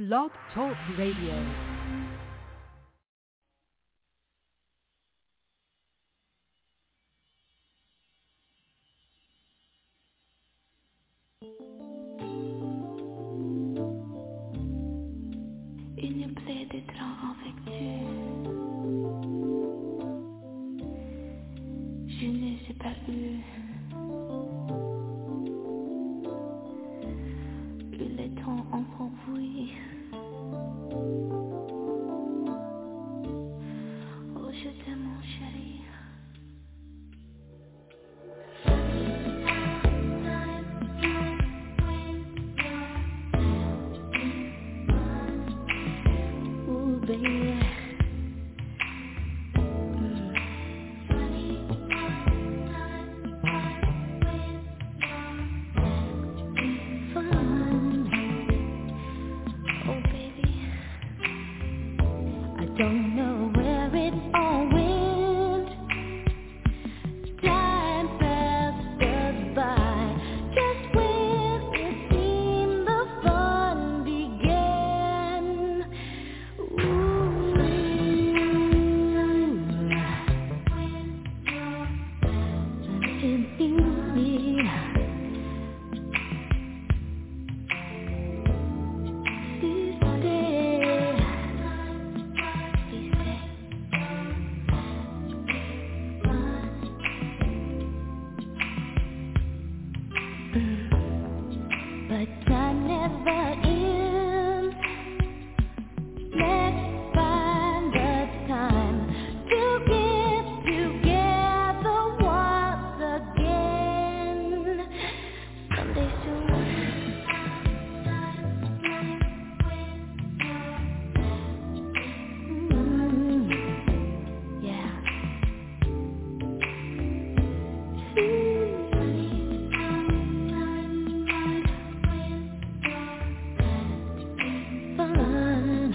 Blog Talk Radio. Il me plaît d'être avec Dieu. Je ne sais pas où le temps enfoui. Oh, je t'aime, mon chéri. Oh, baby. Don't know where it all went. Time passed us by. Just when it seemed the fun began. Ooh. Until you but time never ends. Let's find the time to get together once again. Someday soon. Yeah. Fun.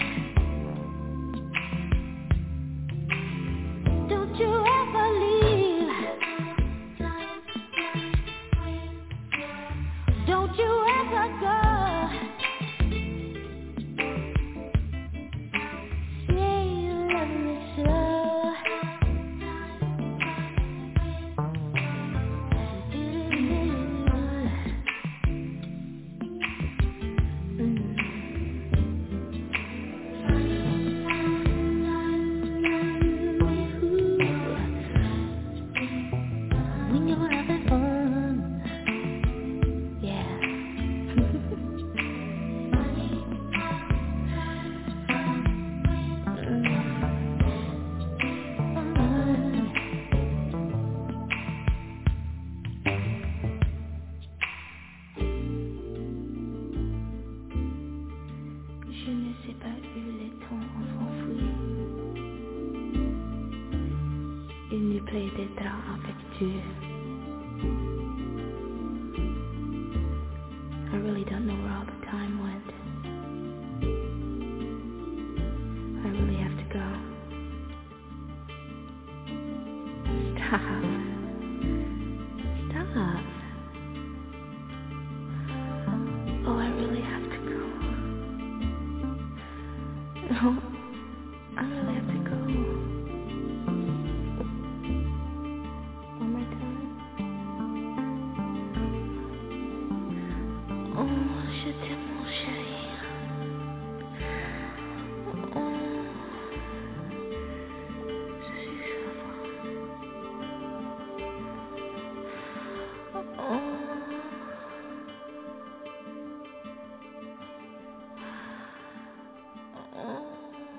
Don't you ever leave. Don't you ever go. Say you love me so. When you're having fun, yeah. Je ne sais pas où le temps enfoui. Il me plaît d'être avec Dieu. I really don't know where all the time went. I really have to go. Stop. Stop. Oh, I really have to go. No, I really have to go. One more time. Oh, je t'aime, mon chéri. Oh, je suis fort. Oh. Oh.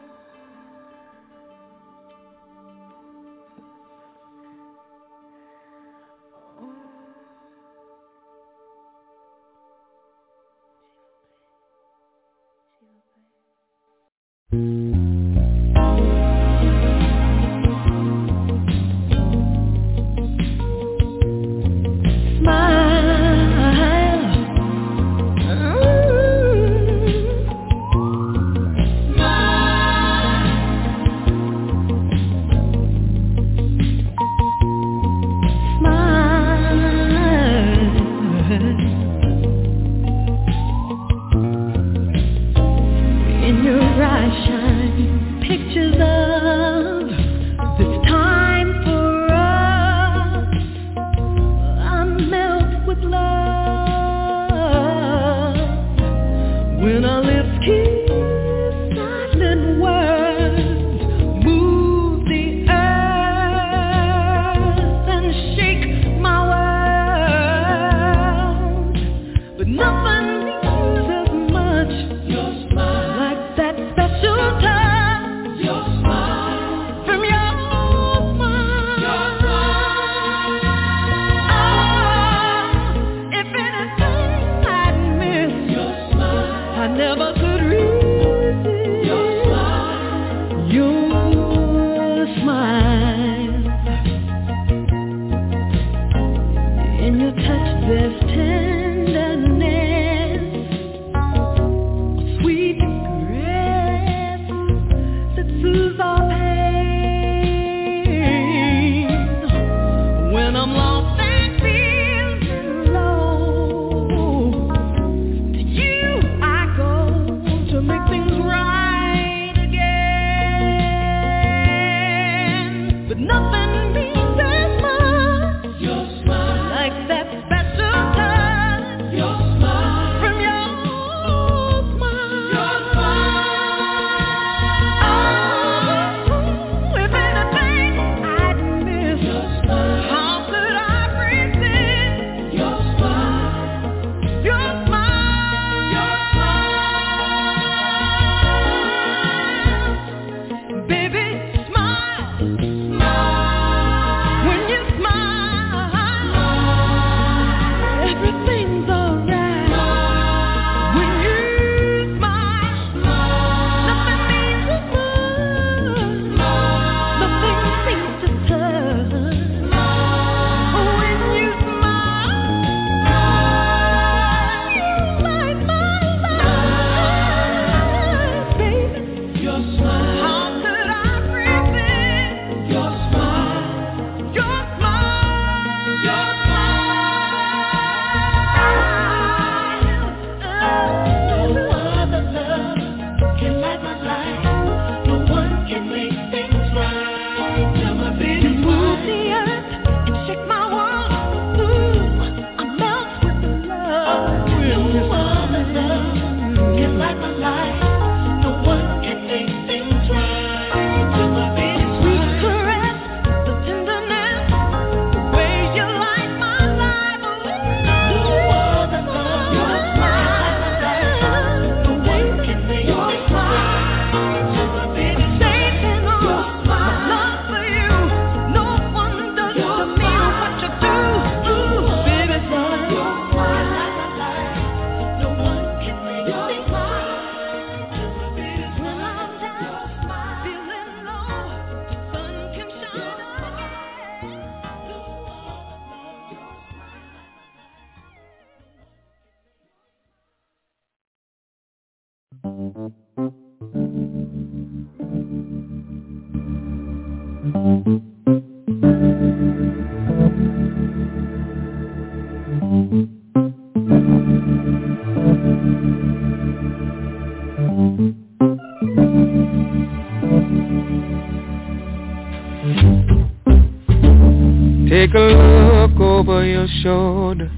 Take a look over your shoulder.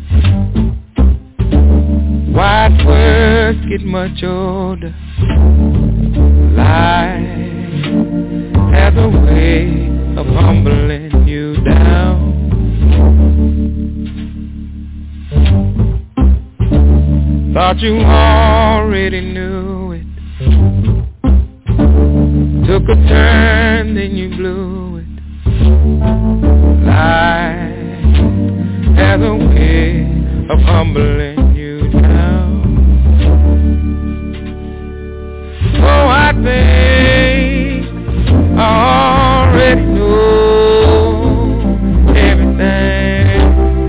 Wide words get much older. Life has a way of humbling you down. Thought you already knew it. Took a turn, then you blew it. Life has a way of humbling you down. Oh, I think I already know everything.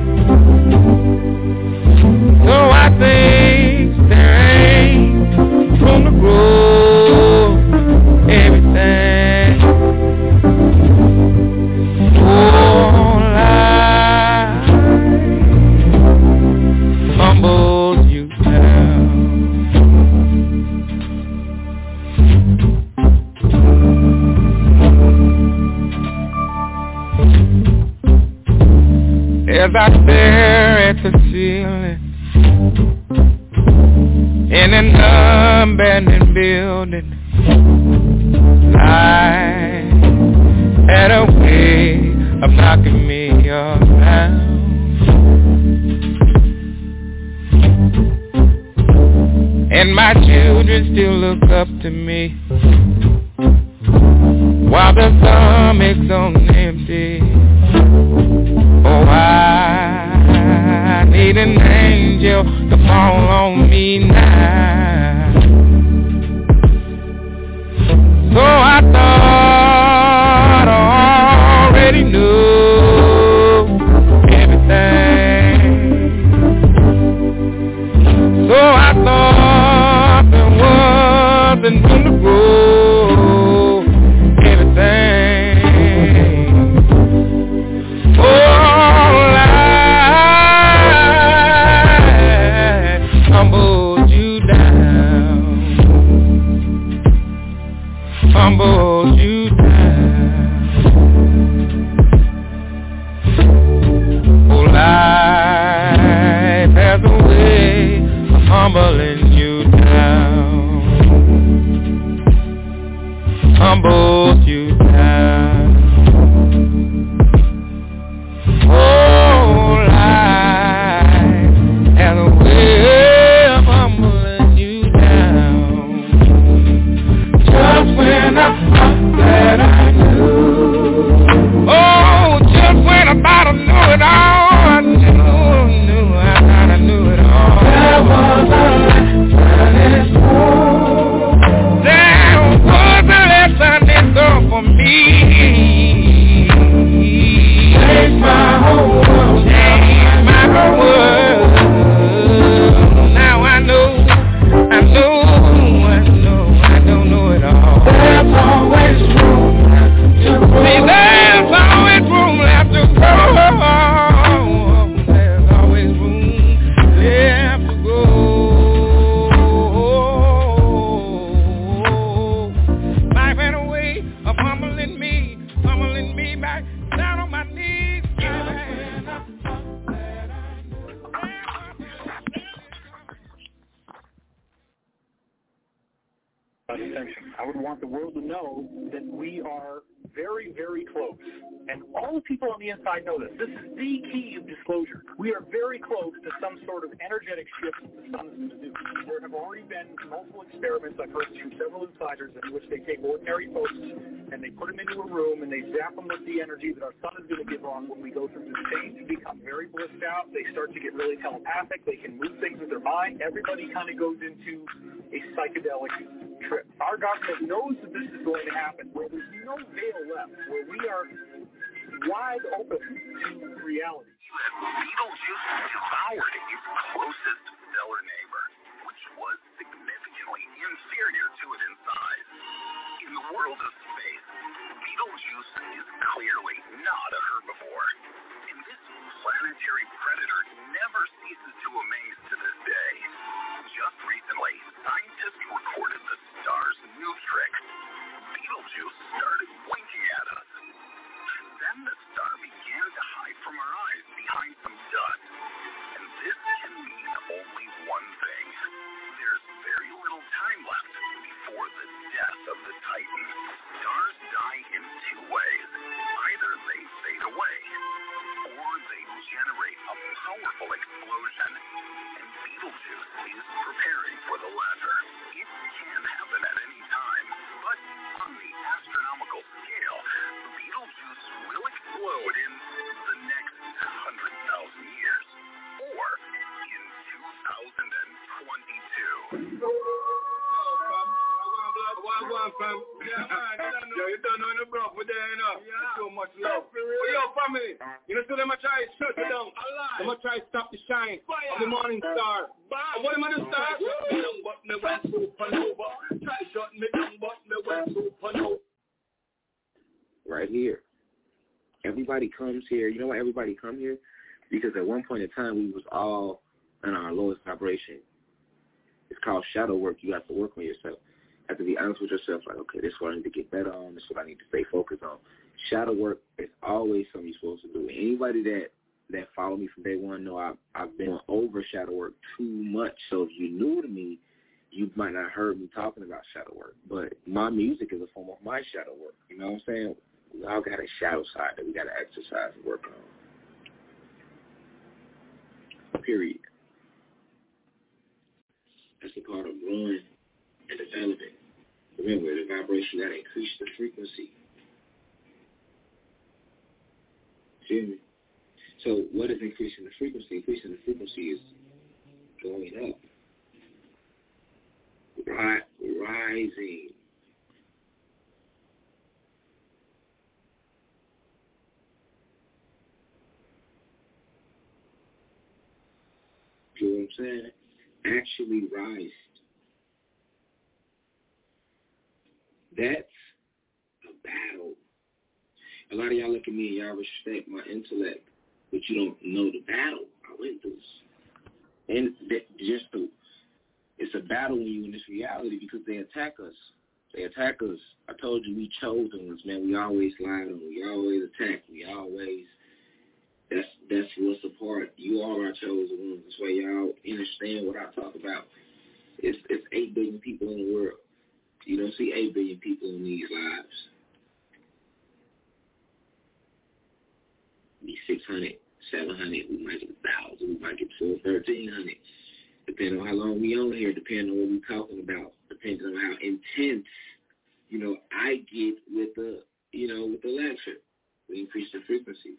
So I think there ain't room to grow everything. Oh, life humbles you down. As I stare at the ceiling in an abandoned building. I had a way of knocking me around. And my children still look up to me while the stomach's on empty. Oh, I need an angel to fall on me now. So I thought I already knew everything. So I thought there wasn't going to grow everything. All I humbled you down, humbled you down. Oh, life has a way of humbling you down, humbled you down. Oh, life has a way of humbling you down. Just when I thought that I knew, oh, just when I thought I knew it all, I knew it all. There was a lesson in store. There was a lesson in store for me. Changed my whole world. Changed my whole world. Now I know. I don't know it all. There's always room to grow. See, there's always room left to grow. There's always room left to grow. Life had a way of humbling me back down on my knees. Attention. I would want the world to know that we are very, very close. And all the people on the inside know this. This is the key of disclosure. We are very close to some sort of energetic shift that the sun is going to do. There have already been multiple experiments I've heard from several insiders in which they take ordinary folks and they put them into a room and they zap them with the energy that our sun is going to give off when we go through this change. They become very blissed out. They start to get really telepathic. They can move things with their mind. Everybody kind of goes into a psychedelic trip. Our government knows that this is going to happen, where there's no veil left, where we are wide open to reality. Beetlejuice devoured its closest stellar neighbor, which was significantly inferior to it in size. In the world of space, Beetlejuice is clearly not a herbivore, and this planetary predator never ceases to amaze to this day. Just recently, scientists recorded the star's new trick. Beetlejuice started winking at us. Then the star began to hide from our eyes behind some dust. And this can mean only one thing. There's very little time left before the death of the Titan. Stars die in two ways. Either they fade away, or they generate a powerful explosion. And Beetlejuice is preparing for the latter. It can happen at any time, but on the astronomical scale, Beetlejuice will explode in the next 100,000 years, or in 2022. Yo, you don't know the bro, we're there enough. Yeah. So much love. But yo, family, you know, so them a try to shut it down. Them a try to stop the shine of the morning star. And what am I to start? But me went supernova. Try to shut me down, but me went supernova. Right here. Everybody comes here. You know why everybody come here? Because at one point in time, we was all in our lowest vibration. It's called shadow work. You have to work on yourself. You have to be honest with yourself. Like, okay, this is what I need to get better on. This is what I need to stay focused on. Shadow work is always something you're supposed to do. Anybody that follow me from day one know I've been over shadow work too much. So if you're new to me you might not heard me talking about shadow work, but my music is a form of my shadow work. You know what I'm saying? We all got a shadow side that we got to exercise and work on. Period. That's a part of growing and developing. Remember, the vibration that increases the frequency. Feel me? So what is increasing the frequency? Increasing the frequency is going up. Rising. You know what I'm saying? Actually rise. That's a battle. A lot of y'all look at me and y'all respect my intellect, but you don't know the battle I went through. And it's a battle when you're in this reality because they attack us. They attack us. I told you we chosen ones, man. We always lie on. We always attack. We always. That's what's a part. You all are chosen ones. That's why y'all understand what I talk about. It's 8 billion people in the world. You don't see 8 billion people in these lives. Be 600, 700. We might get 1,000. We might get 1,300. Depending on how long we on here, depending on what we're talking about, depending on how intense, I get with the lecture. We increase the frequency.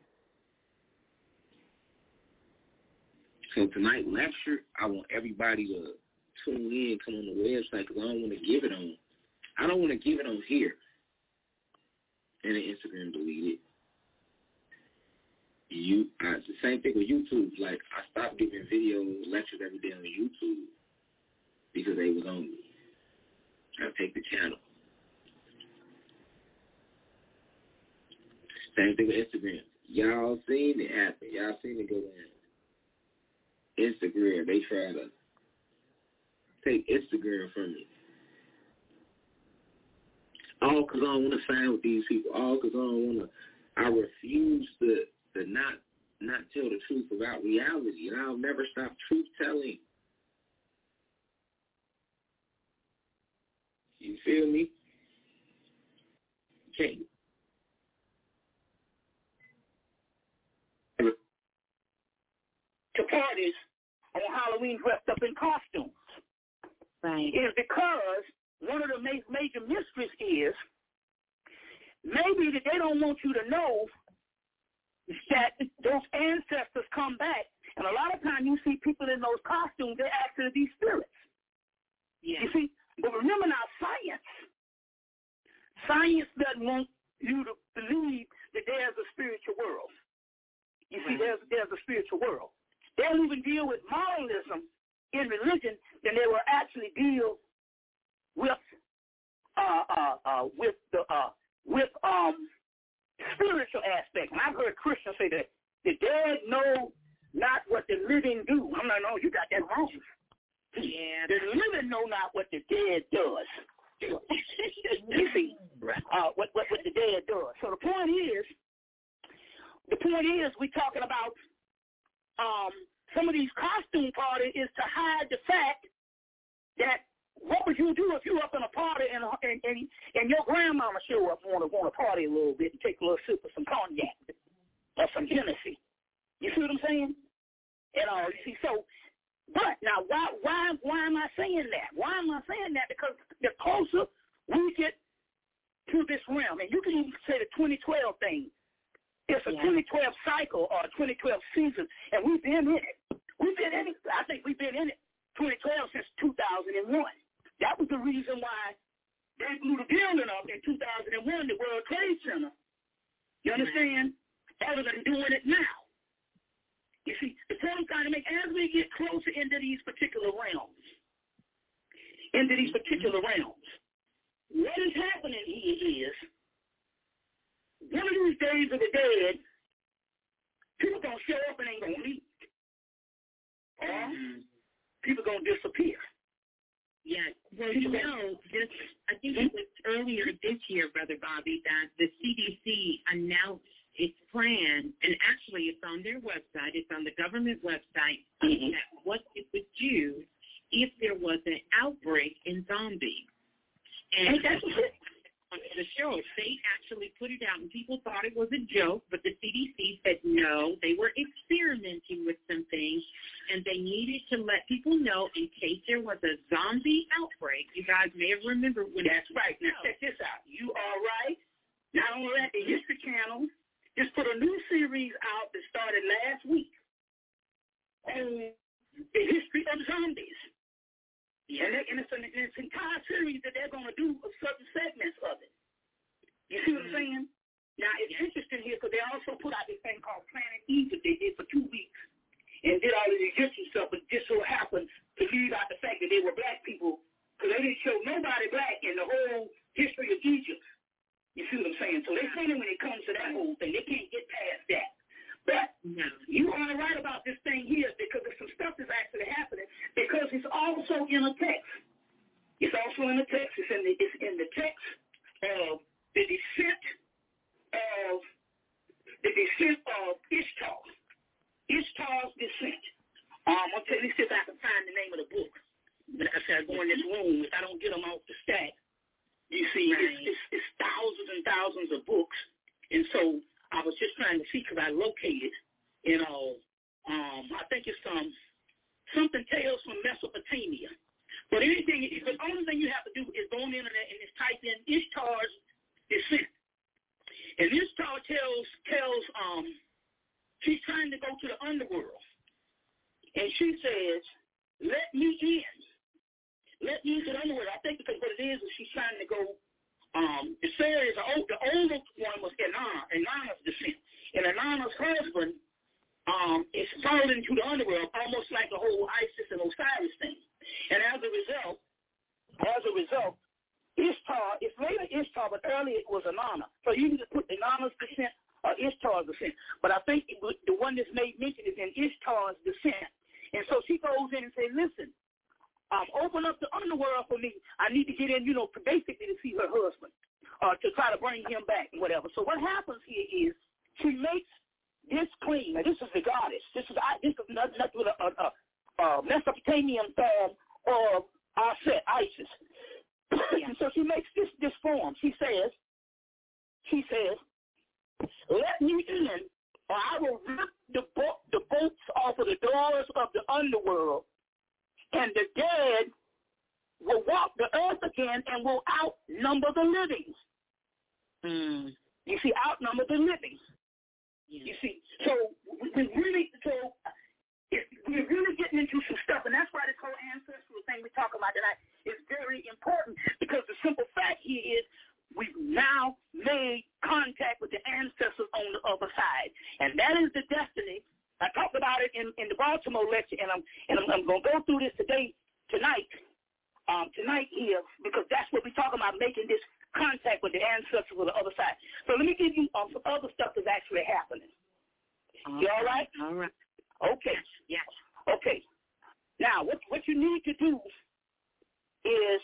So tonight lecture, I want everybody to tune in, come on the website, because I don't want to give it on. I don't want to give it on here. And then Instagram delete it. It's the same thing with YouTube. Like, I stopped giving video lectures every day on YouTube because they was on me. I take the channel. Same thing with Instagram. Y'all seen it happen. Y'all seen it go down. Instagram, they try to take Instagram from me. All because I don't want to sign with these people. All because I refuse to not tell the truth about reality. And I'll never stop truth telling. You feel me? Okay. To parties on Halloween dressed up in costumes. Right. Is because one of the major mysteries is maybe that they don't want you to know that those ancestors come back. And a lot of times you see people in those costumes, they're actually these spirits. Yeah. You see, but remember now, science doesn't want you to believe that there's a spiritual world. You see, there's a spiritual world. They don't even deal with moralism in religion, then they will actually deal with spiritual aspect. And I've heard Christians say that the dead know not what the living do. I'm like, no, you got that wrong. Yeah. The living know not what the dead does. You see, what the dead does. So the point is, we're talking about some of these costume parties is to hide the fact that what would you do if you were up in a party and your grandmama show up want to party a little bit and take a little sip of some cognac or some Hennessy? You see what I'm saying? You see, so, but now why am I saying that? Why am I saying that? Because the closer we get to this realm, and you can even say the 2012 thing. It's a 2012 cycle or a 2012 season, and we've been in it. I think we've been in it 2012 since 2001. That was the reason why they blew the building up in 2001, the World Trade Center. You understand? Other than doing it now. You see, the point I'm trying to make, as we get closer into these particular realms, what is happening here is, one of these days of the dead, people going to show up and ain't going to leave. People going to disappear. Yeah. Well, I think it was earlier this year, Brother Bobby, that the CDC announced its plan, and actually it's on their website, it's on the government website, that what it would do if there was an outbreak in zombies. And that's on the show. They actually put it out, and people thought it was a joke, but the CDC said no, they were experimenting with some things, and they needed to let people know in case there was a zombie outbreak. You guys may have remembered when. That's right. Now check this out. You are right. Not only that, the History Channel just put a new series out that started last week on the history of zombies. Yeah. And it's an entire series that they're going to do certain segments of it. You see what I'm saying? Now, it's interesting here because they also put out this thing called Planet Egypt they did for 2 weeks and did all of the Egyptian stuff, but just so happened to leave out the fact that they were black people because they didn't show nobody black in the whole history of Egypt. You see what I'm saying? So they're saying when it comes to that whole thing, they can't get past that. But you are right about this thing here because there's some stuff that's actually happening because it's also in a text. It's also in the text. It's in the text of the descent of Ishtar. Ishtar's descent. I'll tell you, see if I can find the name of the book. But I said I go in this room. If I don't get them off the stack, you see, it's thousands and thousands of books, and so I was just trying to see because I located, I think it's something Tales from Mesopotamia. But the only thing you have to do is go on the internet and just type in Ishtar's descent. And Ishtar tells she's trying to go to the underworld. And she says, let me in. Let me into the underworld. I think because what it is she's trying to go. The series, the older one was Inanna's descent. And Inanna's husband is fallen into the underworld, almost like the whole Isis and Osiris thing. And as a result, Ishtar, it's later Ishtar, but earlier it was Inanna. So you can just put Inanna's descent or Ishtar's descent. But I think the one that's made mention is in Ishtar's descent. And so she goes in and says, listen, open up the underworld for me. I need to get in, basically to see her husband, to try to bring him back and whatever. So what happens here is she makes this claim. Now, this is the goddess. This is nothing with a Mesopotamian form of Isis. And so she makes this form. She says, let me in, or I will rip the bolts off of the doors of the underworld, and the dead will walk the earth again and will outnumber the living. You see, outnumber the living. You see, so we're really getting into some stuff, and that's why this whole ancestral thing we're talking about tonight is very important, because the simple fact here is we've now made contact with the ancestors on the other side, and that is the destiny. I talked about it in the Baltimore lecture, and I'm going to go through this tonight here, because that's what we're talking about, making this contact with the ancestors on the other side. So let me give you some other stuff that's actually happening. You all right? All right. Okay. Yes. Okay. Now, what you need to do is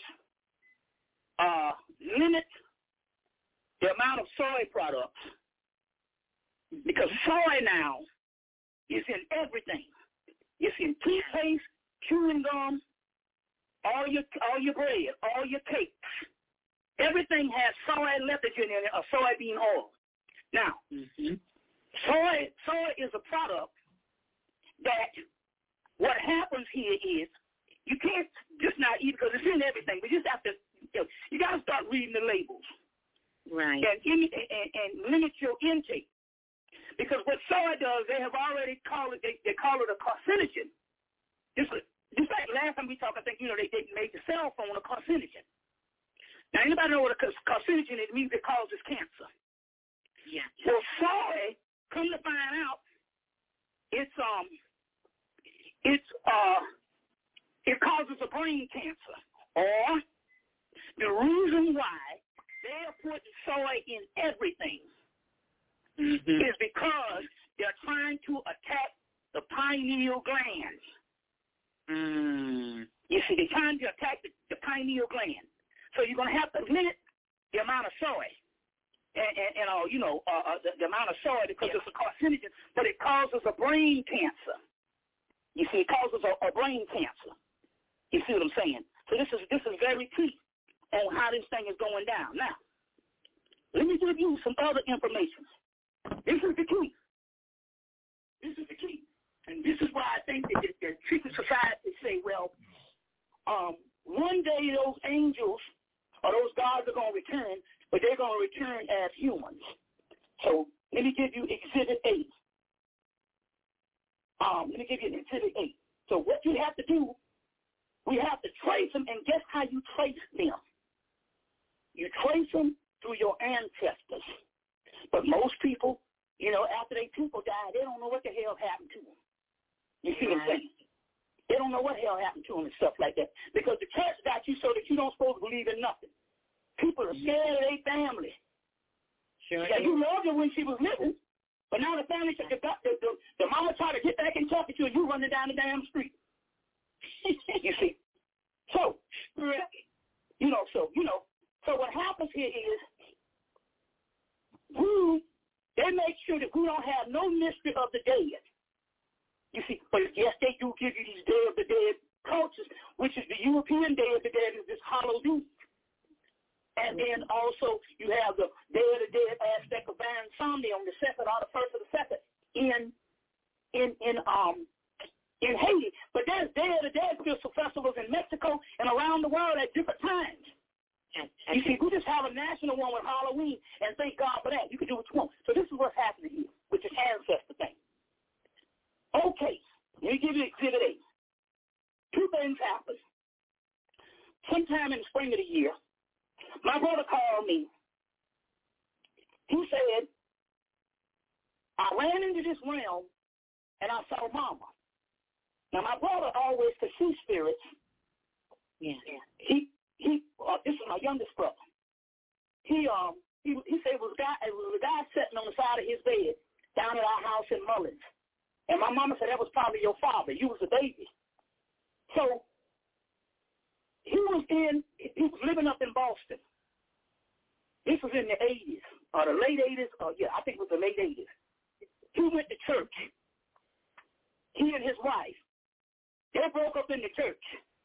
limit the amount of soy products, because soy now is in everything. It's in toothpaste, chewing gum, all your bread, all your cakes. Everything has soy lecithin in it or soybean oil. Now, soy is a product that what happens here is you can't just not eat because it's in everything. We just have to, you got to start reading the labels. Right. And limit your intake. Because what soy does, they have already called it, they call it a carcinogen. Just like last time we talked, I think, they made the cell phone a carcinogen. Now, anybody know what a carcinogen is? It means it causes cancer. Yeah. So soy, come to find out, it causes a brain cancer. Or the reason why they are putting soy in everything is because they're trying to attack the pineal glands. You see, they're trying to attack the pineal gland. So you're going to have to limit the amount of soy and the amount of soy because it's a carcinogen, but it causes a brain cancer. You see, it causes a brain cancer. You see what I'm saying? So this is very key on how this thing is going down. Now, let me give you some other information. This is the key. This is the key. And this is why I think that the secret society say, well, one day those angels or those gods are going to return, but they're going to return as humans. So let me give you Exhibit 8. Let me give you an Exhibit 8. So what you have to do, we have to trace them, and guess how you trace them? You trace them through your ancestors. But most people, after their people die, they don't know what the hell happened to them. You see what I'm saying? They don't know what the hell happened to them and stuff like that. Because the church got you so that you don't supposed to believe in nothing. People are scared of their family. Sure. Yeah, you loved her when she was living, but now the family, the mama tried to get back and talk to you, and you running down the damn street. You see? So, so what happens here is they make sure that we don't have no mystery of the dead. You see, but yes, they do give you these Day of the Dead cultures, which is the European Day of the Dead is this Halloween. And then also you have the Day of the Dead aspect of Van Sunday on the second or the first of the second in Haiti. But there's Day of the Dead festivals in Mexico and around the world at different times. You see, we just have a national one with Halloween, and thank God for that. You can do what you want. So this is what's happening here with this ancestor thing. Okay, let me give you Exhibit 8. Two things happened. Sometime in the spring of the year, my brother called me. He said, I ran into this realm, and I saw Mama. Now, my brother always could see spirits. Yeah. This is my youngest brother. He said it was a guy sitting on the side of his bed down at our house in Mullins. And my mama said, that was probably your father. You was a baby. So he was living up in Boston. This was in the 80s, or the late 80s, I think it was the late 80s. He went to church. He and his wife, they broke up in the church.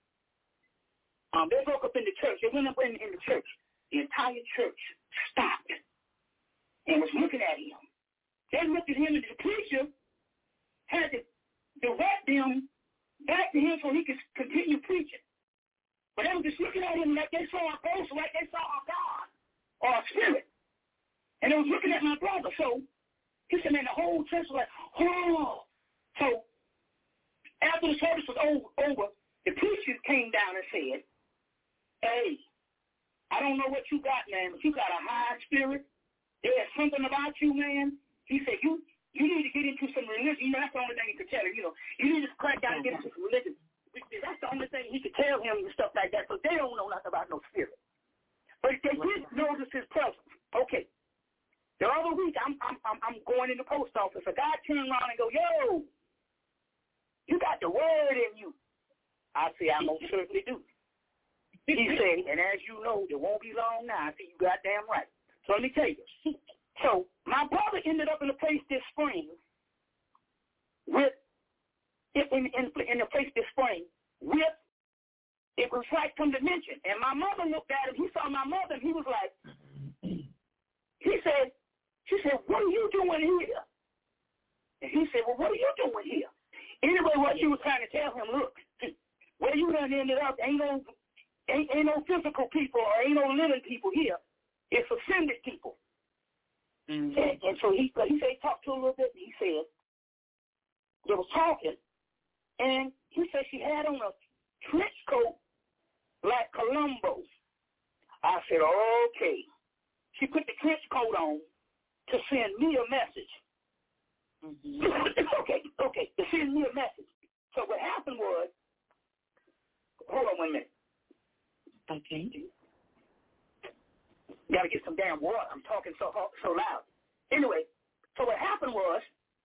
They broke up in the church. They went up in the church. The entire church stopped and was looking at him. They looked at him, and the preacher had to direct them back to him so he could continue preaching. But they were just looking at him like they saw a ghost, like they saw a God or a spirit. And they was looking at my brother. So he said, man, the whole church was like, oh. So after the service was over, the preacher came down and said, hey, I don't know what you got, man, but you got a high spirit. There's something about you, man. He said, you need to get into some religion. That's the only thing he could tell him. You need to crack down and get into some religion. That's the only thing he could tell him and stuff like that, because they don't know nothing about no spirit. But they did notice his presence. Okay. The other week, I'm going in the post office. A guy turned around and go, yo, you got the word in you. I say, I most certainly do. He said, and as you know, it won't be long now. I say, you goddamn right. So let me tell you. So my brother ended up in a place this spring with, in the place this spring with, it was like some dimension. And my mother looked at him. He saw my mother, and he was like, she said, what are you doing here? And he said, well, what are you doing here? Anyway, what she was trying to tell him, look, where you done ended up, ain't no physical people or ain't no living people here. It's ascended people. Mm-hmm. And so he said he talked to her a little bit, and he said, they was talking, and he said she had on a trench coat like Columbo. I said, okay. She put the trench coat on to send me a message. Mm-hmm. Okay, to send me a message. So what happened was, hold on 1 minute. Okay. Got to get some damn water. I'm talking so loud. Anyway, so what happened was,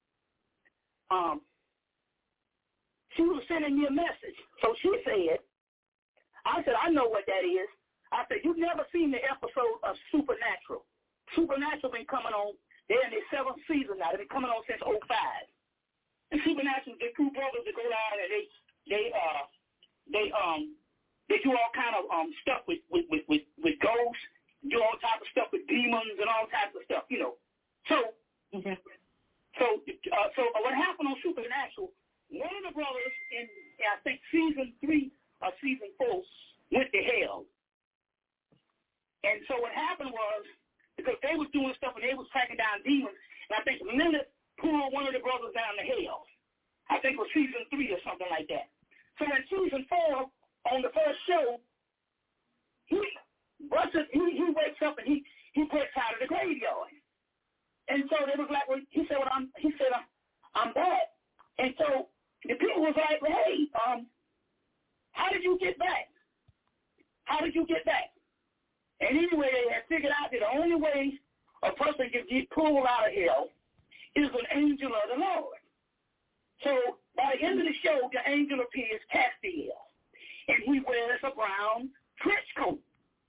she was sending me a message. So she said, I said, I know what that is. I said, you've never seen the episode of Supernatural. Supernatural been coming on. They're in their 7th season now. They've been coming on since 2005. And Supernatural, the two brothers that go down and they they do all kind of stuff with ghosts, do all type of stuff with demons and all types of stuff, you know. So what happened on Supernatural, one of the brothers in I think season 3 or season 4 went to hell. And so what happened was, because they was doing stuff and they was tracking down demons, and I think Lilith pulled one of the brothers down to hell. I think it was season 3 or something like that. So in season 4, on the first show, he wakes up and he breaks out of the graveyard. And so they was like, well, he said, I'm back. And so the people was like, well, hey, how did you get back? How did you get back? And anyway, they had figured out that the only way a person can get pulled out of hell is an angel of the Lord. So by the end of the show, the angel appears, Castiel, and he wears a brown trench coat.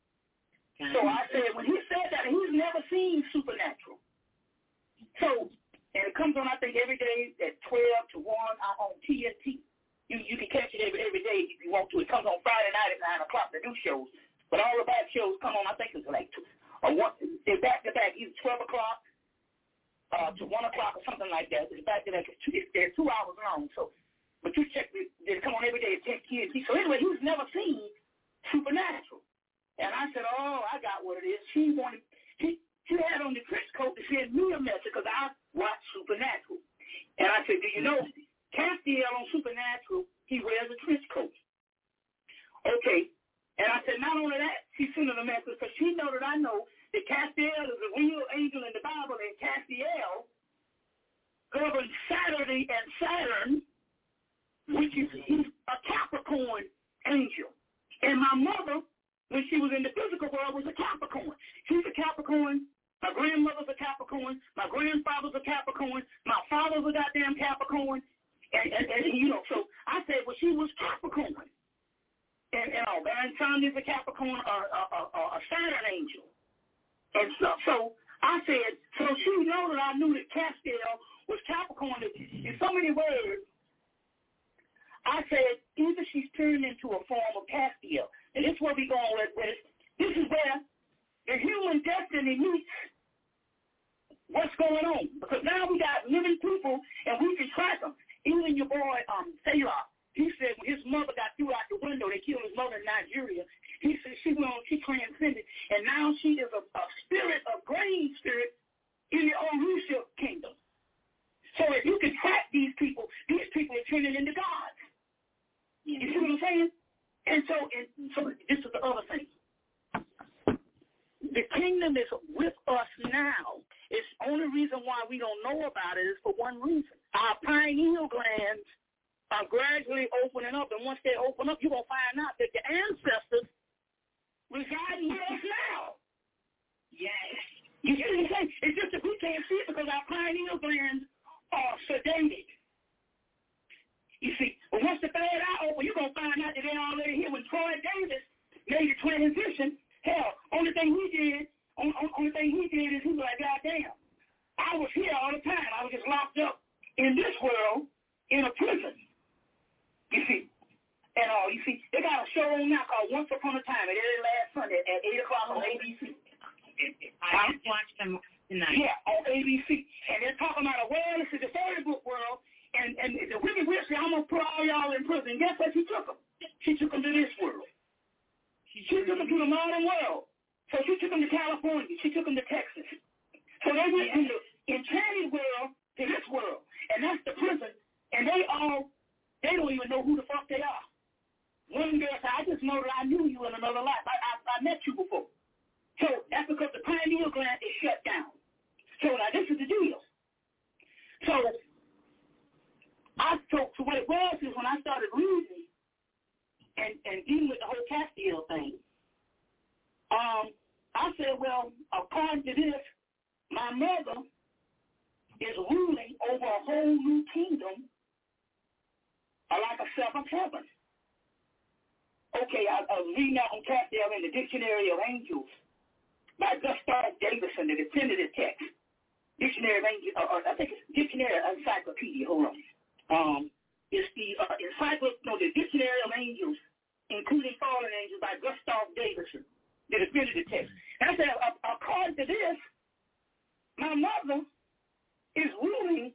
So I said, when he said that, he's never seen Supernatural. So, and it comes on, I think, every day at 12 to 1 on TNT. You can catch it every day if you want to. It comes on Friday night at 9 o'clock, the new shows. But all the back shows come on, I think it's like they're back-to-back, either 12 o'clock to 1 o'clock or something like that. It's back-to-back. They're 2 hours long. So, but you check, they come on every day at 10 TNT. So anyway, he's never seen Supernatural. And I said, oh, I got what it is. She had on the trench coat to send me a message because I watch Supernatural. And I said, do you know, Castiel on Supernatural, he wears a trench coat. Okay. And I said, not only that, she sent her a message because she know that I know that Castiel is a real angel in the Bible, and Castiel governs Saturday and Saturn, which is he's a Capricorn angel. And my mother, when she was in the physical world, was a Capricorn. She's a Capricorn. My grandmother's a Capricorn. My grandfather's a Capricorn. My father's a goddamn Capricorn. And you know, so I said, well, she was Capricorn. And son is a Capricorn, a Saturn angel. And so I said, so she know that I knew that Castiel was Capricorn. In so many words, I said, either she's turned into a form of Castiel. And this is where we're going with this. This is where the human destiny meets what's going on. Because now we got living people, and we can track them. Even your boy, Taylor, he said when his mother got threw out the window, they killed his mother in Nigeria. He said she transcended, and now she is a spirit, a grain spirit in the Orisha kingdom. So if you can track these people are turning into gods. You see what I'm saying? And so this is the other thing. The kingdom is with us now. It's the only reason why we don't know about it is for one reason. Our pineal glands are gradually opening up, and once they open up, you're going to find out that the ancestors reside in us now. Yes. You see what I'm saying? It's just that we can't see it because our pineal glands are sedated. You see, but once the third eye open, you're going to find out that they're already here. When Troy Davis made the transition, hell, only thing he did is he was like, God damn, I was here all the time. I was just locked up in this world in a prison. You see, and you see, they got a show on now called Once Upon a Time. It aired last Sunday at 8 o'clock on ABC. I watched them tonight. Yeah, on ABC. And they're talking about awareness of the storybook world. And the Wicked Witch said, I'm going to put all y'all in prison. Guess what she took them? She took them to this world. She took them to the modern world. So she took them to California. She took them to Texas. So they went from the enchanted world to this world. And that's the prison. And they don't even know who the fuck they are. One girl said, I just know that I knew you in another life. I met you before. So that's because the pineal gland is shut down. So now this is the deal. So what it was is when I started reading and dealing with the whole Castiel thing, I said, well, according to this, my mother is ruling over a whole new kingdom like a seventh heaven. Okay, I was reading out on Castiel in the Dictionary of Angels by Gustav Davison, the definitive text. Dictionary of Angels, I think it's Dictionary of Encyclopedia, hold on. It's the the Dictionary of Angels including Fallen Angels by Gustav Davidson, the definitive text. And I said, according to this, my mother is ruling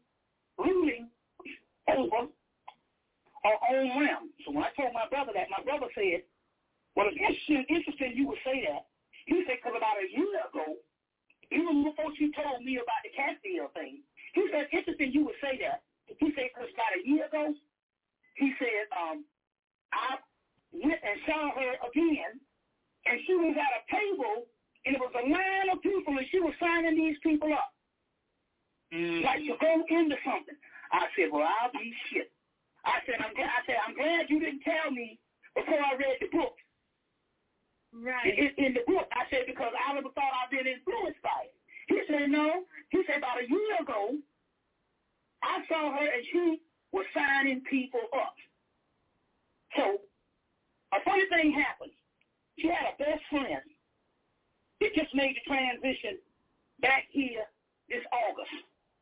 over her own realm. So when I told my brother that, my brother said, well, it's interesting you would say that. He said, because about a year ago, even before she told me about the Castiel thing, he said, interesting you would say that. He said, because about a year ago, he said, I went and saw her again, and she was at a table, and it was a line of people, and she was signing these people up. Like to go into something. I said, well, I'll be shit. I said, I'm glad you didn't tell me before I read the book. Right. In the book, I said, because I never thought I'd been influenced by it. He said, no. He said, about a year ago, I saw her and she was signing people up. So, a funny thing happened. She had a best friend. It just made the transition back here this August.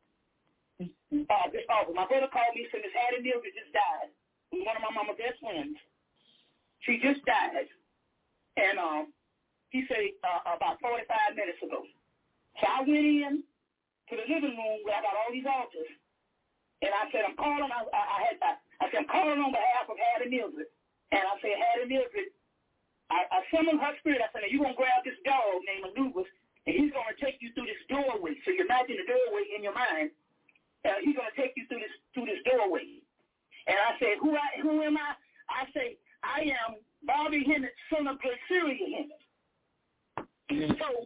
My brother called me and said, Miss Hattie Mildred just died. One of my mama's best friends. She just died. And he said about 45 minutes ago. So I went in to the living room where I got all these altars. And I said, I'm calling. I said, I'm calling on behalf of Hattie Mildred. And I said, Hattie Mildred, I summoned her spirit. I said, you're going to grab this dog named Anubis, and he's going to take you through this doorway. So you imagine the doorway in your mind. He's going to take you through this doorway. And I said, who am I? I say, I am Bobby Hennett, son of Glaciria Hennett. So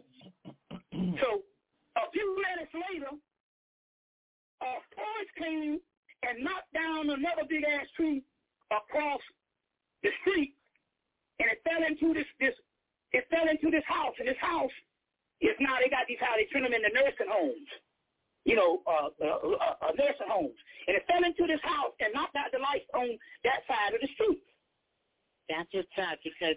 a few minutes later, forest came and knocked down another big-ass tree across the street, and it fell into this house. And this house is now, they got these houses, they turn them into nursing homes. Nursing homes. And it fell into this house and knocked out the lights on that side of the street. That's what's up, because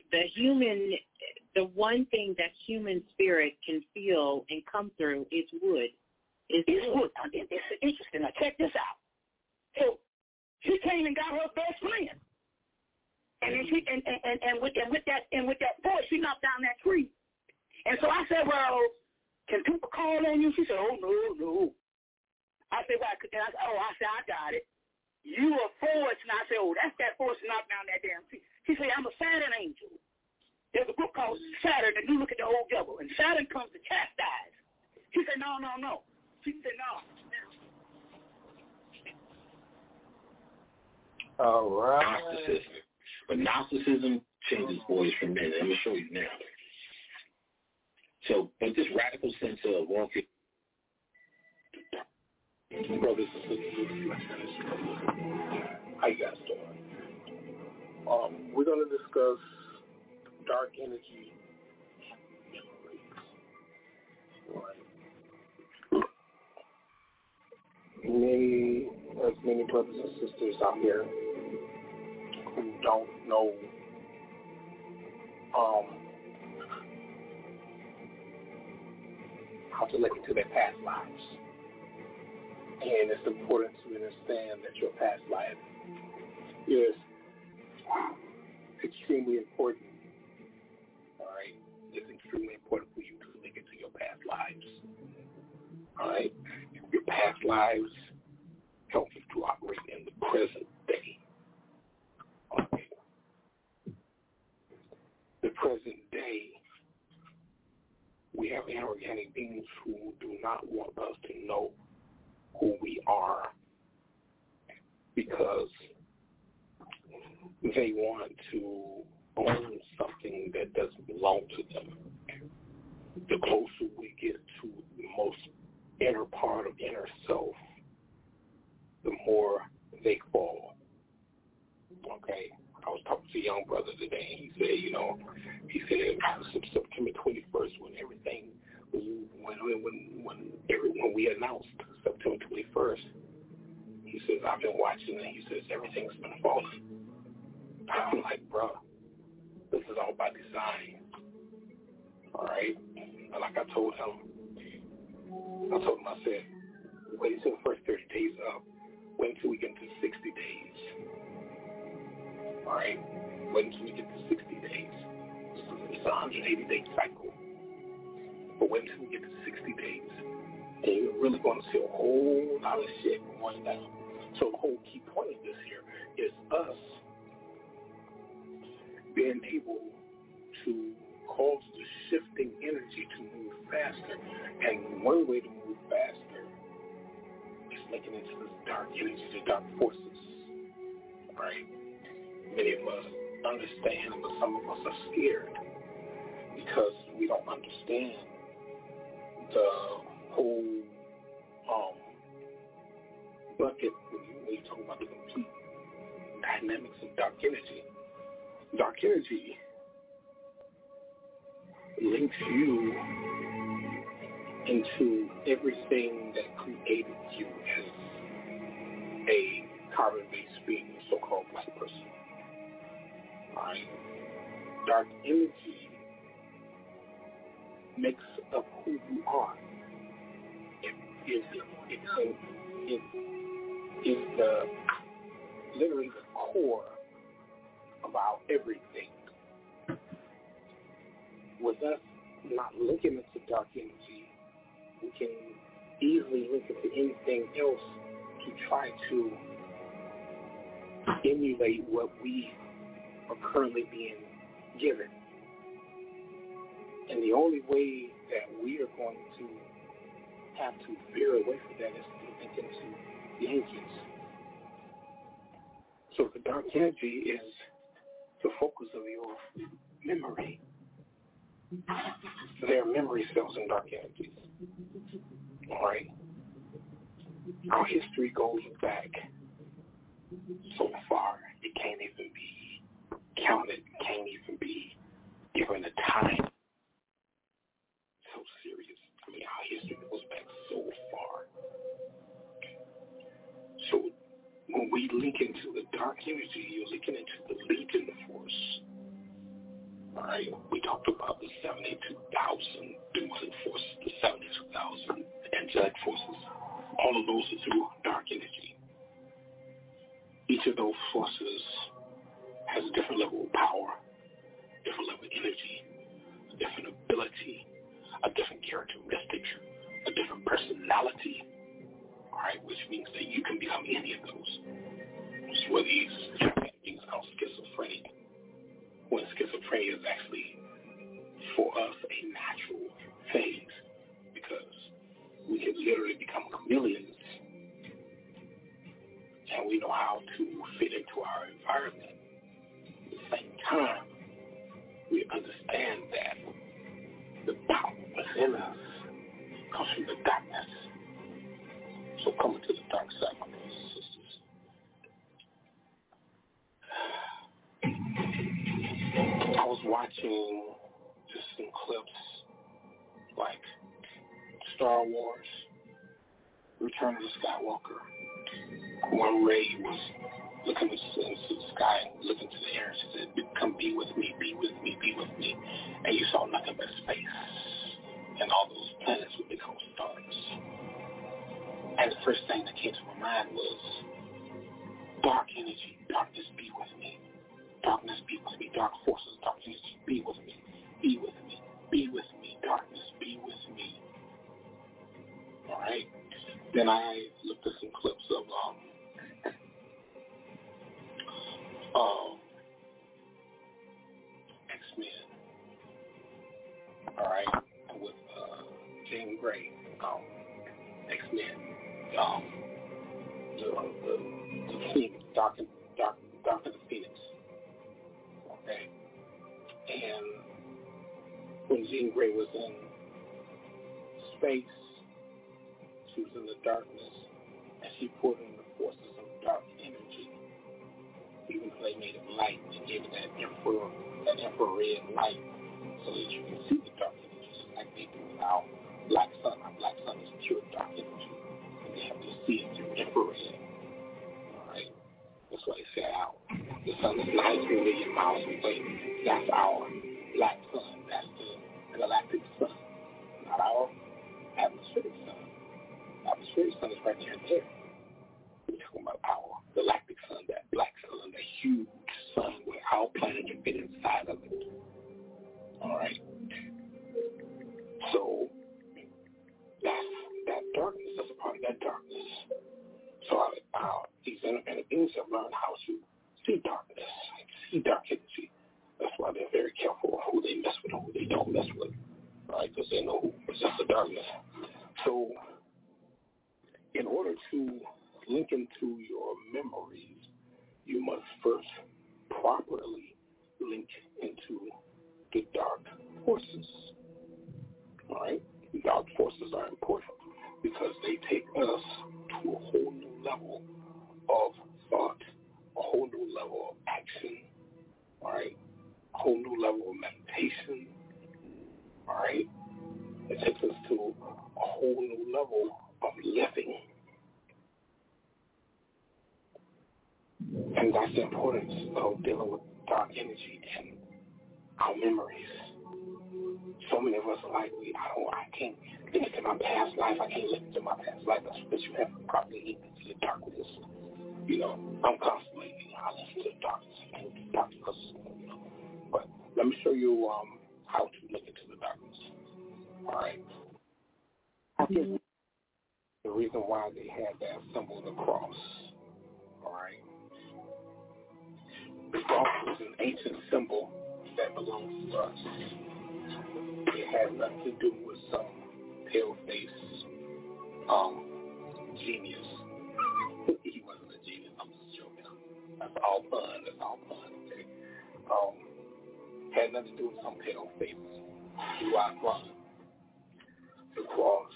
the one thing that human spirit can feel and come through is wood. It's wood. It's interesting. Now check this out. So she came and got her best friend. And then with that force, she knocked down that tree. And so I said, well, can people call on you? She said, oh, no. I said, why? I said, I got it. You a force. And I said, oh, that's that force knocked down that damn tree. She said, I'm a Saturn angel. There's a book called Saturn, and you look at the old devil. And Saturn comes to chastise. She said, no. She said, no. All right. Narcissism. But narcissism changes boys from men. I'm going to show you now. So, but this radical sense of walking, brothers and sisters, how you guys doing? We're going to discuss dark energy memories. Many brothers and sisters out here who don't know how to look into their past lives. And it's important to understand that your past life is extremely important. All right? It's extremely important for you to look into your past lives. All right? Your past lives help you to operate in the present day. Okay? The present day, we have inorganic beings who do not want us to know who we are because they want to own something that doesn't belong to them. The closer we get to the most inner part of inner self, the more they fall. Okay? I was talking to a young brother today, and he said September 21st when everything was, when we announced September 21st, he says, I've been watching, and he says, everything's been falling. I'm like, bro, this is all by design. All right? And like I told him, I said, wait until the first 30 days up. Wait until we get to 60 days. All right? Wait until we get to 60 days. It's a 180-day cycle. But wait until we get to 60 days, and you're really going to see a whole lot of shit going down. So the whole key point of this here is us being able to cause the shifting energy to move faster. And one way to move faster is linking into this dark energy, the dark forces, right? Many of us understand, but some of us are scared because we don't understand the whole bucket when you talk about the complete dynamics of dark energy. Dark energy links you into everything that created you as a carbon-based being, a so-called black person. Right? Dark energy makes up who you are. It is literally the core of our everything. With us not linking into dark energy, we can easily link it to anything else to try to emulate what we are currently being given. And the only way that we are going to have to veer away from that is to link into the ancients. So the dark energy is the focus of your memory. There are memory cells in dark energies. All right? Our history goes back so far, it can't even be counted, can't even be given a time. So serious. I mean, our history goes back so far. So when we link into the dark energy, you're linking into the Legion force. All right, we talked about the 72,000 demonic forces, the 72,000 angelic forces. All of those are through dark energy. Each of those forces has a different level of power, different level of energy, a different ability, a different characteristic, a different personality. All right, which means that you can become any of those. So whether these things called schizophrenic, when schizophrenia is actually, for us, a natural phase, because we can literally become chameleons, and we know how to fit into our environment. At the same time, we understand that the power within us comes from the darkness. So coming to the dark side, my brothers and sisters. I was watching just some clips like Star Wars, Return of the Skywalker. One Rey was looking into the sky, looking to the air, and she said, "Come be with me, be with me, be with me." And you saw nothing but space. And all those planets would become stars. And the first thing that came to my mind was dark energy, darkness be with me. Darkness be with me, dark forces, dark energy be with me, be with me, be with me, darkness be with me. All right. Then I looked at some clips of X-Men. All right, with Jean Grey, X-Men. The Phoenix, Dark and the Phoenix. Okay. And when Jean Grey was in space, she was in the darkness, and she pulled in the forces of dark energy. Even though they made it light, they gave it that infrared light, so that you can see the dark energy, just like they do with our black sun. Our black sun is pure dark energy, and they have to see it through infrared. All right, that's why they say the sun is 93 million miles away. That's our black sun. That's the galactic sun, not our atmospheric sun. Atmospheric sun is right there and there. We're talking about our galactic sun, that black sun, that huge sun where our planet learn how to see darkness, see dark energy. That's why they're very careful of who they mess with and who they don't mess with, right? Because they know who possesses the darkness. So in order to link into your memories, you must first properly link into the dark forces. All right? Dark forces are important because they take us to a whole new level of thought, a whole new level of action, all right? A whole new level of meditation, all right? It takes us to a whole new level of living. And that's the importance of dealing with dark energy and our memories. So many of us are like, I can't link into my past life. I can't link into my past life. That's because you haven't properly linked into the darkness. I'm constantly, I listen to the darkness. I listen to the darkness. But let me show you how to link into the darkness. All right. The reason why they had that symbol of the cross. All right. The cross is an ancient symbol that belongs to us. It had nothing to do with some pale-faced genius. He wasn't a genius. I'm just joking. That's all fun. Okay. Had nothing to do with some pale-faced white brother. The cross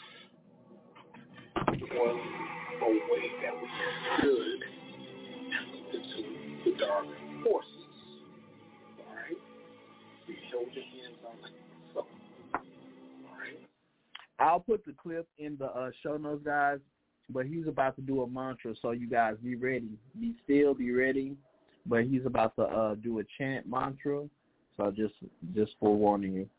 was a way that we could into the dark forces. All right? You hold your hands on like so. All right? I'll put the clip in the show notes, guys, but he's about to do a mantra, so you guys be ready. Be still, be ready. But he's about to do a chant mantra, so just forewarning you.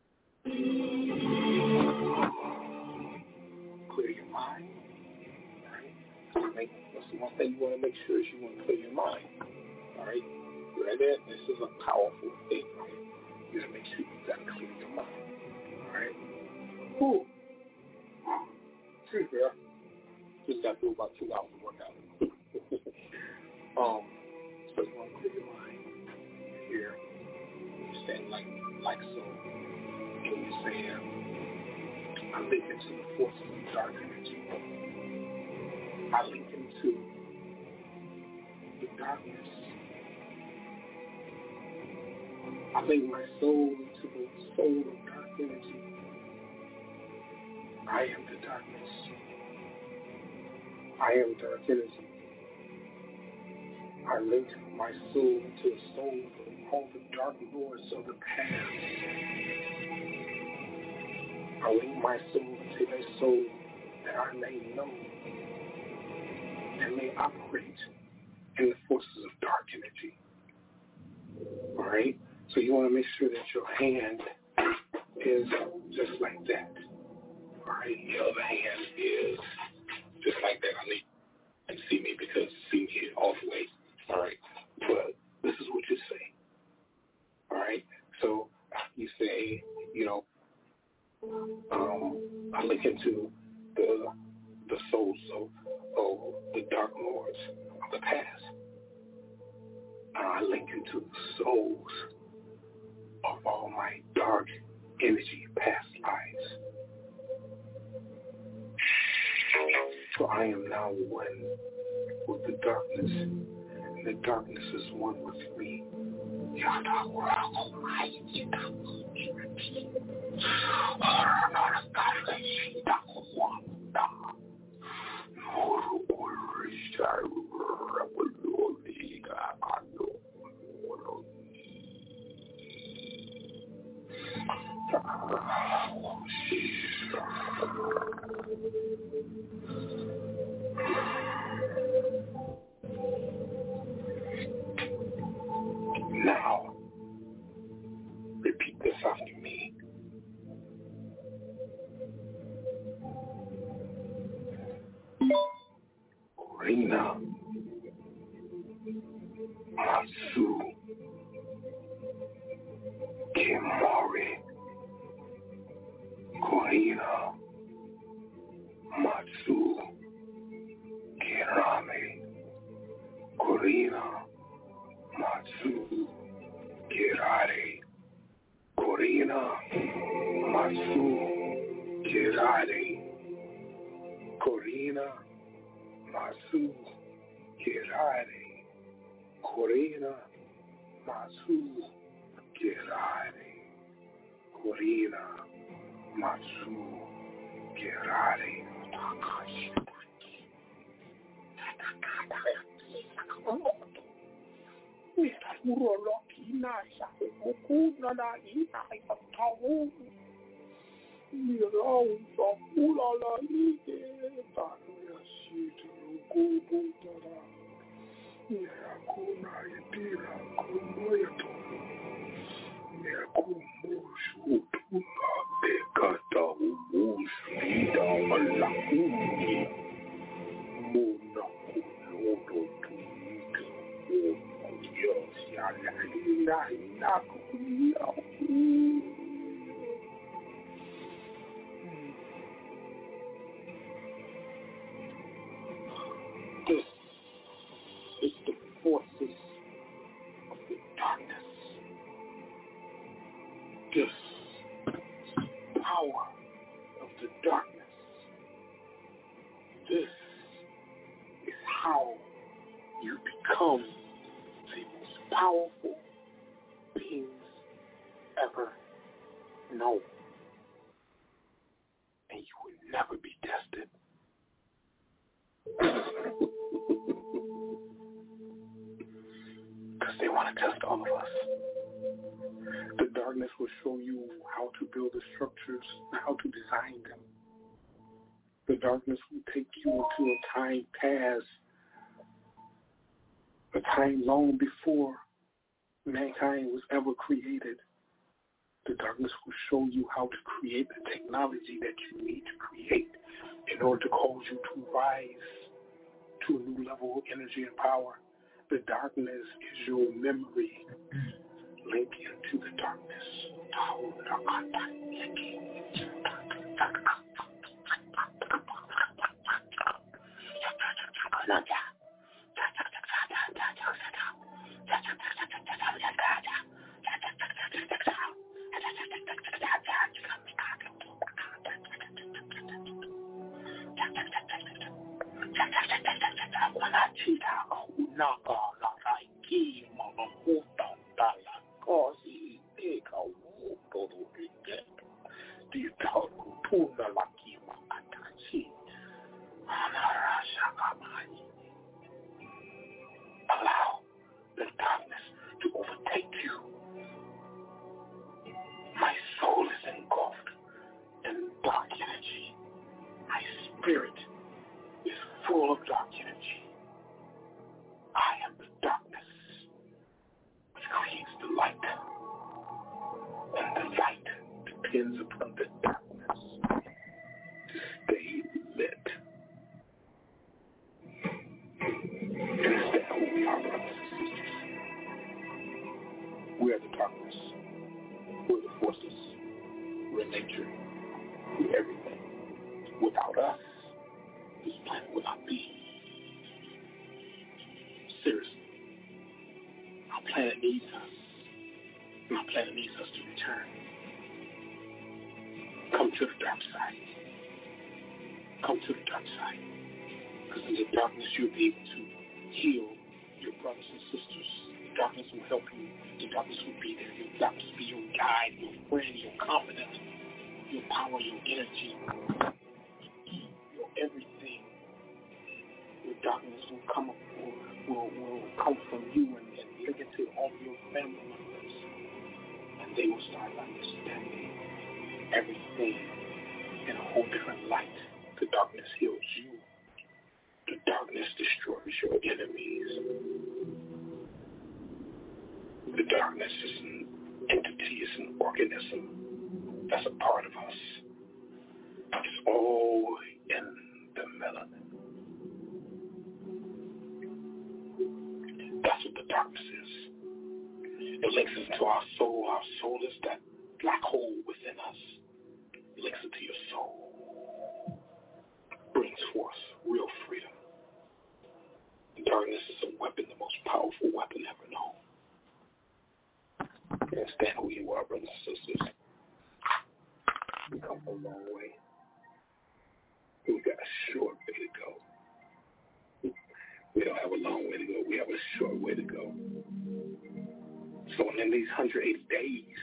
Clear your mind. All right? That's the one thing you want to make sure is you want to clear your mind. All right? You ready? This is a powerful thing, right? You got to make sure you got to clear your mind. All right? Cool. Excuse me. Just got to do about 2 hours of workout. So you want to clear your mind here. You stand like so. And you say, I link into the forces of dark energy. I link into the darkness. I link my soul into the soul of dark energy. I am the darkness. I am dark energy. I link my soul to the soul of all the dark lords of the past. I link my soul to their soul that I may know and may operate in the forces of dark energy. All right? So you want to make sure that your hand is just like that. All right? Your other hand is just like that. I need to see me because see me is all the way. All right? But this is what you say. All right? So you say, I link into the souls of the dark lords of the past. I link into the souls of all my dark energy past lives. So I am now one with the darkness, and the darkness is one with me. Now, repeat this after me. Rina Matsu Kimori Korina Matsu Kirame Korina Corina, Matsu, Kirare. Corina, Matsu, Kirare. Corina, Matsu, Kirare. Corina, Matsu, Kirare. Corina, Matsu, Kirare. This is the forces of the darkness. This power of the darkness. This is how you become the most powerful beings ever known. And you will never be tested. Because they want to test all of us. The darkness will show you how to build the structures, how to design them. The darkness will take you into a time past, a time long before mankind was ever created. The darkness will show you how to create the technology that you need to create in order to cause you to rise to a new level of energy and power. The darkness is your memory. Link into the darkness. Allow the darkness to overtake you. My soul is engulfed in dark energy. My spirit is full of dark energy. I am the darkness which creates the light. And the light depends upon the darkness to stay lit. And it's that who we are, brothers and sisters. We are the darkness. We're the forces. We're nature. We're everything. Without us, this planet would not be. Seriously. Our planet needs us. And our planet needs us to return. Come to the dark side. Come to the dark side. Because in the darkness you'll be able to heal your brothers and sisters. The darkness will help you. The darkness will be there. The darkness will be your guide, your friend, your confidant, your power, your energy, your everything. The darkness will come up, will come from you and link it to all your family members. And they will start understanding everything in a whole different light. The darkness heals you. The darkness destroys your enemies. The darkness is an entity, is an organism that's a part of us. It's all in the melanin. That's what the darkness is. It links us to our soul. Our soul is that black hole within us. It links it to your soul. Brings forth real freedom. The darkness is a weapon, the most powerful weapon ever known. And stand who you are, brothers and sisters. We come a long way. We got a short way to go. We don't have a long way to go. We have a short way to go. So in these 180 days,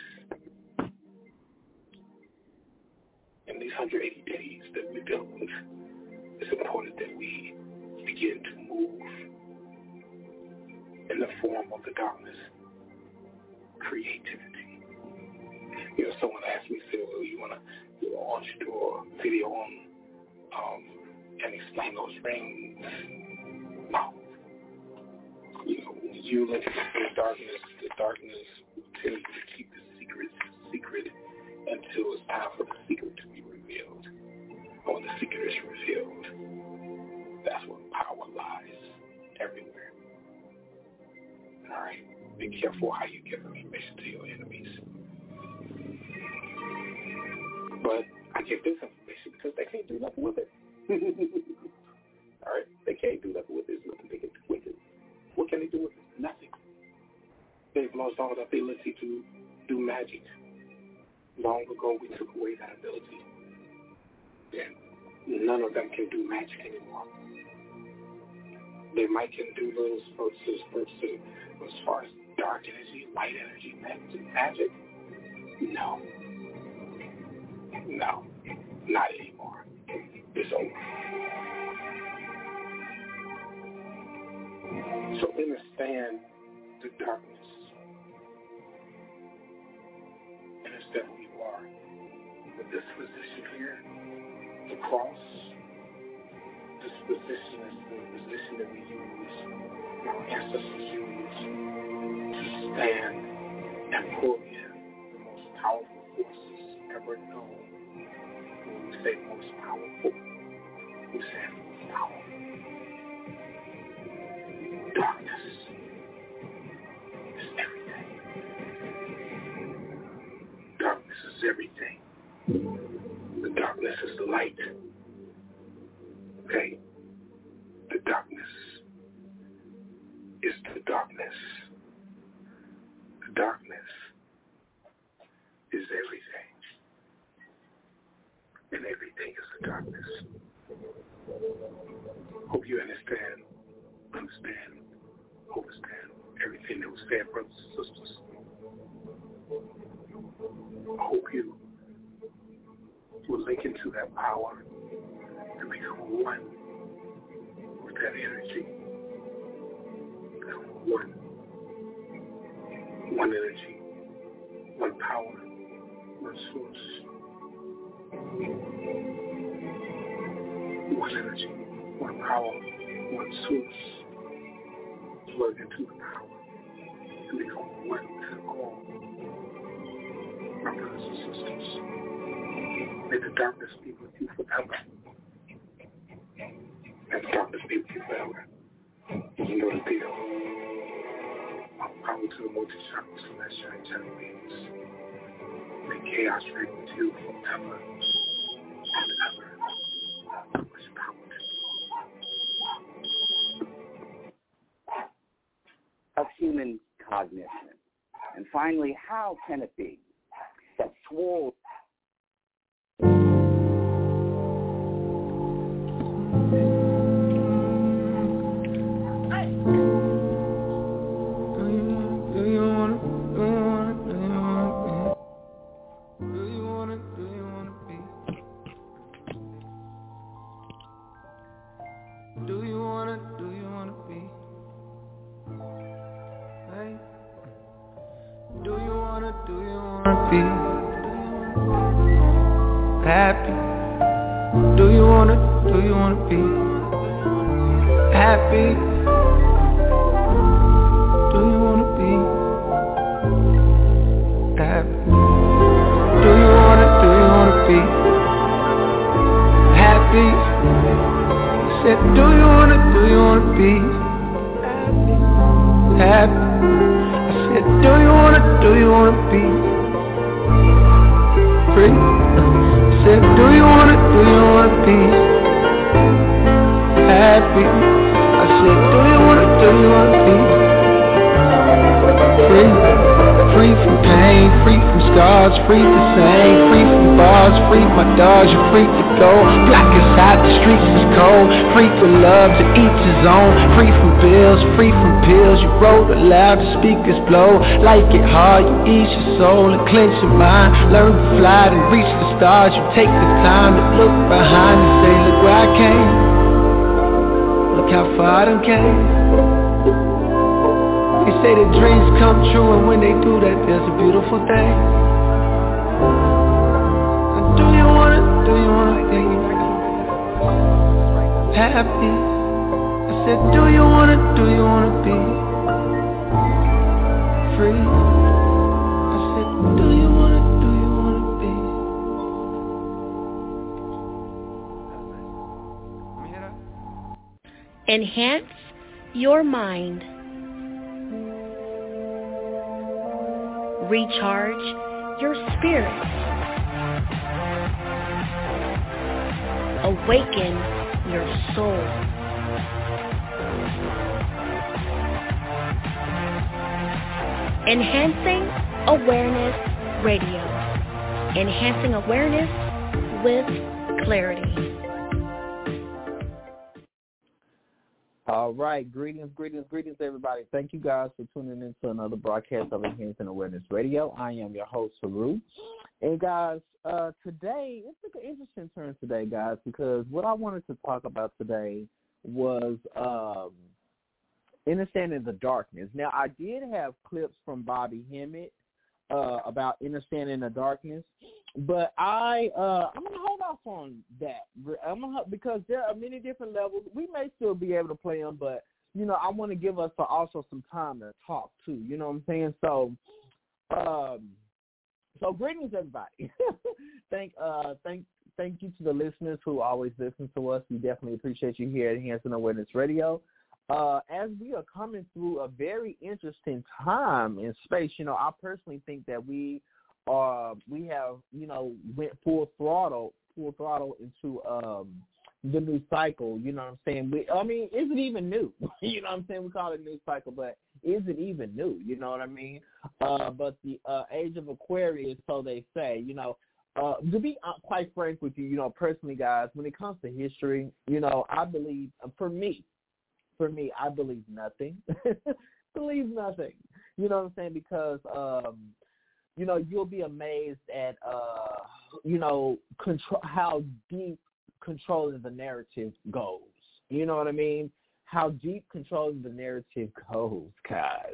that we're dealing with, it's important that we begin to move in the form of the darkness, creativity. You know, someone asked me, said, well, you want to do a video on and explain those rings? No. You know, when you look at the darkness will tell you to keep the secret until it's time for the secret to be revealed. Or when the secret is revealed, that's where power lies, everywhere. All right? Be careful how you give information to your enemies. But I give this information because they can't do nothing with it. All right? They can't do nothing with it. There's nothing they can do with it. What can they do with it? Nothing. They've lost all the ability to do magic. Long ago, we took away that ability. And none of them can do magic anymore. They might can do little spurts, but as far as dark energy, light energy, magic, no, not anymore. It's over. So understand the darkness. Understand who you are. But this position here, the cross, this position is the position that we use, our ancestors use, to stand and pull in the most powerful forces ever known. When we say most powerful, we say most powerful. Darkness is everything. Darkness is everything. The darkness is the light. Okay? The darkness is the darkness. The darkness is everything. And everything is the darkness. Hope you understand everything that was said, brothers and sisters. I hope you will link into that power to become one with that energy. Become one energy, one power, one source. One energy, one power, one source. Plug into the power and become one with all. My brothers and sisters, may the darkness be with you forever. May the darkness be with you forever. You know the deal. All power to the multi-chakra celestial angelic beings. May chaos reign with you forever and ever. Much power to you. Of human cognition. And finally, how can it be that swole happy? Do you wanna be happy? Do you wanna be happy? Do you wanna be happy? Said, do you wanna be happy? I said, do you wanna be free? Said, do you wanna be happy? I said, do you wanna be free to sing, free from bars, free my dogs, you're free to go. Black is hot, the streets is cold. Free for love, to each his own. Free from bills, free from pills. You roll it loud, the speakers blow. Like it hard, you ease your soul and clench your mind. Learn to fly and reach the stars. You take the time to look behind and say, look where I came. Look how far I done came. They say that dreams come true, and when they do that, there's a beautiful thing. Do you wanna be happy? I said, do you wanna be free? I said, do you wanna be? Enhance your mind. Recharge your spirit. Awaken your soul. Enhancing Awareness Radio. Enhancing awareness with clarity. All right, greetings, everybody. Thank you guys for tuning in to another broadcast of Enhancing Awareness Radio. I am your host, Haru. And guys, today, it took an interesting turn today, guys, because what I wanted to talk about today was understanding the darkness. Now, I did have clips from Bobby Hemmett about understanding the darkness, but I'm gonna hold off on that. Because there are many different levels. We may still be able to play them, but I want to give us also some time to talk too. You know what I'm saying? So greetings, everybody. Thank you to the listeners who always listen to us. We definitely appreciate you here at Enhancing Awareness Radio. As we are coming through a very interesting time in space, I personally think that we have, went full throttle into the new cycle. You know what I'm saying? Is it even new? You know what I'm saying? We call it new cycle, but is it even new? You know what I mean? But the age of Aquarius, so they say. To be quite frank with you, personally, guys, when it comes to history, I believe, for me, I believe nothing. Believe nothing. You know what I'm saying? Because, you'll be amazed at, how deep controlling the narrative goes. You know what I mean? How deep controlling the narrative goes, guys.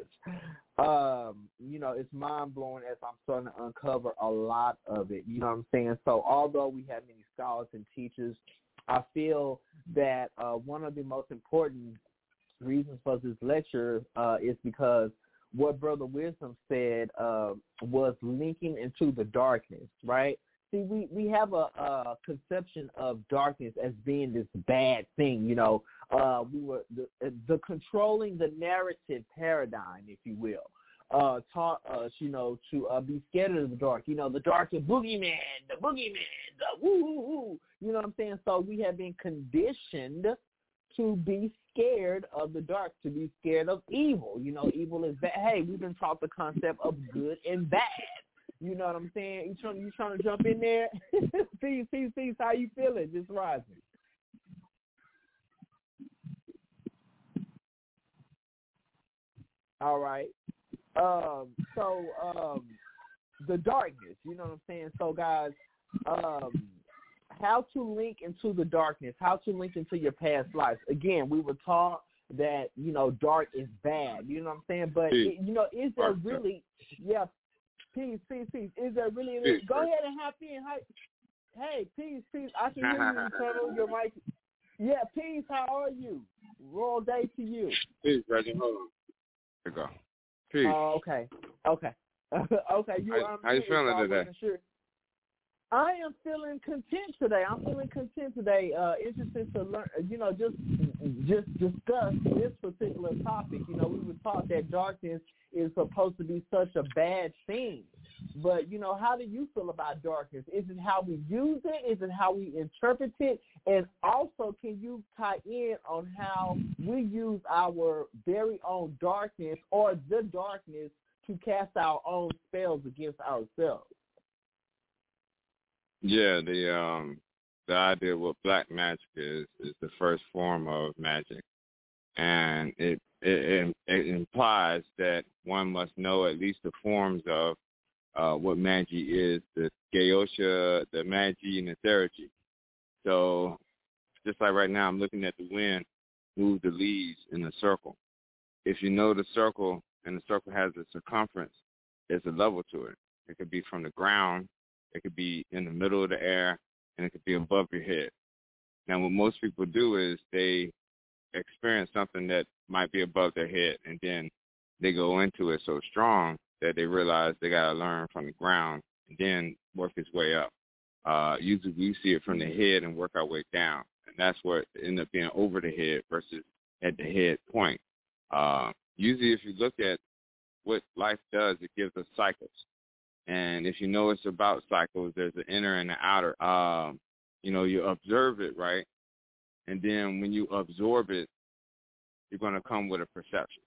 It's mind-blowing as I'm starting to uncover a lot of it. You know what I'm saying? So although we have many scholars and teachers, I feel that one of the most important reasons for this lecture is because what Brother Wisdom said was linking into the darkness, right? See, we have a conception of darkness as being this bad thing, we were the controlling the narrative paradigm, if you will, taught us, to be scared of the dark. The dark, the boogeyman, the woo-hoo-hoo. You know what I'm saying? So we have been conditioned to be scared of the dark, to be scared of evil. Evil is bad. Hey, we've been taught the concept of good and bad. You know what I'm saying? You trying to jump in there? Peace, how you feeling? Just rising. All right. The darkness, you know what I'm saying? So, guys, how to link into the darkness, how to link into your past lives. Again, we were taught that, dark is bad, you know what I'm saying? But, is there really, peace. Is there really, go ahead and hop in. Hey, peace. I can hear you. Turn on your mic. Yeah, peace. How are you? Royal day to you. Peace, Reggie. Hold on. There you go. Peace. Oh, okay. Okay. How you feeling today? Sure. I am feeling content today. Interested to learn, just discuss this particular topic. We were taught that darkness is supposed to be such a bad thing. But, how do you feel about darkness? Is it how we use it? Is it how we interpret it? And also, can you tie in on how we use our very own darkness or the darkness to cast our own spells against ourselves? Yeah, the idea of what black magic is the first form of magic, and it implies that one must know at least the forms of what Magi is, the Geosha, the Magi, and the Theurgy. So just like right now, I'm looking at the wind move the leaves in a circle. If you know the circle, and the circle has a circumference, there's a level to it. It could be from the ground, it could be in the middle of the air, and it could be above your head. Now, what most people do is they experience something that might be above their head, and then they go into it so strong that they realize they got to learn from the ground and then work its way up. Usually we see it from the head and work our way down, and that's what ends up being over the head versus at the head point. Usually if you look at what life does, it gives us cycles. And if you know it's about cycles, there's an inner and an outer. You observe it, right? And then when you absorb it, you're going to come with a perception.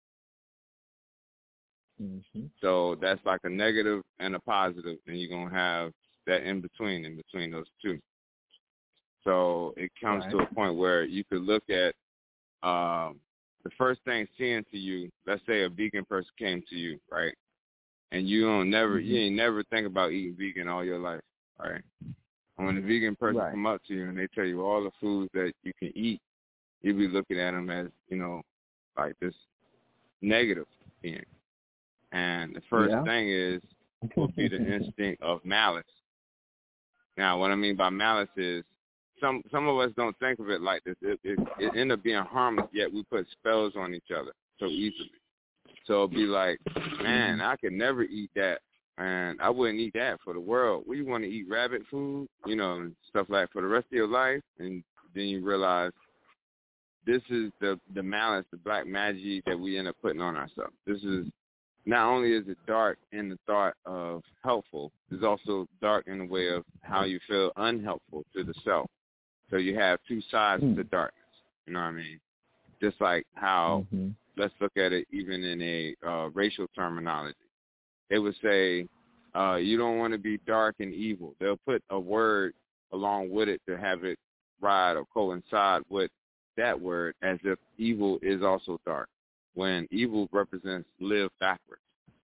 Mm-hmm. So that's like a negative and a positive, and you're going to have that in between those two. So it comes to a point where you could look at the first thing seeing to you. Let's say a vegan person came to you, right? And you ain't never think about eating vegan all your life, right? And when a vegan person come up to you and they tell you all the foods that you can eat, you'll be looking at them as, like this negative being. And the first thing would be the instinct of malice. Now, what I mean by malice is some of us don't think of it like this. It ends up being harmless, yet we put spells on each other so easily. So it'll be like, man, I could never eat that, and I wouldn't eat that for the world. We want to eat rabbit food, and stuff like for the rest of your life, and then you realize this is the malice, the black magic that we end up putting on ourselves. This is, not only is it dark in the thought of helpful, it's also dark in the way of how you feel unhelpful to the self. So you have two sides to darkness, you know what I mean? Just like how, let's look at it even in a racial terminology. They would say, you don't want to be dark and evil. They'll put a word along with it to have it ride or coincide with that word, as if evil is also dark, when evil represents live backwards.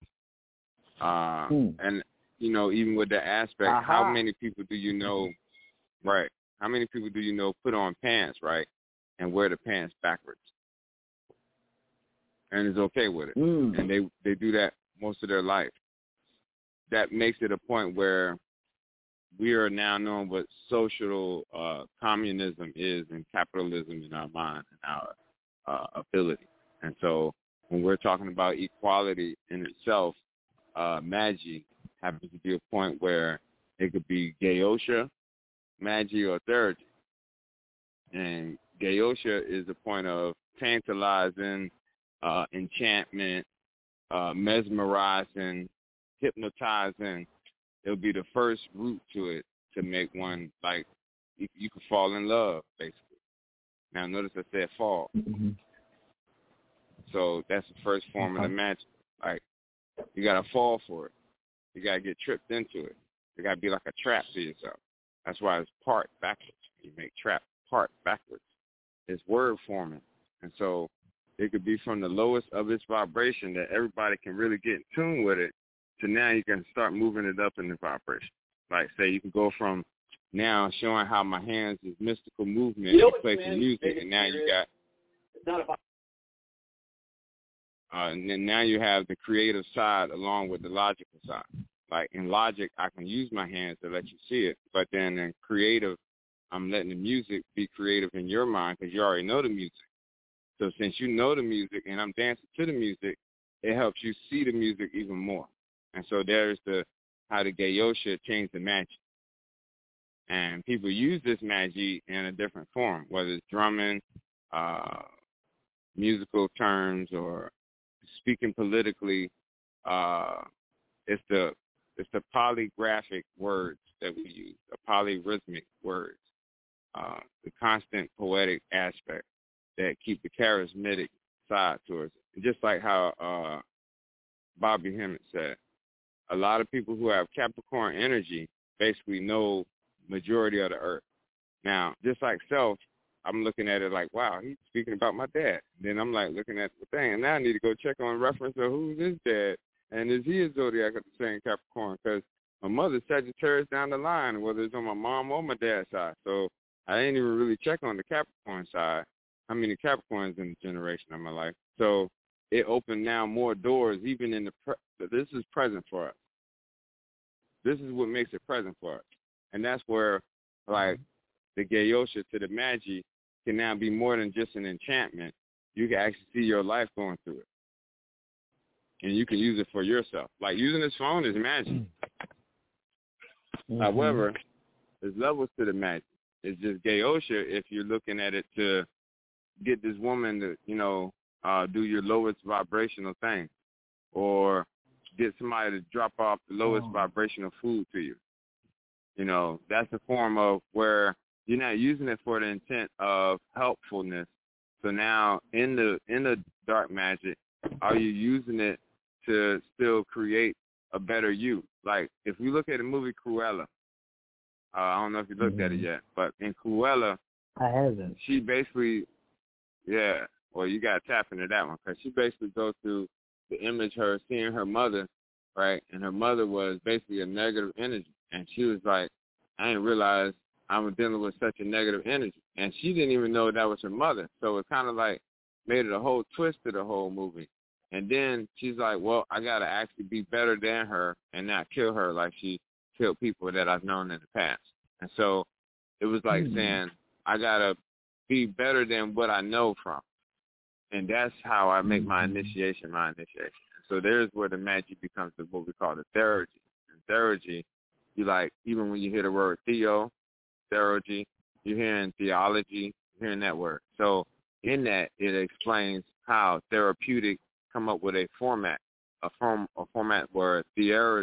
And, even with the aspect, how many people do you know, right? How many people do you know put on pants, right, and wear the pants backwards? And is okay with it. And they do that most of their life. That makes it a point where we are now knowing what social communism is and capitalism in our mind and our ability. And so when we're talking about equality in itself, Magi happens to be a point where it could be Geosha, Magi, or Theurgy. And Geosha is the point of tantalizing, enchantment, mesmerizing, hypnotizing. It'll be the first route to it to make one, like, you could fall in love, basically. Now, notice I said fall. So that's the first form of the magic. Like, you got to fall for it. You got to get tripped into it. It got to be like a trap to yourself. That's why it's part backwards. You make trap part backwards. It's word forming. And so it could be from the lowest of its vibration that everybody can really get in tune with it, to now you can start moving it up in the vibration. Like, say, you can go from now showing how my hands is mystical movement to play some music, and now you got, it's not about, and then now you have the creative side along with the logical side. Like, in logic, I can use my hands to let you see it, but then in creative, I'm letting the music be creative in your mind because you already know the music. So since you know the music and I'm dancing to the music, it helps you see the music even more. And so there's how the Geosha changed the magic. And people use this magic in a different form, whether it's drumming, musical terms, or speaking politically. It's the polygraphic words that we use, the polyrhythmic words, the constant poetic aspect that keep the charismatic side towards it. Just like how Bobby Hemmett said, a lot of people who have Capricorn energy basically know majority of the earth. Now, just like self, I'm looking at it like, wow, he's speaking about my dad. Then I'm like looking at the thing, and now I need to go check on reference of who's his dad, and is he a zodiac of the same Capricorn? Because my mother's Sagittarius down the line, whether it's on my mom or my dad's side. So I didn't even really check on the Capricorn side. How many Capricorns in the generation of my life? So it opened now more doors, even in this is present for us. This is what makes it present for us. And that's where, like, the Geosha to the Magi can now be more than just an enchantment. You can actually see your life going through it. And you can use it for yourself. Like, using this phone is magic. However, there's levels to the magic. It's just Geosha if you're looking at it to get this woman to, do your lowest vibrational thing, or get somebody to drop off the lowest vibrational food to you. That's a form of where you're not using it for the intent of helpfulness. So now in the dark magic, are you using it to still create a better you? Like, if we look at the movie Cruella, I don't know if you looked at it yet, but in Cruella, I haven't. She basically, well, you got to tap into that one, because she basically goes through the image, her seeing her mother, right? And her mother was basically a negative energy. And she was like, I didn't realize I was dealing with such a negative energy. And she didn't even know that was her mother. So it kind of like made it a whole twist to the whole movie. And then she's like, well, I got to actually be better than her and not kill her like she killed people that I've known in the past. And so it was like saying, I got to be better than what I know from. And that's how I make my initiation. So there's where the magic becomes what we call the theurgy. And theurgy, you like, even when you hear the word theo, theurgy, you're hearing theology, you're hearing that word. So in that, it explains how therapeutic come up with a format where theurgy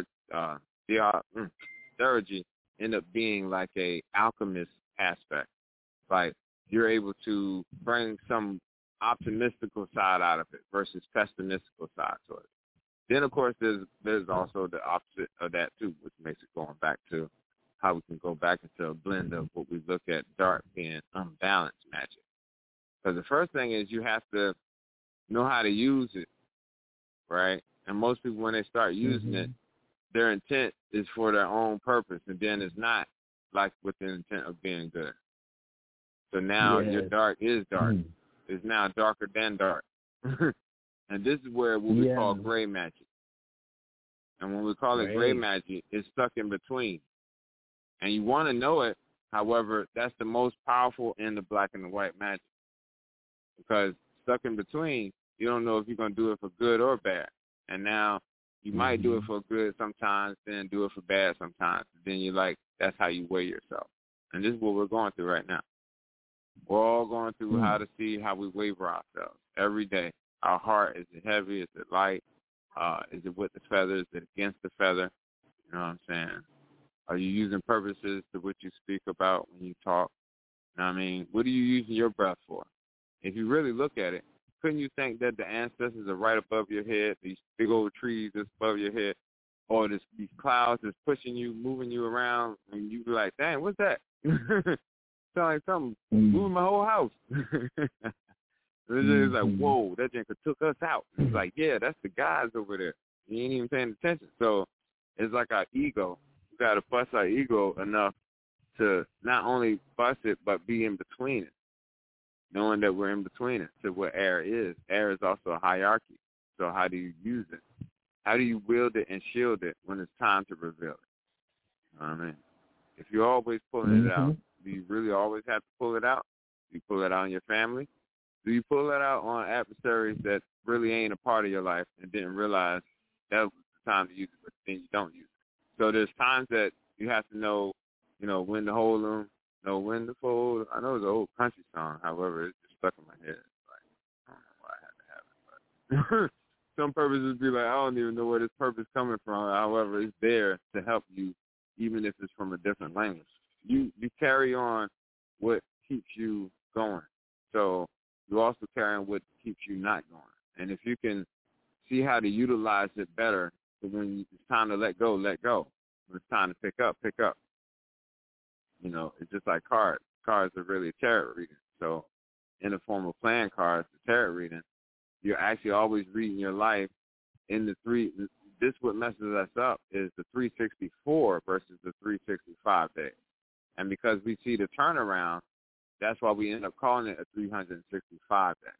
end up being like a alchemist aspect. Like, you're able to bring some optimistical side out of it versus pessimistical side to it. Then, of course, there's also the opposite of that, too, which makes it going back to how we can go back into a blend of what we look at dark being unbalanced magic. Because the first thing is you have to know how to use it, right? And most people, when they start using it, their intent is for their own purpose, and then it's not like with the intent of being good. So now your dark is dark. It's now darker than dark. And this is where what we call gray magic. And when we call it gray magic, it's stuck in between. And you want to know it. However, that's the most powerful in the black and the white magic. Because stuck in between, you don't know if you're going to do it for good or bad. And now you might do it for good sometimes, then do it for bad sometimes. Then you're like, that's how you weigh yourself. And this is what we're going through right now. We're all going through how to see how we waver ourselves every day. Our heart, is it heavy? Is it light? Is it with the feather? Is it against the feather? You know what I'm saying? Are you using purposes to what you speak about when you talk? You know what I mean? What are you using your breath for? If you really look at it, couldn't you think that the ancestors are right above your head, these big old trees that's above your head, or these clouds that's pushing you, moving you around, and you be like, dang, what's that? Sound like something moving my whole house. It's like, whoa, that thing took us out. It's like, yeah, that's the guys over there. You ain't even paying attention. So it's like our ego. We got to bust our ego enough to not only bust it, but be in between it, knowing that we're in between it to what air is. Air is also a hierarchy. So how do you use it? How do you wield it and shield it when it's time to reveal it? You know what I mean? If you're always pulling it out, do you really always have to pull it out? Do you pull it out on your family? Do you pull it out on adversaries that really ain't a part of your life and didn't realize that was the time to use it, but then you don't use it? So there's times that you have to know, when to hold them, know when to fold. I know it's an old country song, however, it's just stuck in my head. Like, I don't know why I had to have it, but some purposes be like, I don't even know where this purpose is coming from. However, it's there to help you, even if it's from a different language. You carry on what keeps you going. So you also carry on what keeps you not going. And if you can see how to utilize it better, so when it's time to let go, let go. When it's time to pick up, pick up. You know, it's just like cards. Cards are really a tarot reading. So in the form of playing cards, the tarot reading, you're actually always reading your life in the three. This what messes us up is the 364 versus the 365 days. And because we see the turnaround, that's why we end up calling it a 365 day.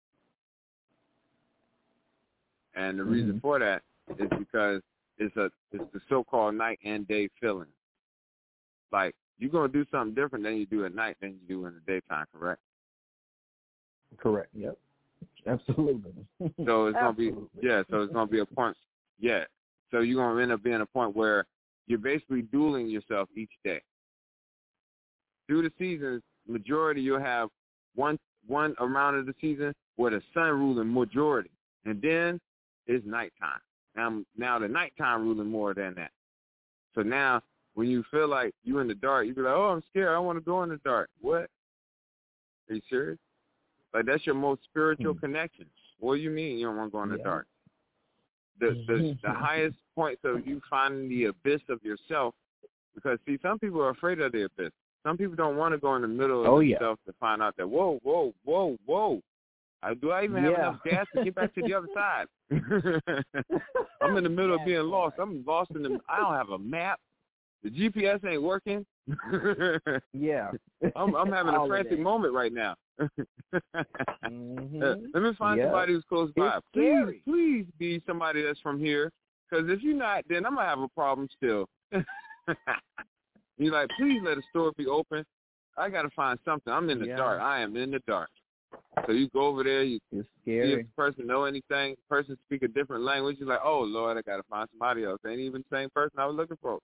And the reason for that is because it's the so-called night and day feeling. Like, you're going to do something different than you do at night than you do in the daytime, correct? Correct. Yep. Absolutely. So it's going to be, so it's going to be a point, so you're going to end up being a point where you're basically dueling yourself each day. Through the seasons, majority you'll have one amount of the season where the sun ruling majority, and then it's nighttime. Now the nighttime ruling more than that. So now when you feel like you in the dark, you be like, oh, I'm scared. I don't want to go in the dark. What? Are you serious? Like, that's your most spiritual connection. What do you mean you don't want to go in the dark? The highest points of you finding the abyss of yourself, because, see, some people are afraid of the abyss. Some people don't want to go in the middle of themselves to find out that, whoa. Do I even have enough gas to get back to the other side? I'm in the middle of being lost. I'm lost in the, I don't have a map. The GPS ain't working. I'm having a frantic moment right now. Let me find somebody who's close by. Please be somebody that's from here, because if you're not, then I'm going to have a problem still. You're like, please let the store be open. I got to find something. I'm in the dark. I am in the dark. So you go over there, you see if the person know anything, the person speak a different language, you're like, oh, Lord, I got to find somebody else. They ain't even the same person I was looking for.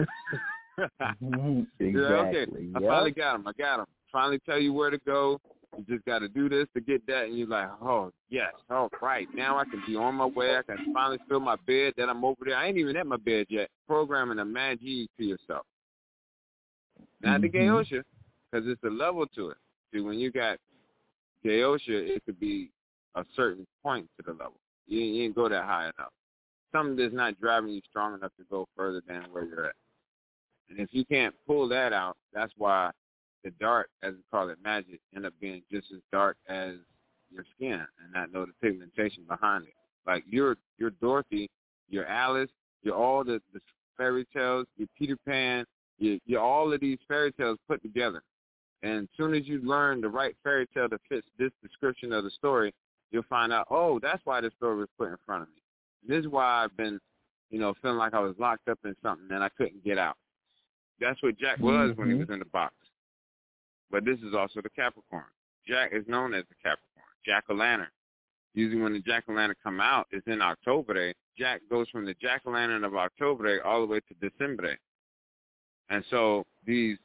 Exactly. You're like, okay, I finally got him. Finally tell you where to go. You just got to do this to get that. And you're like, oh, yes, all right. Now I can be on my way. I can finally feel my bed that I'm over there. I ain't even at my bed yet. Programming a magic to yourself. Not the Geosha, because it's a level to it. See, when you got Geosha, it could be a certain point to the level. You ain't go that high enough. Something that's not driving you strong enough to go further than where you're at. And if you can't pull that out, that's why the dark, as we call it, magic, end up being just as dark as your skin and not know the pigmentation behind it. Like you're Dorothy, you're Alice, you're all the fairy tales, you're Peter Pan, you're all of these fairy tales put together. And as soon as you learn the right fairy tale that fits this description of the story, you'll find out, oh, that's why this story was put in front of me. This is why I've been, feeling like I was locked up in something and I couldn't get out. That's what Jack was when he was in the box. But this is also the Capricorn. Jack is known as the Capricorn, Jack-o'-lantern. Usually when the Jack-o'-lantern come out, it's in October. Jack goes from the Jack-o'-lantern of October all the way to December. And so these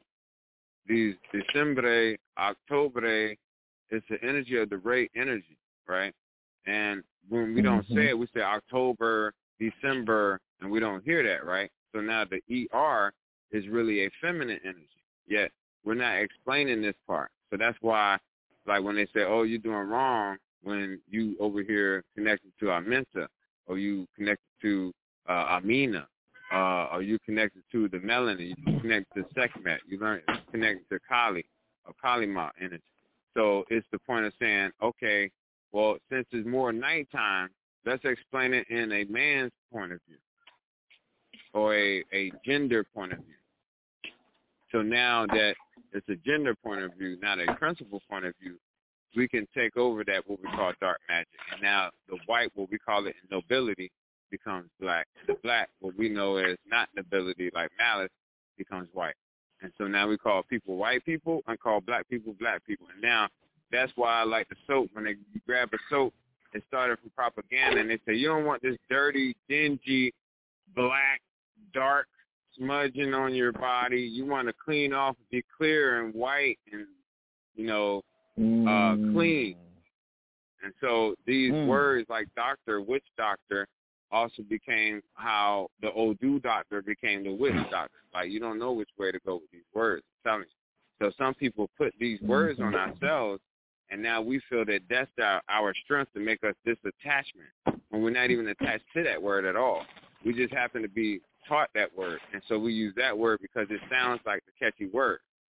December, October, it's the energy of the Ray energy, right? And when we don't say it, we say October, December, and we don't hear that, right? So now the ER is really a feminine energy, yet we're not explaining this part. So that's why, like when they say, oh, you're doing wrong when you over here connected to Aminta, or you connected to Amina, or you connected to the Melanie, you connected to Sekhmet, you learn connected to Kali, or Kalima energy. So it's the point of saying, okay, well, since it's more nighttime, let's explain it in a man's point of view, or a gender point of view. So now that it's a gender point of view, not a principal point of view, we can take over that, what we call dark magic. And now the white, what we call it in nobility, becomes black. The black, what we know as not nobility, like malice, becomes white. And so now we call people white people and call black people black people. And now that's why I like the soap. When they grab a soap, it started from propaganda, and they say, you don't want this dirty, dingy, black, dark, smudging on your body. You want to clean off, be clear and white and, clean. And so these words like doctor, witch doctor, also became how the Odu doctor became the witch doctor. Like, you don't know which way to go with these words. I'm telling you. So some people put these words on ourselves, and now we feel that that's our strength to make us this attachment, when we're not even attached to that word at all. We just happen to be taught that word, and so we use that word because it sounds like the catchy word.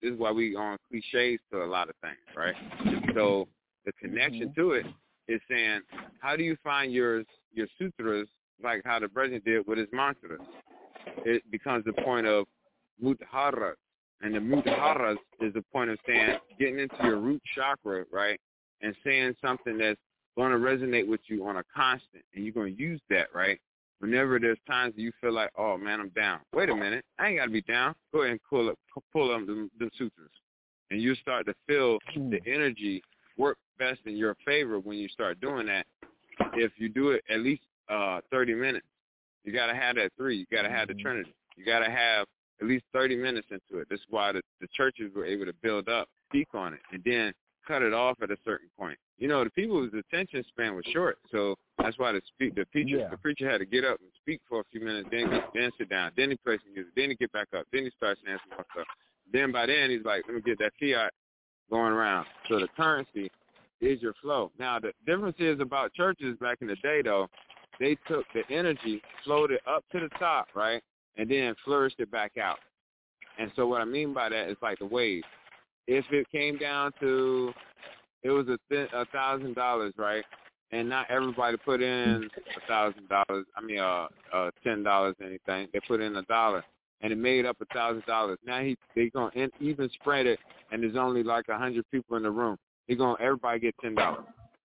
this is why we on cliches to a lot of things, right? So the connection to it is saying, how do you find your sutras, like how the Brajin did with his mantras? It becomes the point of mudharas. And the mudharas is the point of saying, getting into your root chakra, right, and saying something that's going to resonate with you on a constant, and you're going to use that, right? Whenever there's times that you feel like, oh, man, I'm down. Wait a minute. I ain't got to be down. Go ahead and pull up the sutras. And you start to feel the energy work best in your favor when you start doing that. If you do it at least 30 minutes, you got to have that 3. You got to have the Trinity. You got to have at least 30 minutes into it. This is why the churches were able to build up, speak on it, and then cut it off at a certain point. You know, the people's attention span was short, so that's why the preacher had to get up and speak for a few minutes, then sit down, then he play some music, then he get back up, then he starts saying some more stuff. Then by then he's like, let me get that fiat going around. So the currency is your flow. Now the difference is about churches back in the day, though, they took the energy, flowed it up to the top, right, and then flourished it back out. And so what I mean by that is like the wave. If it came down to, it was $1,000, right? And not everybody put in $1,000. I mean, $10 anything. They put in $1, and it made up $1,000. Now they gonna even spread it, and there's only like 100 people in the room. Everybody get $10.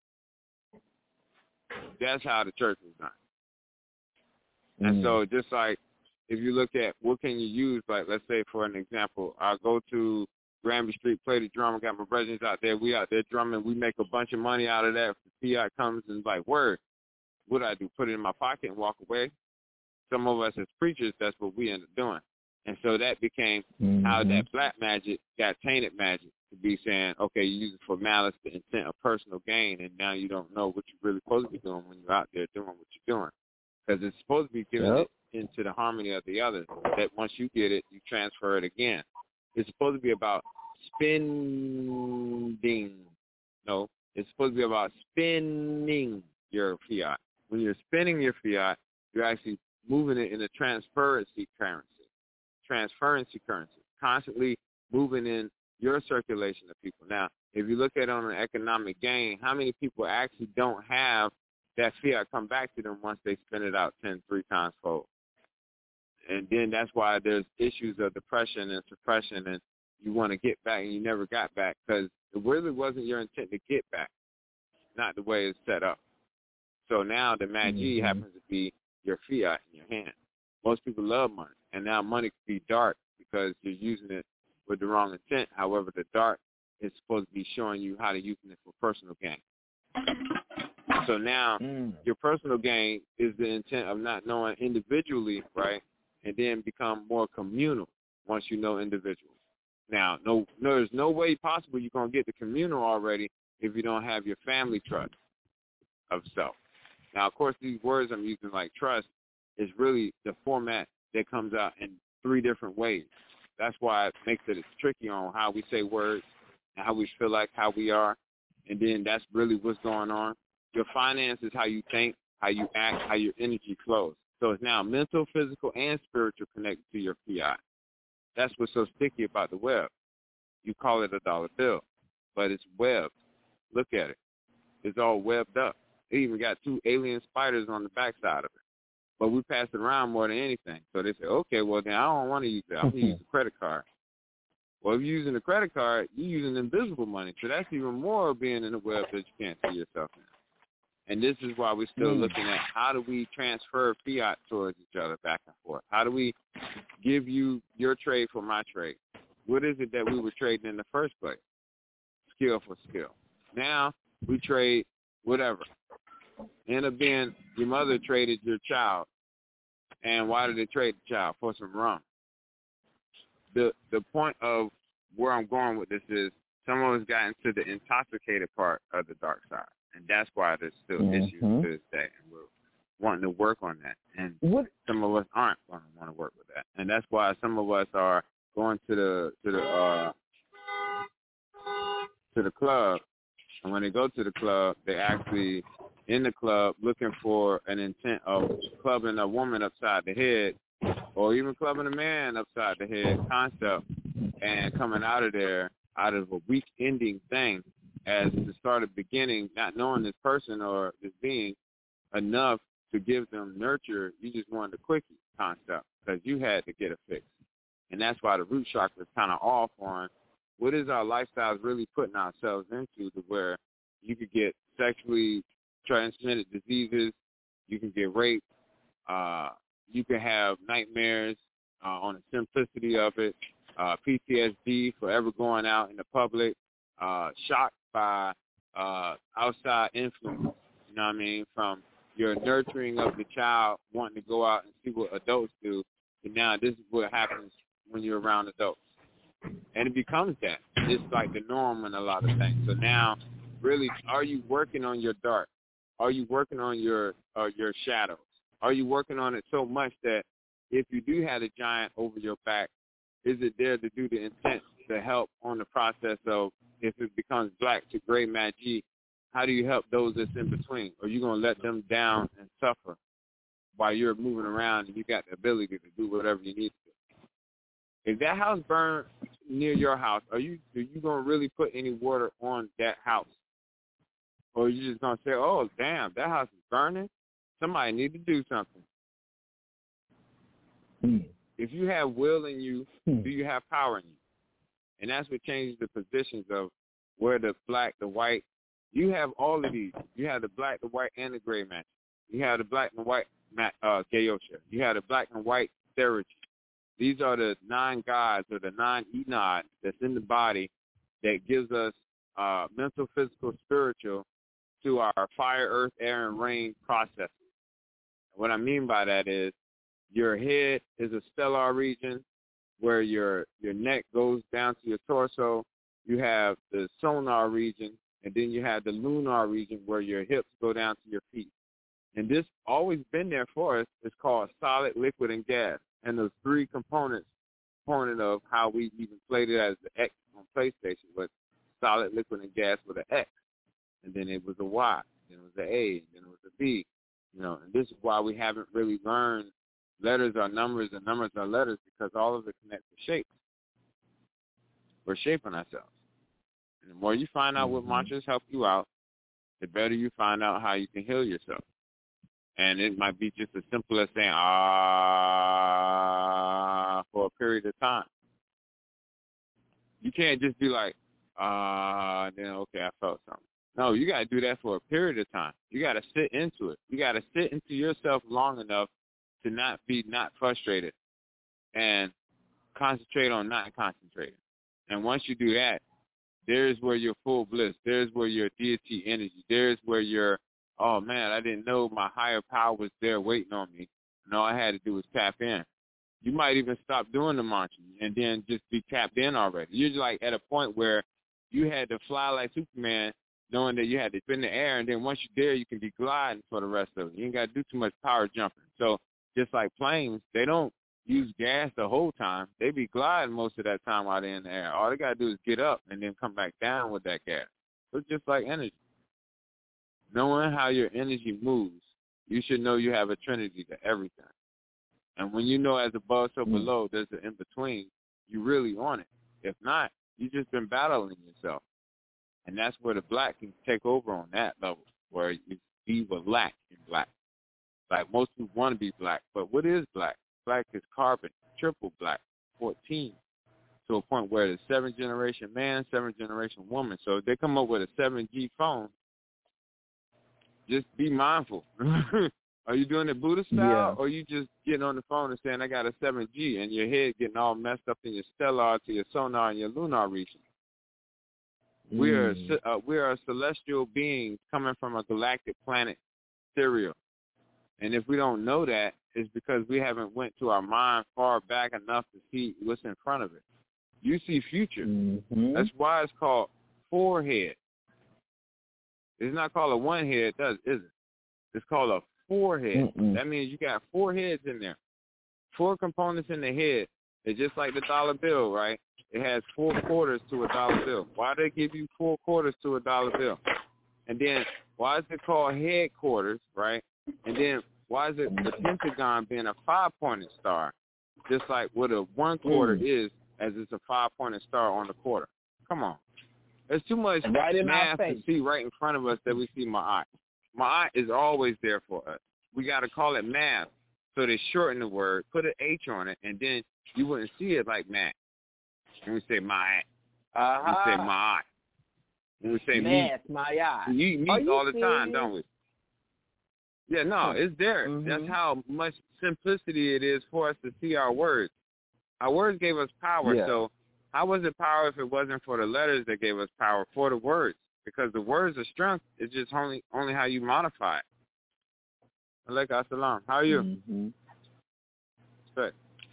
That's how the church was done. And so just like if you look at what can you use, like let's say for an example, I'll go to Granby Street, play the drum. I got my brothers out there. We out there drumming. We make a bunch of money out of that. If the fiat comes and like, word, what do I do? Put it in my pocket and walk away? Some of us as preachers, that's what we end up doing. And so that became how that black magic got tainted magic to be saying, okay, you use it for malice, the intent of personal gain, and now you don't know what you're really supposed to be doing when you're out there doing what you're doing. Because it's supposed to be giving it into the harmony of the others, that once you get it, you transfer it again. It's supposed to be about spending. No, it's supposed to be about spending your fiat. When you're spending your fiat, you're actually moving it in a transferency currency. Constantly moving in your circulation of people. Now, if you look at it on an economic gain, how many people actually don't have that fiat come back to them once they spend it out 3 times fold? And then that's why there's issues of depression and suppression, and you want to get back and you never got back because it really wasn't your intent to get back, not the way it's set up. So now the Magi happens to be your fiat in your hand. Most people love money, and now money can be dark because you're using it with the wrong intent. However, the dark is supposed to be showing you how to use it for personal gain. So now your personal gain is the intent of not knowing individually, right, and then become more communal once you know individuals. Now, there's no way possible you're going to get the communal already if you don't have your family trust of self. Now, of course, these words I'm using like trust is really the format that comes out in 3 different ways. That's why it makes it tricky on how we say words and how we feel like how we are. And then that's really what's going on. Your finance is how you think, how you act, how your energy flows. So it's now mental, physical, and spiritual connected to your fiat. That's what's so sticky about the web. You call it a dollar bill, but it's webbed. Look at it. It's all webbed up. It even got 2 alien spiders on the backside of it. But we pass it around more than anything. So they say, okay, well, then I don't want to use that. I'm going to use a credit card. Well, if you're using a credit card, you're using invisible money. So that's even more of being in the web that you can't see yourself in. And this is why we're still looking at how do we transfer fiat towards each other back and forth? How do we give you your trade for my trade? What is it that we were trading in the first place? Skill for skill. Now we trade whatever. End up being your mother traded your child. And why did they trade the child? For some rum. The point of where I'm going with this is some of us got into the intoxicated part of the dark side. And that's why there's still issues to this day. And we're wanting to work on that. And some of us aren't going to want to work with that. And that's why some of us are going to the club. And when they go to the club, they actually in the club looking for an intent of clubbing a woman upside the head or even clubbing a man upside the head concept and coming out of there, out of a week-ending thing, as the start of beginning, not knowing this person or this being enough to give them nurture, you just wanted the quickie concept because you had to get a fix. And that's why the root chakra is kind of off on what is our lifestyles really putting ourselves into, to where you could get sexually transmitted diseases, you can get raped, you can have nightmares on the simplicity of it, PTSD, forever going out in the public, shocked by outside influence, you know what I mean, from your nurturing of the child wanting to go out and see what adults do, and now this is what happens when you're around adults. And it becomes that. It's like the norm in a lot of things. So now, really, are you working on your dark? Are you working on your shadows? Are you working on it so much that if you do have a giant over your back, is it there to do the intent to help on the process of if it becomes black to gray magic? How do you help those that's in between? Or are you going to let them down and suffer while you're moving around and you got the ability to do whatever you need to do? If that house burned near your house, are you going to really put any water on that house? Or are you just going to say, oh, damn, that house is burning? Somebody need to do something. If you have will in you, do you have power in you? And that's what changes the positions of where the black, the white. You have all of these. You have the black, the white, and the gray magic. You have the black and white Geosha. You have the black and white Theragy. These are the 9 gods or the 9 Enod that's in the body that gives us mental, physical, spiritual to our fire, earth, air, and rain processes. What I mean by that is your head is a stellar region where your neck goes down to your torso. You have the sonar region, and then you have the lunar region where your hips go down to your feet. And this always been there for us. It's called solid, liquid, and gas. And those 3 components of how we even played it as the X on PlayStation was solid, liquid, and gas with an X. And then it was a Y, then it was an A, then it was a B. You know, and this is why we haven't really learned letters are numbers and numbers are letters, because all of it connects to shapes. We're shaping ourselves. And the more you find out what mantras help you out, the better you find out how you can heal yourself. And it might be just as simple as saying, for a period of time. You can't just be like, then okay, I felt something. No, you got to do that for a period of time. You got to sit into it. You got to sit into yourself long enough to not be not frustrated and concentrate on not concentrating. And once you do that, there's where your full bliss, there's where your deity energy, there's where your, oh, man, I didn't know my higher power was there waiting on me, and all I had to do was tap in. You might even stop doing the mantra and then just be tapped in already. You're like at a point where you had to fly like Superman, knowing that you had to be in the air, and then once you're there, you can be gliding for the rest of it. You ain't got to do too much power jumping. So just like planes, they don't use gas the whole time. They be gliding most of that time while they're in the air. All they got to do is get up and then come back down with that gas. So it's just like energy. Knowing how your energy moves, you should know you have a trinity to everything. And when you know as above, so below, there's an in-between, you really on it. If not, you just been battling yourself. And that's where the black can take over on that level, where you will lack in black. Like most people want to be black, but what is black? Black is carbon, triple black, 14, to a point where the 7th generation man, 7th generation woman. So if they come up with a 7G phone, just be mindful. Are you doing it Buddha style, or you just getting on the phone and saying, I got a 7G, and your head getting all messed up in your stellar to your sonar and your lunar region? We are celestial beings coming from a galactic planet, Serial. And if we don't know that, it's because we haven't went to our mind far back enough to see what's in front of it. You see future. That's why it's called 4-head. It's not called a 1-head, is it? It's called a 4-head. That means you got 4 heads in there. 4 components in the head. It's just like the dollar bill, right? It has 4 quarters to a dollar bill. Why they give you 4 quarters to a dollar bill? And then why is it called headquarters, right? And then why is it the pentagon being a 5-pointed star? Just like what a 1 quarter is as it's a 5-pointed star on the quarter. Come on. There's too much right in math our to face. see right in front of us that we see Ma'at. Ma'at is always there for us. We got to call it math. So they shorten the word, put an H on it, and then you wouldn't see it like math. When we say Ma'at, we say Ma'at. When we say math, meat, Ma'at. we eat meat all the time, don't we? Yeah, no, it's there. Mm-hmm. That's how much simplicity it is for us to see our words. Our words gave us power, so how was it power if it wasn't for the letters that gave us power? For the words, because the words of strength is just only how you modify it. Alaikum assalam. How are you? Mm-hmm. Good.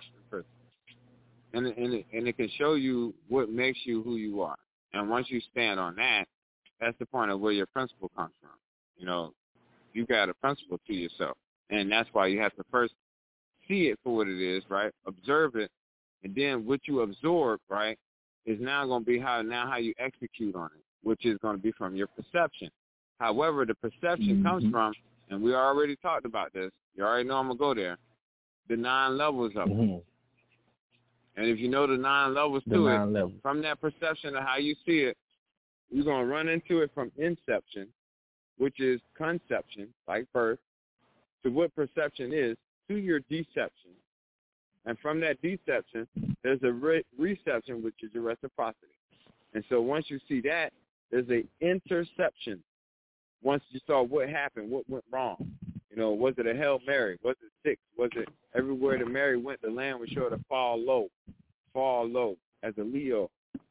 And it can show you what makes you who you are. And once you stand on that, that's the point of where your principle comes from. You know, you got a principle to yourself, and that's why you have to first see it for what it is, right? Observe it, and then what you absorb, right, is now going to be how you execute on it, which is going to be from your perception. However, the perception comes from, and we already talked about this. You already know I'm going to go there. The 9 levels of it. And if you know the 9 levels to it, from that perception of how you see it, you're going to run into it from inception, which is conception, like birth, to what perception is, to your deception. And from that deception, there's a reception, which is your reciprocity. And so once you see that, there's an interception. Once you saw what happened, what went wrong. You know, was it a Hail Mary? Was it 6? Was it everywhere that Mary went, the land was sure to fall low, as a Leo,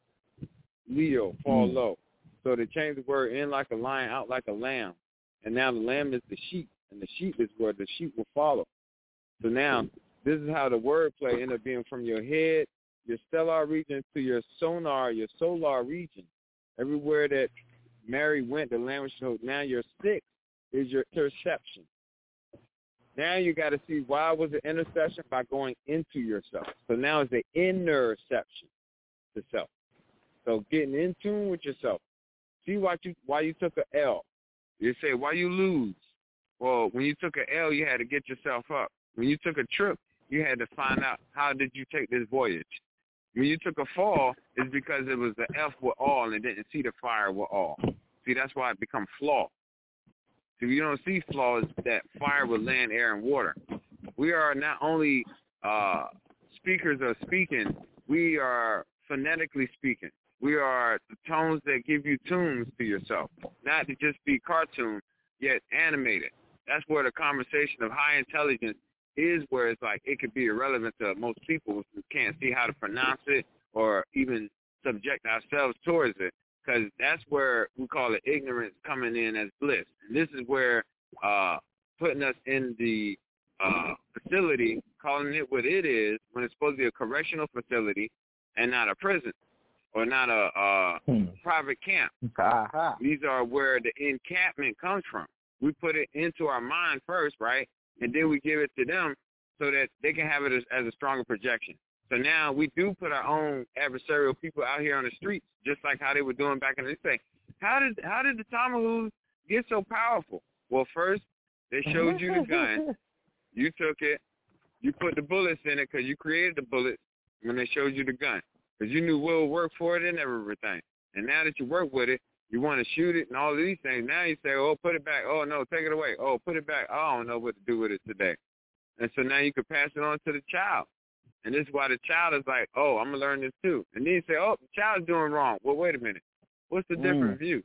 fall low. So they changed the word in like a lion, out like a lamb. And now the lamb is the sheep, and the sheep is where the sheep will follow. So now this is how the wordplay ended up being from your head, your stellar region, to your solar region. Everywhere that Mary went, the land was showed. Now your 6 is your interception. Now you got to see why was it interception? By going into yourself. So now it's the interception to self. So getting in tune with yourself. See why you took an L. You say, why you lose? Well, when you took an L, you had to get yourself up. When you took a trip, you had to find out how did you take this voyage. When you took a fall, it's because it was the F with all and didn't see the fire with all. See, that's why it becomes flaw. If you don't see flaws, that fire with land, air, and water. We are not only speakers of speaking, we are phonetically speaking. We are the tones that give you tunes to yourself, not to just be cartoon, yet animated. That's where the conversation of high intelligence is, where it's like it could be irrelevant to most people who can't see how to pronounce it or even subject ourselves towards it. Because that's where we call it ignorance coming in as bliss. And this is where putting us in the facility, calling it what it is, when it's supposed to be a correctional facility and not a prison or not a private camp. These are where the encampment comes from. We put it into our mind first, right? And then we give it to them so that they can have it as a stronger projection. So now we do put our own adversarial people out here on the streets, just like how they were doing back in the day. How did the Tomahawks get so powerful? Well, first they showed you the gun. You took it. You put the bullets in it because you created the bullets when they showed you the gun. Because you knew what would work for it and everything. And now that you work with it, you want to shoot it and all of these things. Now you say, oh, put it back. Oh, no, take it away. Oh, put it back. I don't know what to do with it today. And so now you can pass it on to the child. And this is why the child is like, oh, I'm going to learn this too. And then you say, oh, the child's doing wrong. Well, wait a minute. What's the different view?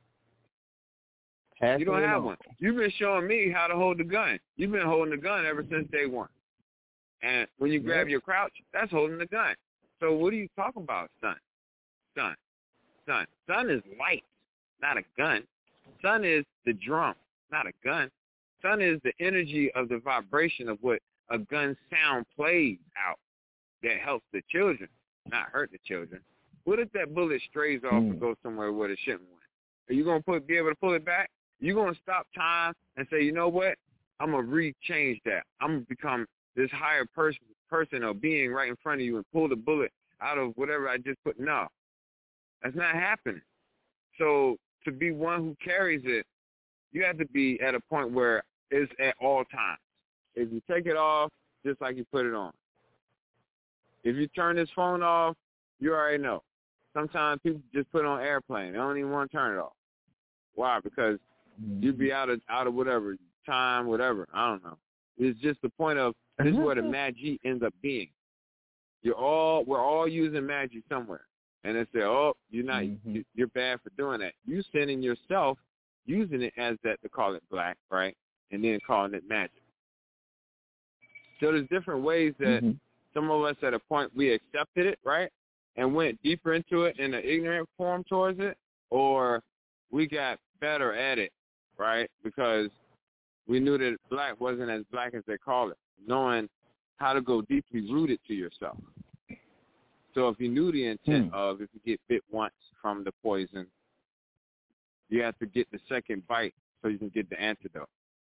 You don't have one. You've been showing me how to hold the gun. You've been holding the gun ever since day one. And when you grab your crouch, that's holding the gun. So what are you talking about, son? Son is light, not a gun. Son is the drum, not a gun. Son is the energy of the vibration of what a gun sound plays out. That helps the children, not hurt the children. What if that bullet strays off and goes somewhere where it shouldn't went? Are you going to be able to pull it back? You're going to stop time and say, you know what? I'm going to rechange that. I'm going to become this higher person or being right in front of you and pull the bullet out of whatever I just put. No, that's not happening. So to be one who carries it, you have to be at a point where it's at all times. If you take it off, just like you put it on. If you turn this phone off, You already know. Sometimes people just put it on airplane. They don't even want to turn it off. Why? Because you'd be out of whatever time, whatever. I don't know. It's just the point of this is where the magic ends up being. We're all using magic somewhere, and they say, "Oh, you're not. You're bad for doing that." You sending yourself using it as that to call it black, right? And then calling it magic. So there's different ways that some of us at a point we accepted it, right, and went deeper into it in an ignorant form towards it, or we got better at it, right, because we knew that black wasn't as black as they call it, knowing how to go deeply rooted to yourself. So if you knew the intent of if you get bit once from the poison, you have to get the second bite so you can get the antidote.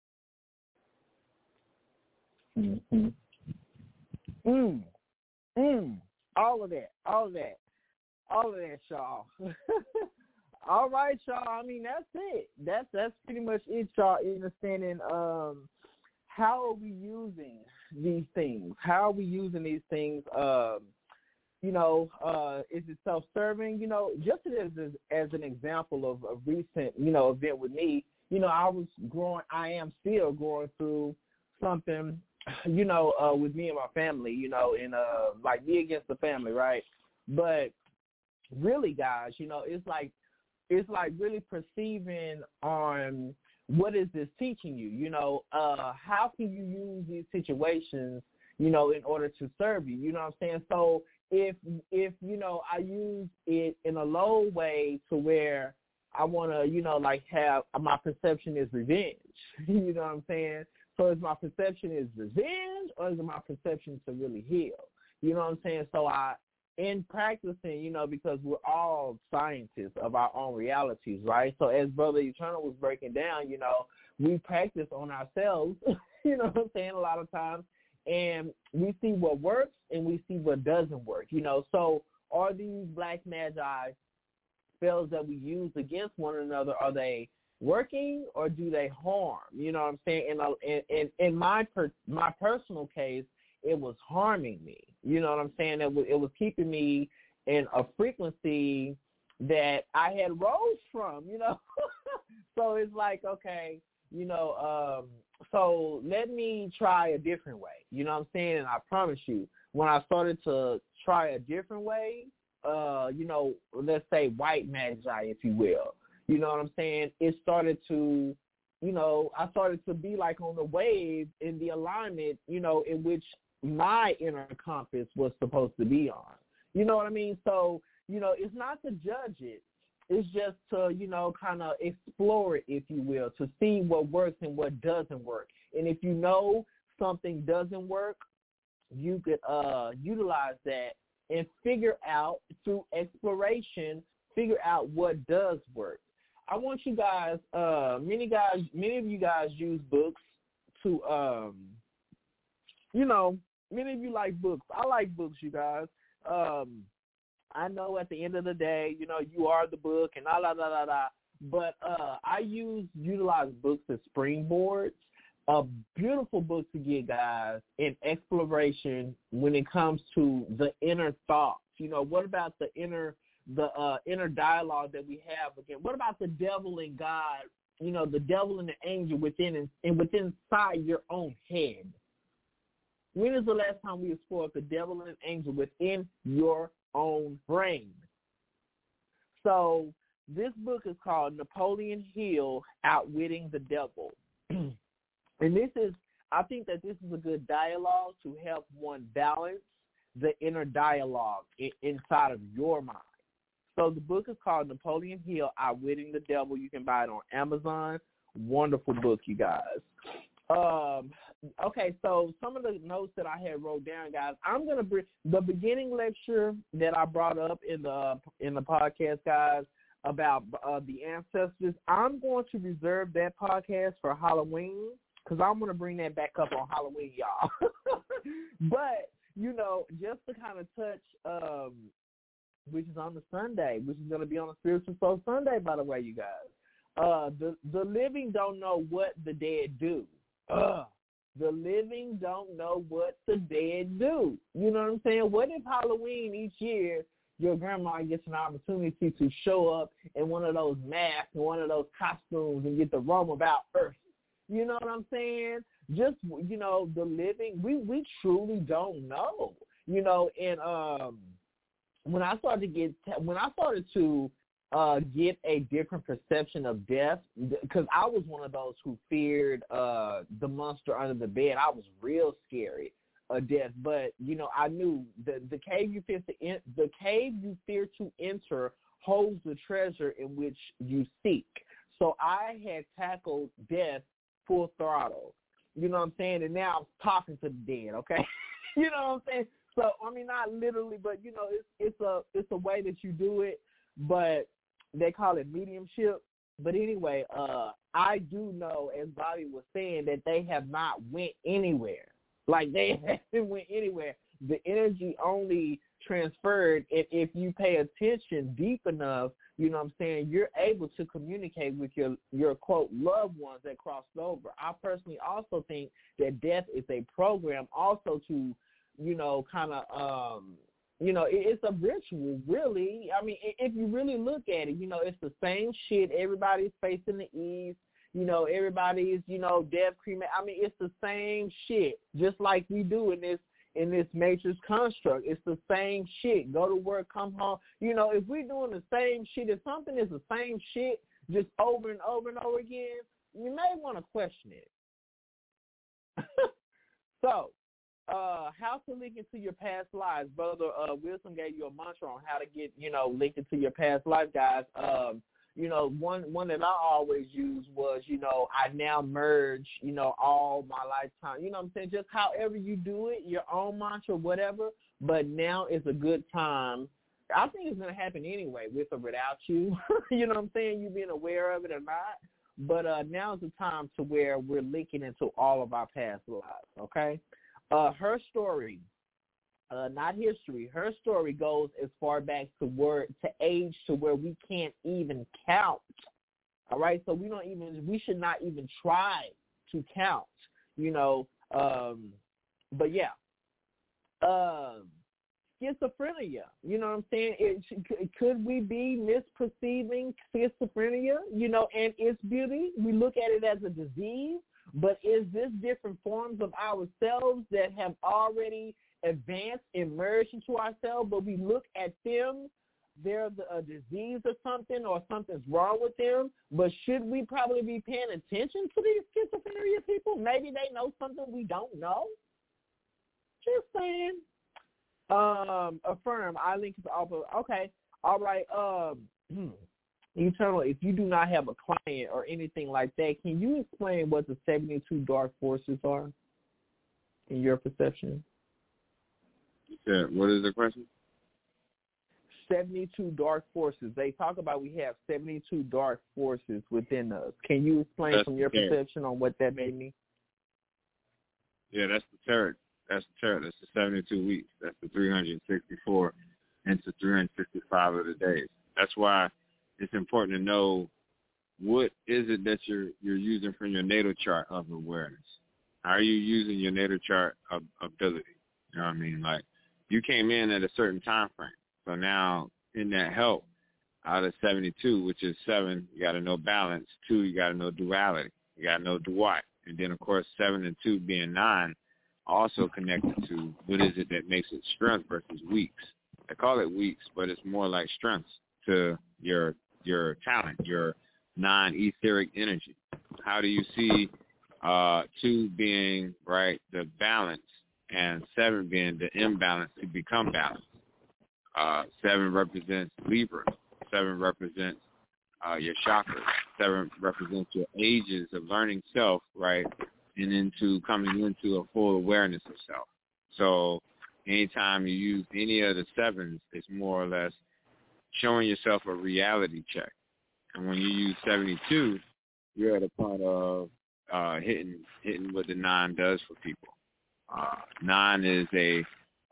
All of that, y'all. All right, y'all. I mean, that's it. That's pretty much it, y'all. Understanding how are we using these things? How are we using these things? Is it self-serving? Just as an example of a recent, event with me. I am still going through something, with me and my family, and like me against the family, right? But really, guys, it's like really perceiving on what is this teaching you? How can you use these situations, in order to serve you? You know what I'm saying? So if I use it in a low way to where I want to, have my perception is revenge. You know what I'm saying? So is my perception is revenge, or is it my perception to really heal? You know what I'm saying? So in practicing, because we're all scientists of our own realities, right? So as Brother Eternal was breaking down, we practice on ourselves, you know what I'm saying, a lot of times, and we see what works and we see what doesn't work, So are these black magi spells that we use against one another, are they working or do they harm? You know what I'm saying? And in my personal case, it was harming me. You know what I'm saying? It was keeping me in a frequency that I had rose from, So it's like, okay, so let me try a different way. You know what I'm saying? And I promise you, when I started to try a different way, let's say white magi, if you will, you know what I'm saying? It started to, I started to be like on the wave in the alignment, in which my inner compass was supposed to be on. You know what I mean? So, it's not to judge it. It's just to, kind of explore it, if you will, to see what works and what doesn't work. And if you know something doesn't work, you could utilize that and figure out through exploration, figure out what does work. I want you guys, many of you guys use books to, many of you like books. I like books, you guys. I know at the end of the day, you are the book and but I utilize books as springboards. A beautiful book to get, guys, in exploration when it comes to the inner thoughts. What about the inner dialogue that we have again? What about the devil and God? The devil and the angel within and inside your own head. When is the last time we explored the devil and angel within your own brain? So this book is called Napoleon Hill, Outwitting the Devil. And I think that this is a good dialogue to help one balance the inner dialogue inside of your mind. So the book is called Napoleon Hill, Outwitting the Devil. You can buy it on Amazon. Wonderful book, you guys. Okay, so some of the notes that I had wrote down, guys, I'm going to bring the beginning lecture that I brought up in the podcast, guys, about the ancestors. I'm going to reserve that podcast for Halloween because I'm going to bring that back up on Halloween, y'all. But, just to kind of touch, which is on the Sunday, which is going to be on the Spiritual Soul Sunday, by the way, you guys. The living don't know what the dead do. The living don't know what the dead do. You know what I'm saying? What if Halloween each year, your grandma gets an opportunity to show up in one of those masks and one of those costumes and get to roam about Earth. You know what I'm saying? Just, you know, the living, we truly don't know. You know, and when I started to get a different perception of death, because I was one of those who feared the monster under the bed. I was real scary of death, but you know, I knew the cave you fear to enter holds the treasure in which you seek. So I had tackled death full throttle. You know what I'm saying? And now I'm talking to the dead. Okay, you know what I'm saying? So I mean, not literally, but you know, it's a way that you do it, but they call it mediumship. But anyway, I do know, as Bobby was saying, that they have not went anywhere. Like, they haven't went anywhere. The energy only transferred, and if you pay attention deep enough, you know what I'm saying, you're able to communicate with your quote, loved ones that crossed over. I personally also think that death is a program also to, you know, kind of, you know, it's a ritual, really. I mean, if you really look at it, you know, it's the same shit. Everybody's facing the east. You know, everybody's, you know, death, cremate. I mean, it's the same shit, just like we do in this matrix construct. It's the same shit. Go to work, come home. You know, if we're doing the same shit, if something is the same shit just over and over and over again, you may want to question it. So, how to link into your past lives. Brother Wilson gave you a mantra on how to get, you know, linked into your past life, guys. You know, one that I always use was, you know, I now merge, you know, all my lifetime. You know what I'm saying? Just however you do it, your own mantra, whatever. But now is a good time. I think it's going to happen anyway, with or without you. You know what I'm saying? You being aware of it or not. But now is the time to where we're linking into all of our past lives, okay? Her story, not history, her story goes as far back to age to where we can't even count. All right, so we should not even try to count, you know. But yeah, schizophrenia. You know what I'm saying? Could we be misperceiving schizophrenia? You know, and its beauty. We look at it as a disease. But is this different forms of ourselves that have already advanced and merged into ourselves, but we look at them, they're a disease or something, or something's wrong with them? But should we probably be paying attention to these schizophrenia people? Maybe they know something we don't know. Just saying. Affirm. I link is off of, okay. All right. Eternal, if you do not have a client or anything like that, can you explain what the 72 dark forces are in your perception? Yeah, what is the question? 72 dark forces. They talk about we have 72 dark forces within us. Can you explain from your perception on what that may mean? Yeah, that's the tarot. That's the tarot. That's the 72 weeks. That's the 364 into 365 of the days. That's why it's important to know what is it that you're using from your natal chart of awareness. How are you using your natal chart of ability? You know what I mean? Like, you came in at a certain time frame. So now in that help, out of 72, which is 7, you got to know balance. 2, you got to know duality. You got to know Dwight. And then, of course, 7 and 2 being 9, also connected to what is it that makes it strength versus weaks. I call it weaks, but it's more like strengths to your talent, your non-etheric energy. How do you see 2 being, right, the balance, and 7 being the imbalance to become balanced? 7 represents Libra. 7 represents your chakras. 7 represents your ages of learning self, right, and into coming into a full awareness of self. So anytime you use any of the 7s, it's more or less showing yourself a reality check. And when you use 72, you're at a point of hitting what the 9 does for people. 9 is a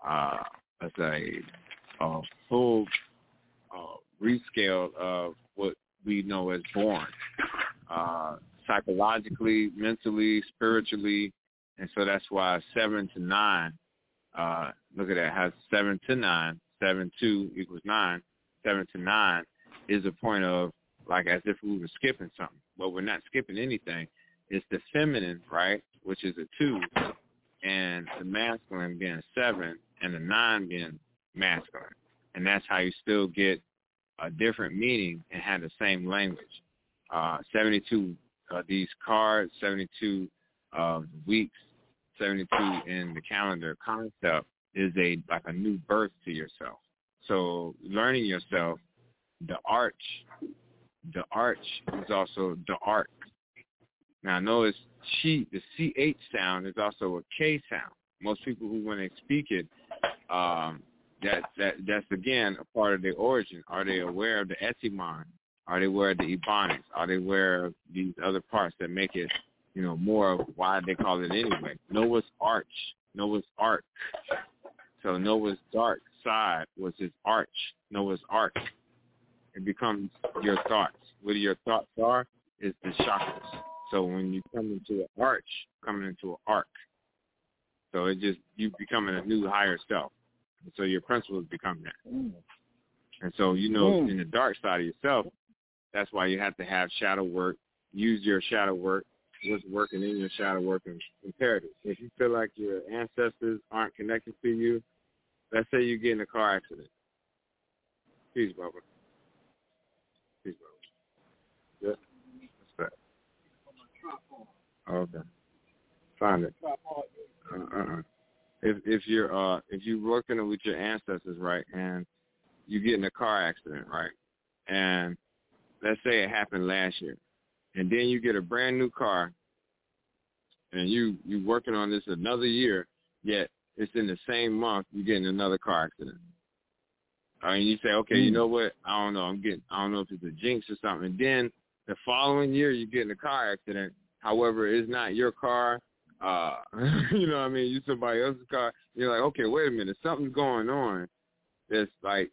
full rescale of what we know as born, psychologically, mentally, spiritually, and so that's why 7 to 9. Look at that, has 7 to 9. 7-2 equals 9. 7 to 9 is a point of, like, as if we were skipping something. But we're not skipping anything. It's the feminine, right, which is a 2, and the masculine being 7, and the 9 being masculine. And that's how you still get a different meaning and have the same language. 72 these cards, 72 weeks, 72 in the calendar concept is like a new birth to yourself. So learning yourself, the arch is also the arc. Now I know it's the CH sound is also a K sound. Most people who, when they speak it, that's again a part of their origin. Are they aware of the etymon? Are they aware of the ebonics? Are they aware of these other parts that make it, more of why they call it anyway? Noah's arch, Noah's ark. So Noah's dark side was his arch, Noah's ark. It becomes your thoughts. What your thoughts are is the chakras. So when you come into an arch, coming into an arc. So it just, you becoming a new higher self. So your principles become that. And so, in the dark side of yourself, that's why you have to have shadow work, use your shadow work, what's working in your shadow work and imperative. If you feel like your ancestors aren't connected to you, let's say you get in a car accident. Peace, Bubba. Peace, Bubba. Yeah? What's that? Okay. Find it. If you're working with your ancestors, right, and you get in a car accident, right, and let's say it happened last year, and then you get a brand new car, and you working on this another year, yet it's in the same month you get in another car accident. And you say, okay, you know what? I don't know. I don't know if it's a jinx or something. And then the following year you get in a car accident. However, it's not your car. You know what I mean? You somebody else's car. You're like, okay, wait a minute. Something's going on. That's like,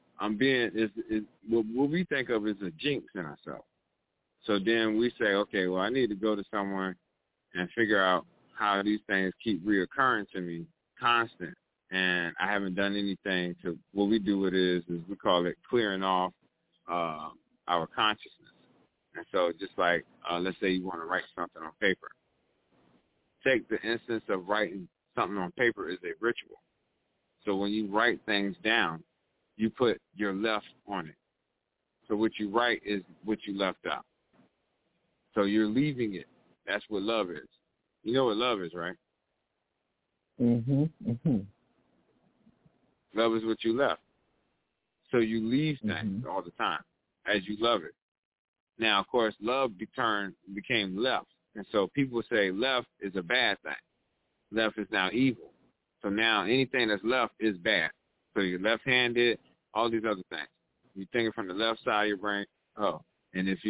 what we think of as a jinx in ourselves. So then we say, okay, well, I need to go to someone and figure out how these things keep reoccurring to me constant. And I haven't done anything to, what we do it is we call it clearing off our consciousness. And so just like, let's say you want to write something on paper. Take the instance of writing something on paper is a ritual. So when you write things down, you put your left on it. So what you write is what you left out. So you're leaving it. That's what love is. You know what love is, right? Love is what you left. So you leave things all the time as you love it. Now, of course, love became left. And so people say left is a bad thing. Left is now evil. So now anything that's left is bad. So you're left-handed, all these other things. You're thinking from the left side of your brain. Oh, and if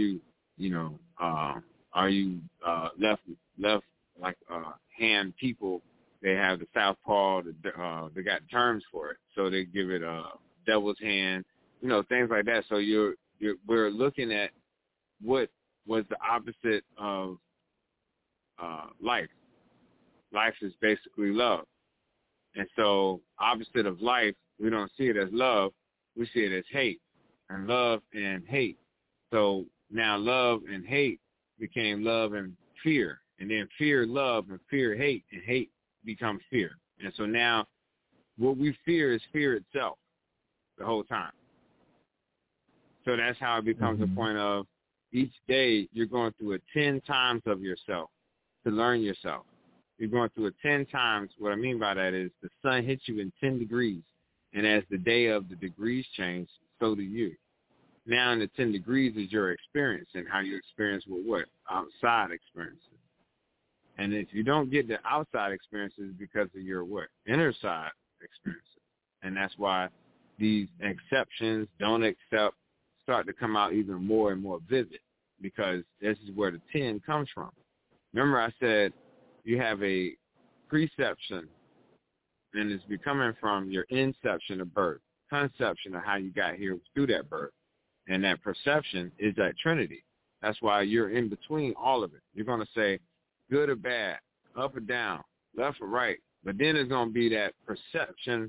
are you left like hand people? They have the southpaw. They got terms for it, so they give it a devil's hand. Things like that. So we're looking at what was the opposite of life. Life is basically love, and so opposite of life, we don't see it as love. We see it as hate, and love and hate. So now love and hate became love and fear, and then fear, love, and fear, hate, and hate becomes fear. And so now what we fear is fear itself the whole time. So that's how it becomes a point of each day you're going through 10 times of yourself to learn yourself. You're going through 10 times. What I mean by that is the sun hits you in 10 degrees, and as the day of the degrees change, so do you. Now in the 10 degrees is your experience and how you experience with what? Outside experiences. And if you don't get the outside experiences because of your what? Inner side experiences. And that's why these exceptions, don't accept, start to come out even more and more vivid, because this is where the 10 comes from. Remember I said you have a preception, and it's becoming from your inception of birth, conception of how you got here through that birth. And that perception is that Trinity. That's why you're in between all of it. You're going to say good or bad, up or down, left or right. But then it's going to be that perception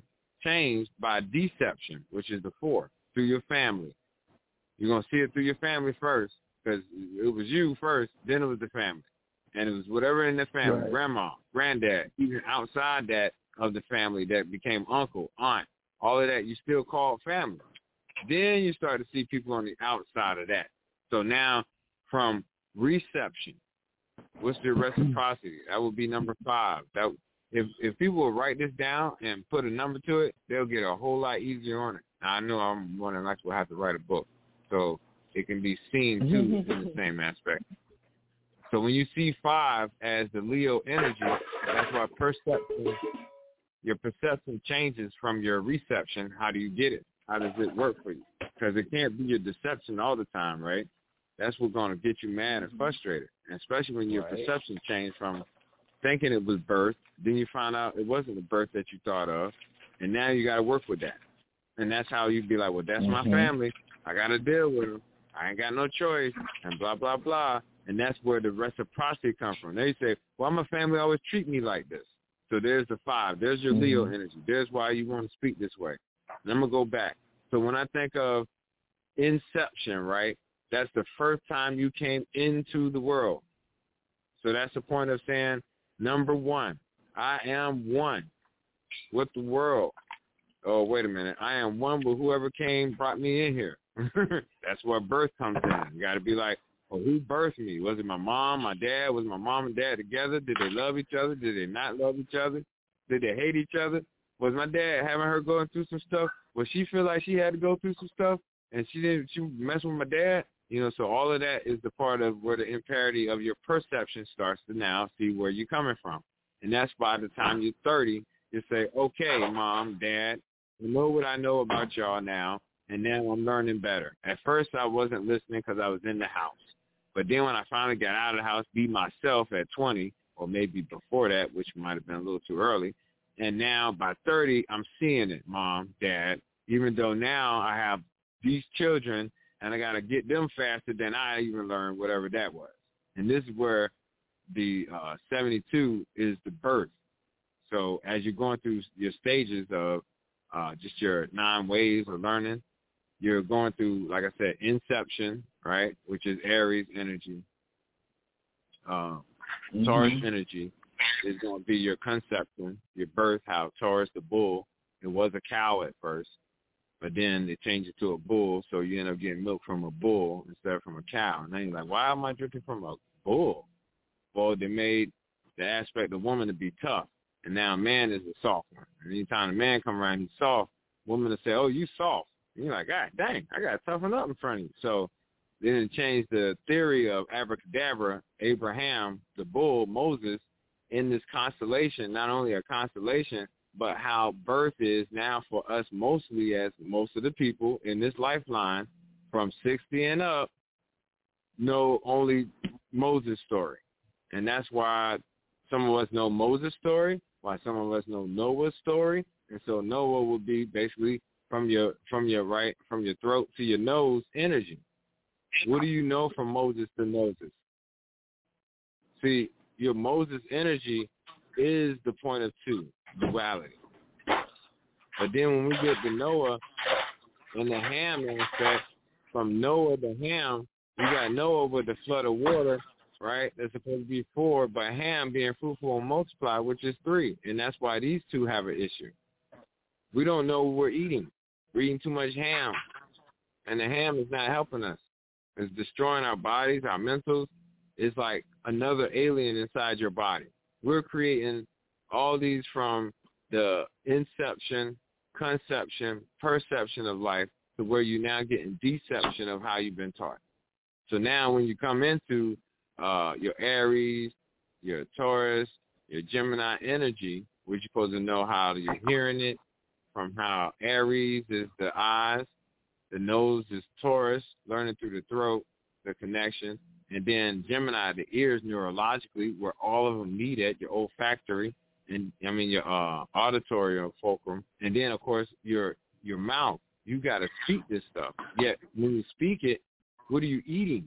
changed by deception, which is the 4, through your family. You're going to see it through your family first, because it was you first, then it was the family. And it was whatever in the family, right. Grandma, granddad, even outside that of the family that became uncle, aunt, all of that you still call family. Then you start to see people on the outside of that. So now from reception, what's the reciprocity? That would be number 5. That if people will write this down and put a number to it, they'll get a whole lot easier on it. Now, I know I'm one of the will have to write a book, so it can be seen too in the same aspect. So when you see 5 as the Leo energy, that's why your perception changes from your reception. How do you get it? How does it work for you? Because it can't be your deception all the time, right? That's what's going to get you mad and frustrated, and especially when your perception changed from thinking it was birth, then you find out it wasn't the birth that you thought of, and now you got to work with that. And that's how you be like, well, that's my family. I got to deal with them. I ain't got no choice, and blah, blah, blah. And that's where the reciprocity comes from. They say, well, my family always treat me like this. So there's the 5. There's your Leo energy. There's why you want to speak this way. And I'm going to go back. So when I think of inception, right, that's the first time you came into the world. So that's the point of saying, number 1, I am one with the world. Oh, wait a minute. I am one with whoever brought me in here. That's where birth comes in. You got to be like, well, who birthed me? Was it my mom, my dad? Was my mom and dad together? Did they love each other? Did they not love each other? Did they hate each other? Was my dad having her going through some stuff? Would she feel like she had to go through some stuff and she messed with my dad? You know, so all of that is the part of where the imparity of your perception starts to now see where you're coming from. And that's by the time you're 30, you say, okay, mom, dad, I know what I know about y'all now, and now I'm learning better. At first, I wasn't listening because I was in the house. But then when I finally got out of the house, be myself at 20, or maybe before that, which might have been a little too early, and now by 30, I'm seeing it, mom, dad, even though now I have these children, and I got to get them faster than I even learned whatever that was. And this is where the 72 is the birth. So as you're going through your stages of just your 9 ways of learning, you're going through, like I said, inception, right, which is Aries energy. Taurus energy is going to be your conception, your birth, how Taurus, the bull, it was a cow at first, but then they changed it to a bull, so you end up getting milk from a bull instead of from a cow. And then you're like, why am I drinking from a bull? Well, they made the aspect of woman to be tough, and now man is a soft one. And anytime a man come around, he's soft, women will say, oh, you soft. And you're like, God dang, I got to toughen up in front of you. So then it changed the theory of abracadabra, Abraham, the bull, Moses, in this constellation, not only a constellation, but how birth is now for us mostly, as most of the people in this lifeline from 60 and up know only Moses' story. And that's why some of us know Moses' story, why some of us know Noah's story. And so Noah will be basically from your throat to your nose energy. What do you know from Moses to Moses? See, your Moses energy is the point of 2, duality. But then when we get to Noah and the Ham aspect, from Noah to Ham, you got Noah with the flood of water, right? That's supposed to be 4, but Ham being fruitful and multiply, which is 3. And that's why these 2 have an issue. We don't know what we're eating. We're eating too much ham, and the ham is not helping us. It's destroying our bodies, our mentals. It's like another alien inside your body. We're creating all these from the inception, conception, perception of life to where you're now getting deception of how you've been taught. So now when you come into your Aries, your Taurus, your Gemini energy, which you're supposed to know how you're hearing it, from how Aries is the eyes, the nose is Taurus, learning through the throat, the connection, and then Gemini, the ears neurologically, where all of them meet at, your olfactory, and your auditory fulcrum, and then of course your mouth. You got to speak this stuff. Yet when you speak it, what are you eating?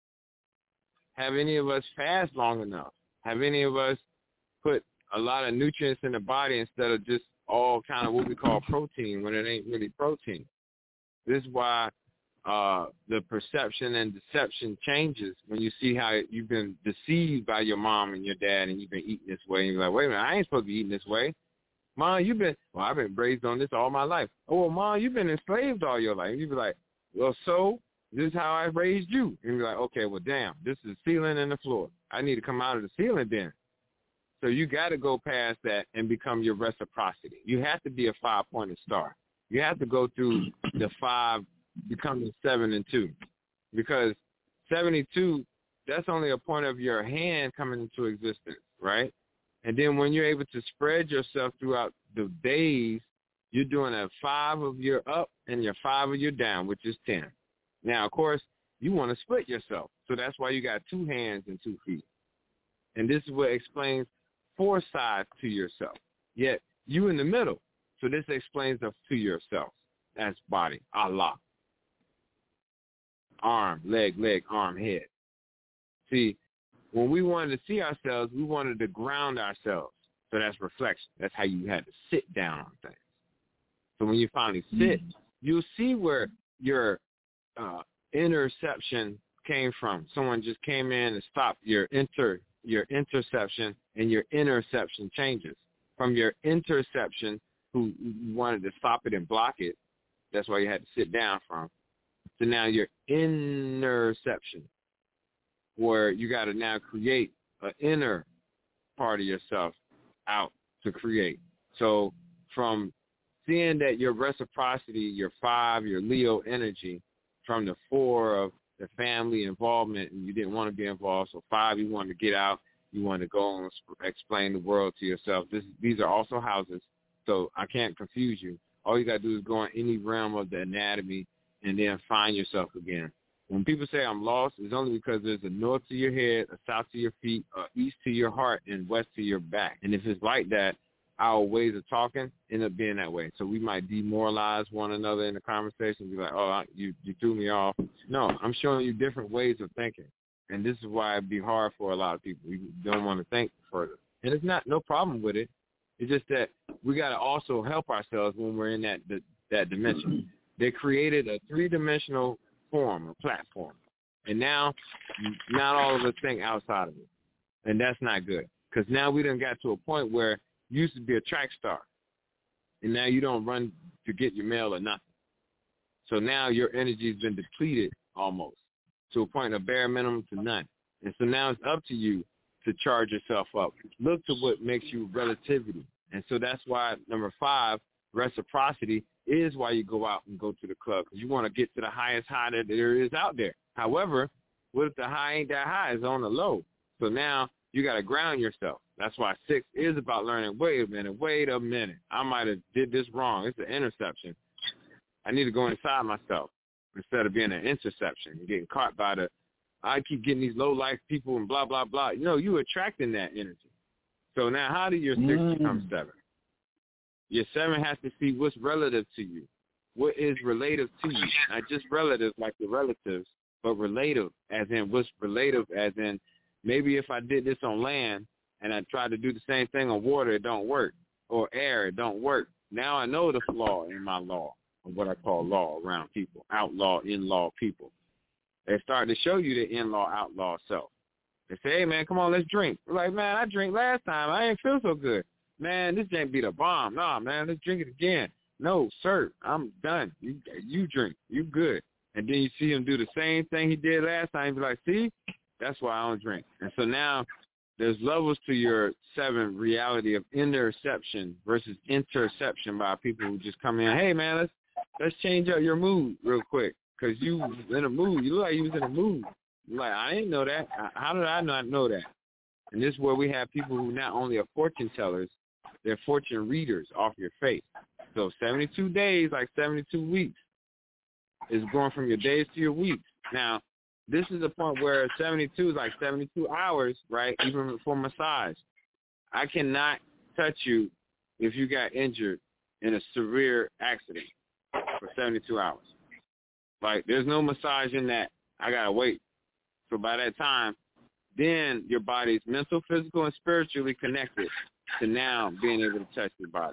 Have any of us fast long enough? Have any of us put a lot of nutrients in the body instead of just all kind of what we call protein when it ain't really protein. This is why the perception and deception changes when you see how you've been deceived by your mom and your dad and you've been eating this way. And you're like, wait a minute, I ain't supposed to be eating this way. Mom, I've been raised on this all my life. Oh, well, Mom, you've been enslaved all your life. And you'd be like, well, so this is how I raised you. And you're like, okay, well, damn, this is the ceiling and the floor. I need to come out of the ceiling then. So you got to go past that and become your reciprocity. You have to be a 5-pointed star. You have to go through the 5, becoming 7 and 2. Because 72, that's only a point of your hand coming into existence, right? And then when you're able to spread yourself throughout the days, you're doing a 5 of your up and your 5 of your down, which is 10. Now, of course, you want to split yourself. So that's why you got 2 hands and 2 feet. And this is what explains 4 sides to yourself. Yet you in the middle. So this explains the to yourself as body, Allah. Arm, leg, arm, head. See, when we wanted to see ourselves, we wanted to ground ourselves. So that's reflection. That's how you had to sit down on things. So when you finally sit, you'll see where your interception came from. Someone just came in and stopped your interception, and your interception changes. From your interception, who wanted to stop it and block it, that's why you had to sit down from, to now your interception, where you got to now create an inner part of yourself out to create. So from seeing that your reciprocity, your 5, your Leo energy, from the 4 of the family involvement, and you didn't want to be involved, so 5, you wanted to get out, you wanted to go and explain the world to yourself. These are also houses, so I can't confuse you. All you got to do is go in any realm of the anatomy and then find yourself again. When people say I'm lost, it's only because there's a north to your head, a south to your feet, a east to your heart, and west to your back. And if it's like that, our ways of talking end up being that way. So we might demoralize one another in the conversation, be like, oh, you threw me off. No, I'm showing you different ways of thinking. And this is why it'd be hard for a lot of people. We don't want to think further. And it's no problem with it. It's just that we got to also help ourselves when we're in that dimension. They created a 3-dimensional form, a platform. And now, not all of us think outside of it. And that's not good. Because now we done got to a point where you used to be a track star. And now you don't run to get your mail or nothing. So now your energy has been depleted almost to a point of bare minimum to none. And so now it's up to you to charge yourself up. Look to what makes you relativity. And so that's why number 5, reciprocity, is why you go out and go to the club, because you want to get to the highest high that there is out there. However, what if the high ain't that high? It's on the low. So now you got to ground yourself. That's why 6 is about learning, wait a minute. I might have did this wrong. It's an interception. I need to go inside myself instead of being an interception and getting caught by I keep getting these low-life people and blah, blah, blah. You know, you attracting that energy. So now how do your 6 become 7? Your 7 has to see what's relative to you. What is relative to you? Not just relative like the relatives, but relative as in what's relative as in maybe if I did this on land and I tried to do the same thing on water, it don't work. Or air, it don't work. Now I know the flaw in my law, or what I call law around people, outlaw, in-law people. They start to show you the in-law, outlaw self. They say, hey, man, come on, let's drink. We're like, man, I drank last time. I didn't feel so good. Man, this ain't be the bomb. Nah, man, let's drink it again. No, sir, I'm done. You drink. You good. And then you see him do the same thing he did last time. You be like, see, that's why I don't drink. And so now there's levels to your 7 reality of interception versus interception by people who just come in, hey, man, let's change up your mood real quick because you in a mood. You look like you was in a mood. You're like, I didn't know that. How did I not know that? And this is where we have people who not only are fortune tellers, they're fortune readers off your face. So 72 days, like 72 weeks, is going from your days to your weeks. Now, this is the point where 72 is like 72 hours, right, even for massage. I cannot touch you if you got injured in a severe accident for 72 hours. Like, there's no massage in that. I got to wait. So by that time, then your body's mental, physical, and spiritually connected to now being able to touch your body.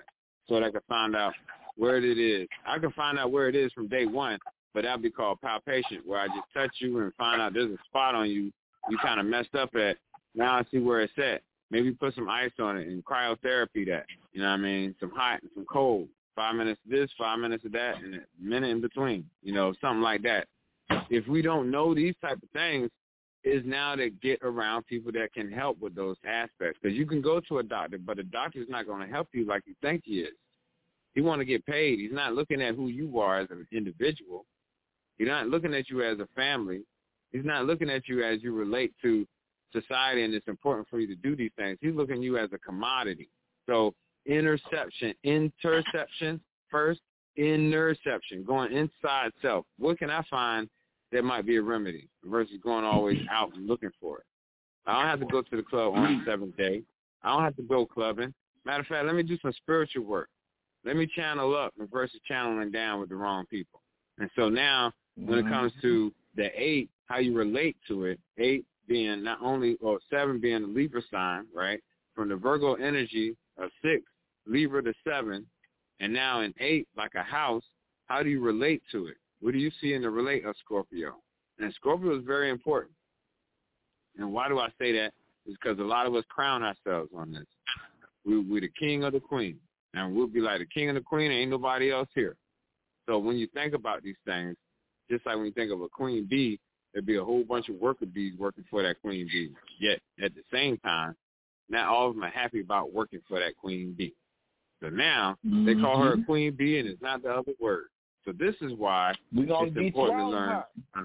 so that I can find out where it is. I can find out where it is from day one, but that would be called palpation, where I just touch you and find out there's a spot on you kind of messed up at. Now I see where it's at. Maybe put some ice on it and cryotherapy that. You know what I mean? Some hot and some cold. 5 minutes of this, 5 minutes of that, and a minute in between. You know, something like that. If we don't know these type of things, is now to get around people that can help with those aspects. Because you can go to a doctor, but a doctor's not going to help you like you think he is. He want to get paid. He's not looking at who you are as an individual. He's not looking at you as a family. He's not looking at you as you relate to society, and it's important for you to do these things. He's looking at you as a commodity. So interception first, interception, going inside self. What can I find that might be a remedy versus going always out and looking for it? I don't have to go to the club on the 7th day. I don't have to go clubbing. Matter of fact, let me do some spiritual work. Let me channel up versus channeling down with the wrong people. And so now when it comes to the 8, how you relate to it, 8 being not only, or 7 being the Libra sign, right? From the Virgo energy of 6, Libra to 7, and now in 8, like a house, how do you relate to it? What do you see in the relate of Scorpio? And Scorpio is very important. And why do I say that? It's because a lot of us crown ourselves on this. We're the king or the queen. And we'll be like the king and the queen, ain't nobody else here. So when you think about these things, just like when you think of a queen bee, there'd be a whole bunch of worker bees working for that queen bee. Yet at the same time, not all of them are happy about working for that queen bee. So now they call her a queen bee, and it's not the other word. So this is why it's important to learn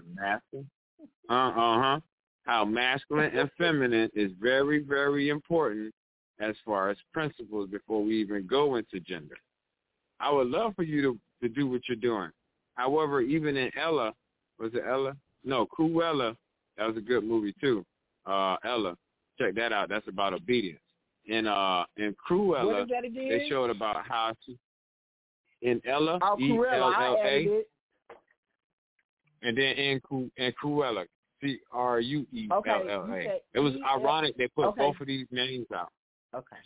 how masculine and feminine is very, very important as far as principles before we even go into gender. I would love for you to do what you're doing. However, even in Ella, was it Ella? No, Cruella, that was a good movie too. Ella, check that out. That's about obedience. In Cruella, they showed about how to, in Ella, E-L-L-A, and then in Cruella, C-R-U-E-L-L-A. It was ironic they put both of these names out. Okay.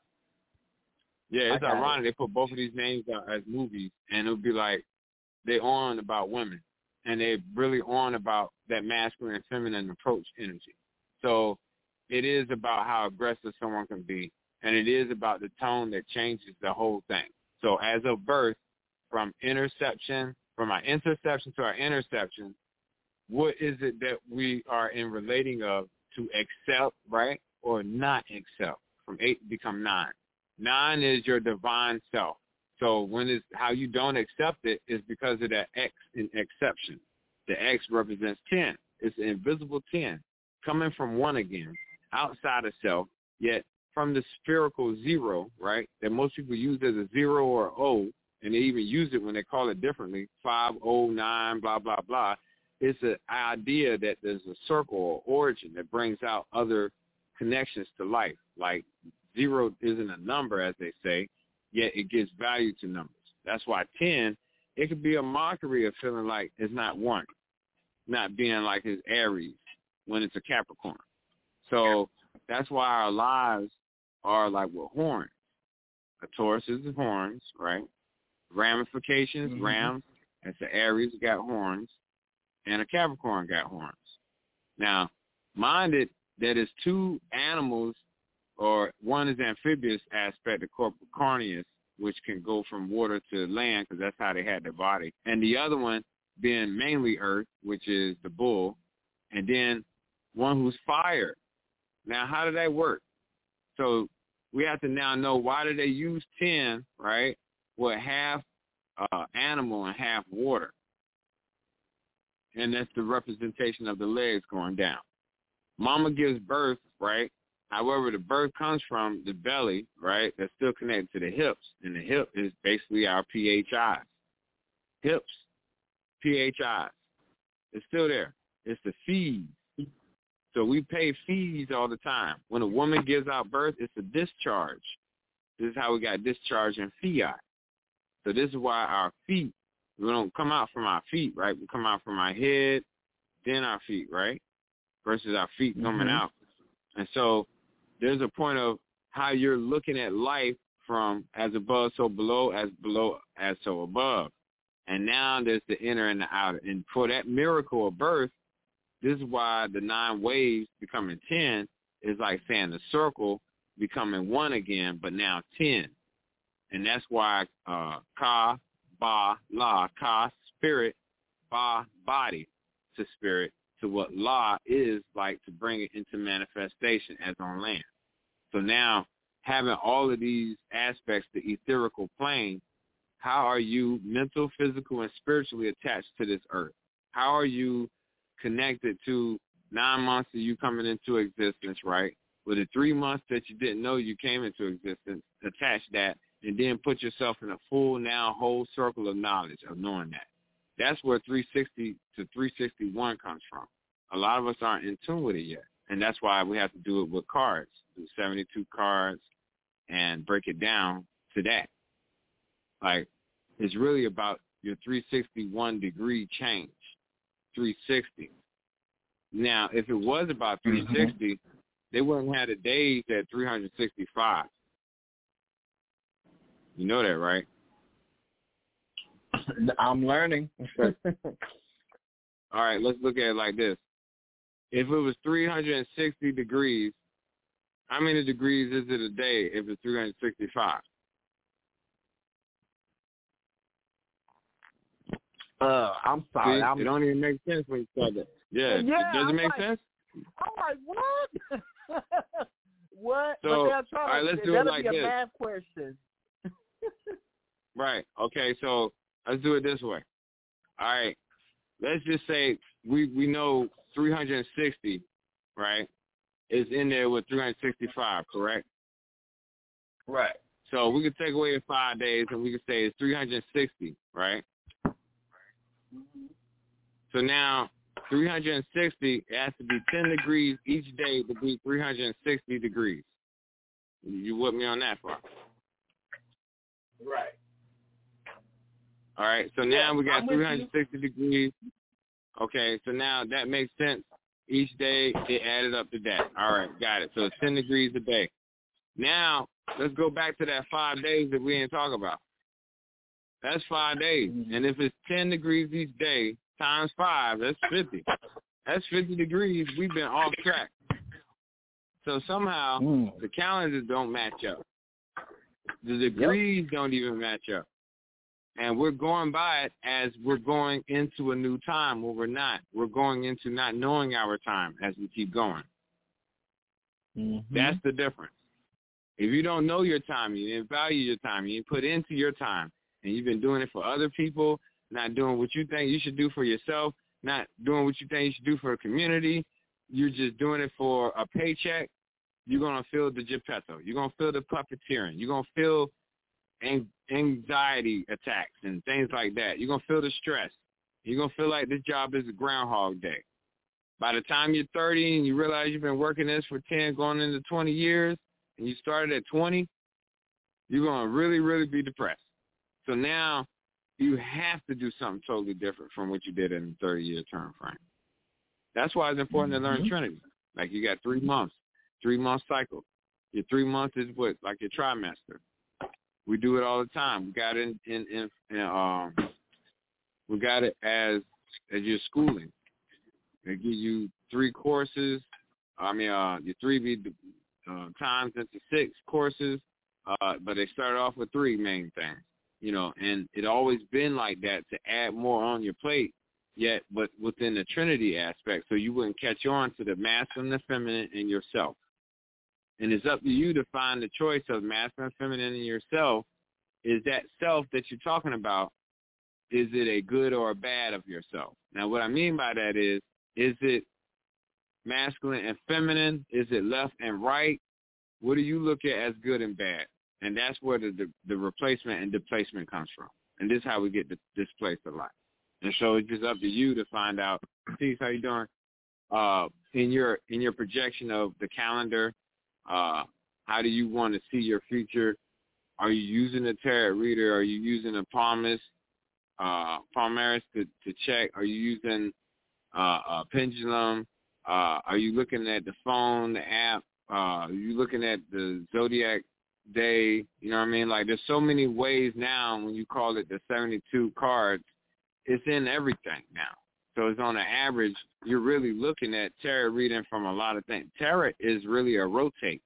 Yeah, it's ironic they put both of these names out as movies, and it would be like they on about women, and they really on about that masculine and feminine approach energy. So it is about how aggressive someone can be, and it is about the tone that changes the whole thing. So as of birth, from our interception to our interception, what is it that we are in relating of to accept, right, or not accept? From 8 become 9. 9 is your divine self. So how you don't accept it is because of that X in exception. The X represents 10. It's an invisible 10 coming from 1 again, outside of self, yet from the spherical 0, right, that most people use as a 0 or O, and they even use it when they call it differently, 5, 0, 9, blah, blah, blah. It's an idea that there's a circle or origin that brings out other connections to life. Like 0 isn't a number, as they say, yet it gives value to numbers. That's why 10, it could be a mockery of feeling like it's not 1, not being like it's Aries when it's a Capricorn. So that's why our lives are like with horns. A Taurus is the horns, right? Ramifications, rams. That's the Aries got horns, and a Capricorn got horns. Now, mind it that it's 2 animals, or one is amphibious aspect, the Capricornius, which can go from water to land because that's how they had their body. And the other one being mainly earth, which is the bull, and then one who's fire. Now, how did that work? So we have to now know, why do they use 10, right, with half animal and half water? And that's the representation of the legs going down. Mama gives birth, right? However, the birth comes from the belly, right? That's still connected to the hips. And the hip is basically our PHIs. Hips, PHIs. It's still there. It's the fees. So we pay fees all the time. When a woman gives out birth, it's a discharge. This is how we got discharge in fiat. So this is why our feet, we don't come out from our feet, right? We come out from our head, then our feet, right? Versus our feet coming out. And so there's a point of how you're looking at life from as above, so below, as so above. And now there's the inner and the outer. And for that miracle of birth, this is why the 9 waves becoming 10 is like saying the circle becoming 1 again, but now 10. And that's why Ka, Ba, La, Ka, spirit, Ba, body to spirit, to what La is like to bring it into manifestation as on land. So now having all of these aspects, the etherical plane, how are you mental, physical, and spiritually attached to this earth? How are you connected to 9 months of you coming into existence, right? With the 3 months that you didn't know you came into existence, attach that, and then put yourself in a full now whole circle of knowledge of knowing that. That's where 360 to 361 comes from. A lot of us aren't in tune with it yet, and that's why we have to do it with cards, do 72 cards, and break it down to that. Like, it's really about your 361 degree change, 360. Now, if it was about 360, they wouldn't have the days at 365. You know that, right? I'm learning. All right, let's look at it like this. If it was 360 degrees, how many degrees is it a day if it's 365? I'm sorry. See, it don't even make sense when you start that. Yeah, does it make sense? I'm like, what? What? So, all right, let's do it like this. That'll be a math question. Right. Okay, so let's do it this way. All right. Let's just say we know 360, right, is in there with 365, correct? Right. So we could take away the 5 days and we could say it's 360, right? So now 360 has to be 10 degrees each day to be 360 degrees. You with me on that part? Right. All right, so now we got 360 degrees. Okay, so now that makes sense. Each day, it added up to that. All right, got it. So it's 10 degrees a day. Now, let's go back to that 5 days that we didn't talk about. That's 5 days. And if it's 10 degrees each day times 5, that's 50. That's 50 degrees. We've been off track. So somehow, the calendars don't match up. The degrees don't even match up. And we're going by it as we're going into a new time where we're not. We're going into not knowing our time as we keep going. That's the difference. If you don't know your time, you didn't value your time, you didn't put into your time, and you've been doing it for other people, not doing what you think you should do for yourself, not doing what you think you should do for a community, you're just doing it for a paycheck, you're going to feel the Geppetto. You're going to feel the puppeteering. You're going to feel anxiety attacks and things like that. You're going to feel the stress. You're going to feel like this job is a Groundhog Day. By the time you're 30 and you realize you've been working this for 10, going into 20 years, and you started at 20, you're going to really, really be depressed. So now you have to do something totally different from what you did in the 30-year term frame. That's why it's important to learn Trinity. Like you got 3 months, 3-month cycle. Your 3 months is what, like your trimester. We do it all the time. We got it we got it as your schooling. They give you 3 courses. Your 3 be times into 6 courses, but they start off with 3 main things, and it always been like that to add more on your plate, but within the Trinity aspect, so you wouldn't catch on to the masculine, the feminine, and yourself. And it's up to you to find the choice of masculine, feminine, and yourself. Is that self that you're talking about, is it a good or a bad of yourself? Now, what I mean by that is it masculine and feminine? Is it left and right? What do you look at as good and bad? And that's where the replacement and displacement comes from. And this is how we get displaced a lot. And so it's just up to you to find out. Steve, how you doing? In your projection of the calendar, how do you want to see your future? Are you using a tarot reader? Are you using a palmist, to check? Are you using a pendulum? Are you looking at the phone, the app? Are you looking at the zodiac they, you know what I mean? Like, there's so many ways now when you call it the 72 cards, it's in everything now. So it's on the average, you're really looking at tarot reading from a lot of things. Tarot is really a rotator.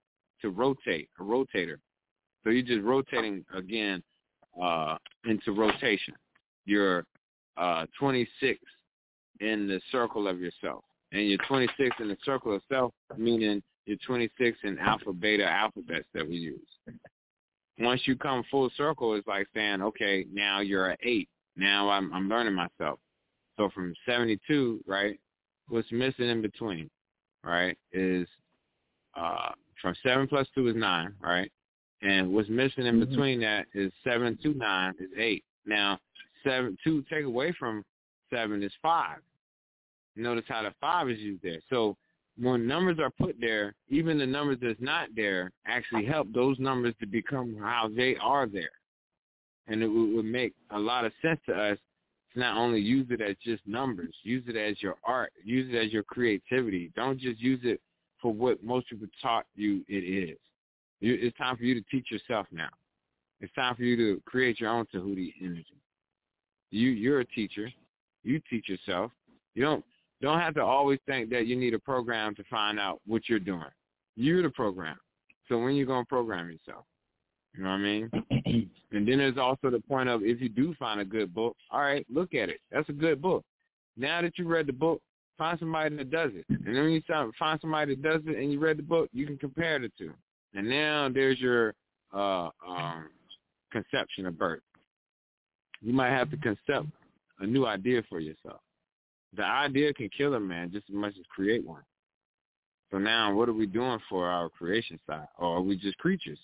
So you're just rotating again into rotation. You're 26 in the circle of yourself. And you're 26 in the circle of self, meaning you're 26 in alpha, beta, alphabets that we use. Once you come full circle, it's like saying, okay, now you're an 8. Now I'm learning myself. So from 72, right, what's missing in between, right, is from 7 plus 2 is 9, right? And what's missing in between that is 7 to 9 is 8. Now, 2 take away from 7 is 5. Notice how the 5 is used there. So when numbers are put there, even the numbers that's not there actually help those numbers to become how they are there. And it would make a lot of sense to us to not only use it as just numbers, use it as your art, use it as your creativity. Don't just use it for what most people taught you it is. It's time for you to teach yourself now. It's time for you to create your own Tahuti energy. You're a teacher. You teach yourself. You don't have to always think that you need a program to find out what you're doing. You're the program. So when you're going to program yourself? You know what I mean? And then there's also the point of if you do find a good book, all right, look at it. That's a good book. Now that you read the book, find somebody that does it. And then when you find somebody that does it and you read the book, you can compare the two. And now there's your conception of birth. You might have to concept a new idea for yourself. The idea can kill a man just as much as create one. So now what are we doing for our creation side? Or are we just creatures?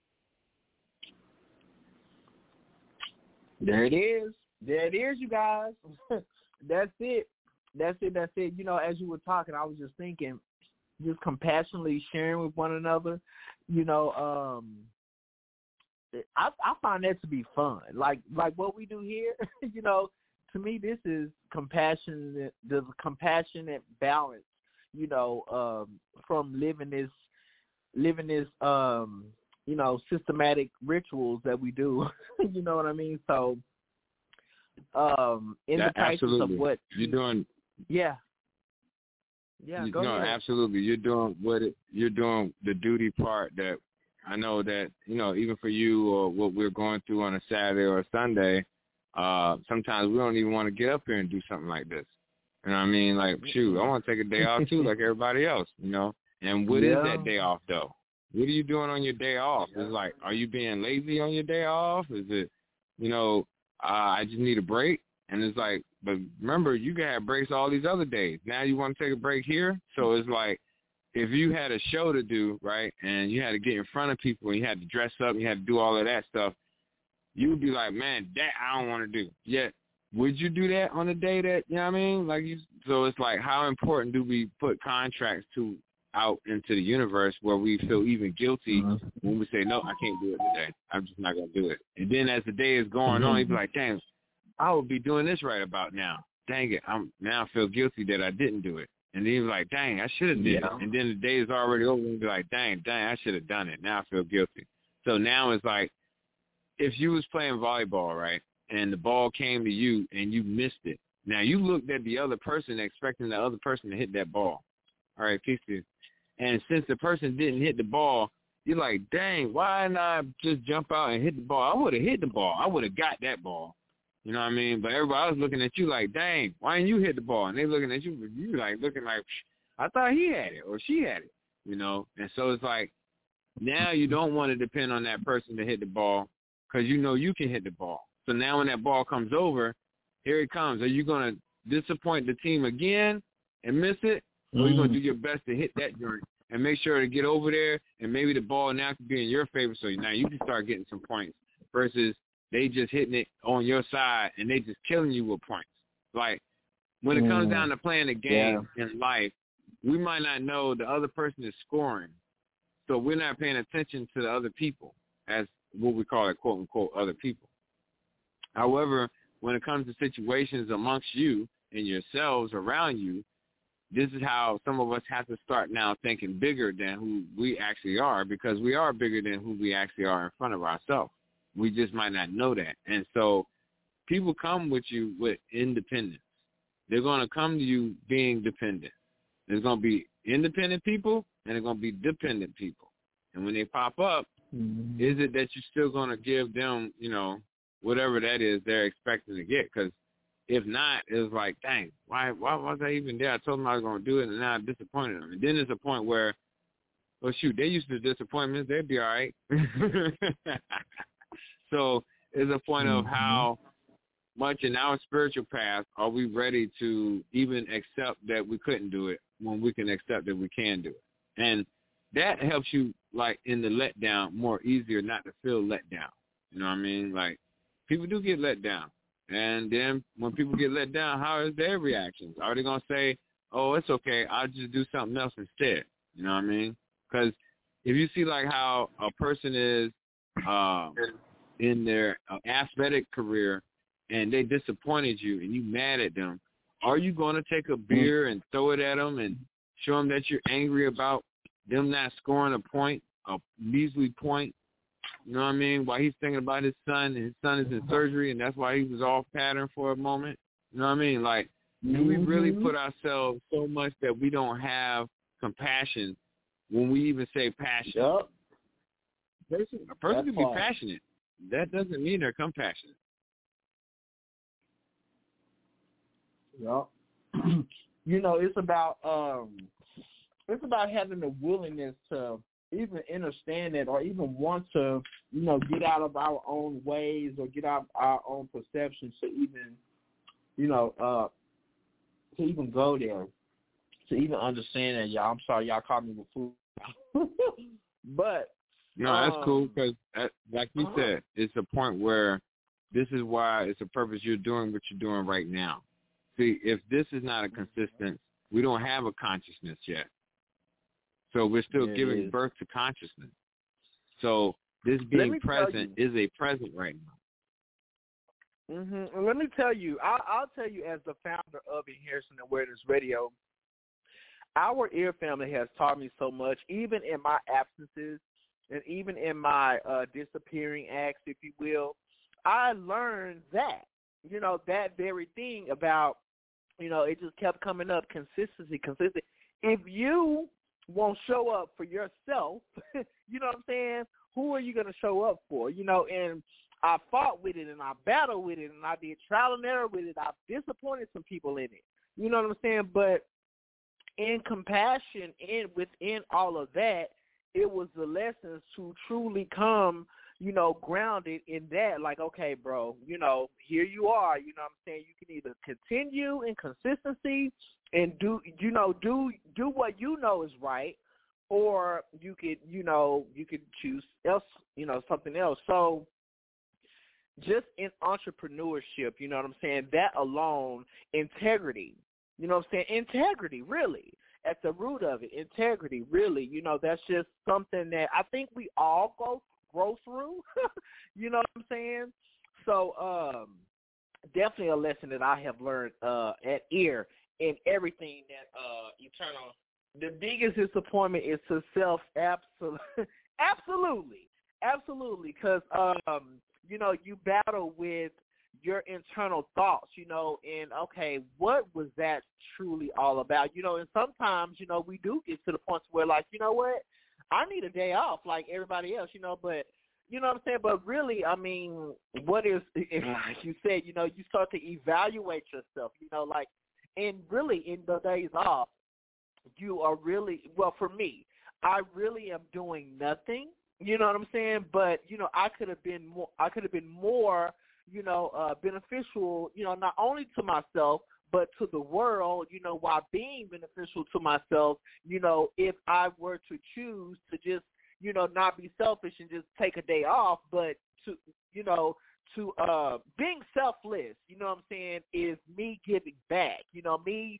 There it is. There it is, you guys. That's it. You know, as you were talking, I was just thinking, just compassionately sharing with one another, you know, I find that to be fun. Like what we do here, you know, to me this is compassion, the compassionate balance, you know, from living this you know, systematic rituals that we do. You know what I mean? So in the practice of what you're doing. Yeah. Yeah, go ahead. Absolutely. You're doing the duty part that I know that, you know, even for you or what we're going through on a Saturday or a Sunday, sometimes we don't even want to get up here and do something like this. You know what I mean? Like, shoot, I want to take a day off too like everybody else, you know? And what is that day off though? What are you doing on your day off? It's like, are you being lazy on your day off? Is it, you know, I just need a break? And it's like, but remember, you can have breaks all these other days. Now you want to take a break here? So it's like, if you had a show to do, right, and you had to get in front of people and you had to dress up and you had to do all of that stuff, you would be like, man, that I don't want to do. Yet, would you do that on a day that, you know what I mean? Like so it's like, how important do we put contracts out into the universe where we feel even guilty when we say, no, I can't do it today. I'm just not going to do it. And then as the day is going on, you'd be like, dang, I would be doing this right about now. Dang it, now I feel guilty that I didn't do it. And then you're like, dang, I should have did it. And then the day is already over and you'd be like, dang, I should have done it. Now I feel guilty. So now it's like, if you was playing volleyball, right, and the ball came to you and you missed it. Now you looked at the other person expecting the other person to hit that ball. All right, peace to you. And since the person didn't hit the ball, you're like, dang, why didn't I just jump out and hit the ball? I would have hit the ball. I would have got that ball. You know what I mean? But everybody was looking at you like, dang, why didn't you hit the ball? And they looking at you, like looking like, I thought he had it or she had it, you know? And so it's like, now you don't want to depend on that person to hit the ball because you know you can hit the ball. So now when that ball comes over, here it comes. Are you going to disappoint the team again and miss it? Or are you going to do your best to hit that joint and make sure to get over there and maybe the ball now can be in your favor so now you can start getting some points versus they just hitting it on your side and they just killing you with points. Like, when it comes down to playing the game in life, we might not know the other person is scoring. So we're not paying attention to the other people as what we call it, quote, unquote, other people. However, when it comes to situations amongst you and yourselves around you, this is how some of us have to start now thinking bigger than who we actually are, because we are bigger than who we actually are in front of ourselves. We just might not know that. And so people come with you with independence. They're going to come to you being dependent. There's going to be independent people and there's going to be dependent people. And when they pop up, is it that you're still going to give them, you know, whatever that is they're expecting to get? Because if not, it's like, dang, why was I even there? I told them I was going to do it, and now I disappointed them. And then there's a point where, well, shoot, they used to disappointments. They'd be all right. So there's a point of how much in our spiritual path are we ready to even accept that we couldn't do it when we can accept that we can do it. And that helps you, like, in the letdown more easier not to feel let down. You know what I mean? Like, people do get let down. And then when people get let down, how is their reactions? Are they going to say, oh, it's okay, I'll just do something else instead? You know what I mean? Because if you see, like, how a person is in their athletic career and they disappointed you and you mad at them, are you going to take a beer and throw it at them and show them that you're angry about them not scoring a point, a measly point? You know what I mean? While he's thinking about his son, and his son is in surgery, and that's why he was off pattern for a moment. You know what I mean? Like, do we really put ourselves so much that we don't have compassion when we even say passion? Yep. A person can be passionate. That doesn't mean they're compassionate. Yep. You know, it's about having the willingness to even understand that, or even want to, you know, get out of our own ways or get out of our own perceptions to even, you know, to even go there, to even understand that, y'all. I'm sorry, y'all caught me with food. But no, that's cool, because, like you said, it's a point where this is why it's a purpose you're doing what you're doing right now. See, if this is not a consistent, we don't have a consciousness yet. So we're still giving birth to consciousness. So this being present is a present right now. And let me tell you, I'll tell you, as the founder of Enhancing Awareness Radio, our ear family has taught me so much, even in my absences and even in my disappearing acts, if you will. I learned that, you know, that very thing about, you know, it just kept coming up, consistency. If you won't show up for yourself, you know what I'm saying, who are you going to show up for? You know, and I fought with it, and I battled with it, and I did trial and error with it. I've disappointed some people in it. You know what I'm saying? But in compassion and within all of that, it was the lessons to truly come, you know, grounded in that, like, okay, bro, you know, here you are, you know what I'm saying? You can either continue in consistency and do what you know is right, or you could choose else, you know, something else. So just in entrepreneurship, you know what I'm saying, that alone, integrity, you know what I'm saying, integrity, really, at the root of it, integrity, really, you know, that's just something that I think we all grow through, you know what I'm saying? So definitely a lesson that I have learned at ear in everything that eternal. The biggest disappointment is to self, absolutely, because you know, you battle with your internal thoughts, you know, and okay, what was that truly all about? You know, and sometimes, you know, we do get to the point where, like, you know what, I need a day off like everybody else, you know, but you know what I'm saying? But really, I mean, what is, like you said, you know, you start to evaluate yourself, you know, like, and really in the days off, you are really, well, for me, I really am doing nothing, you know what I'm saying? But, you know, I could have been more, you know, beneficial, you know, not only to myself, but to the world, you know, while being beneficial to myself, you know, if I were to choose to just, you know, not be selfish and just take a day off, but to, you know, to being selfless, you know what I'm saying, is me giving back, you know, me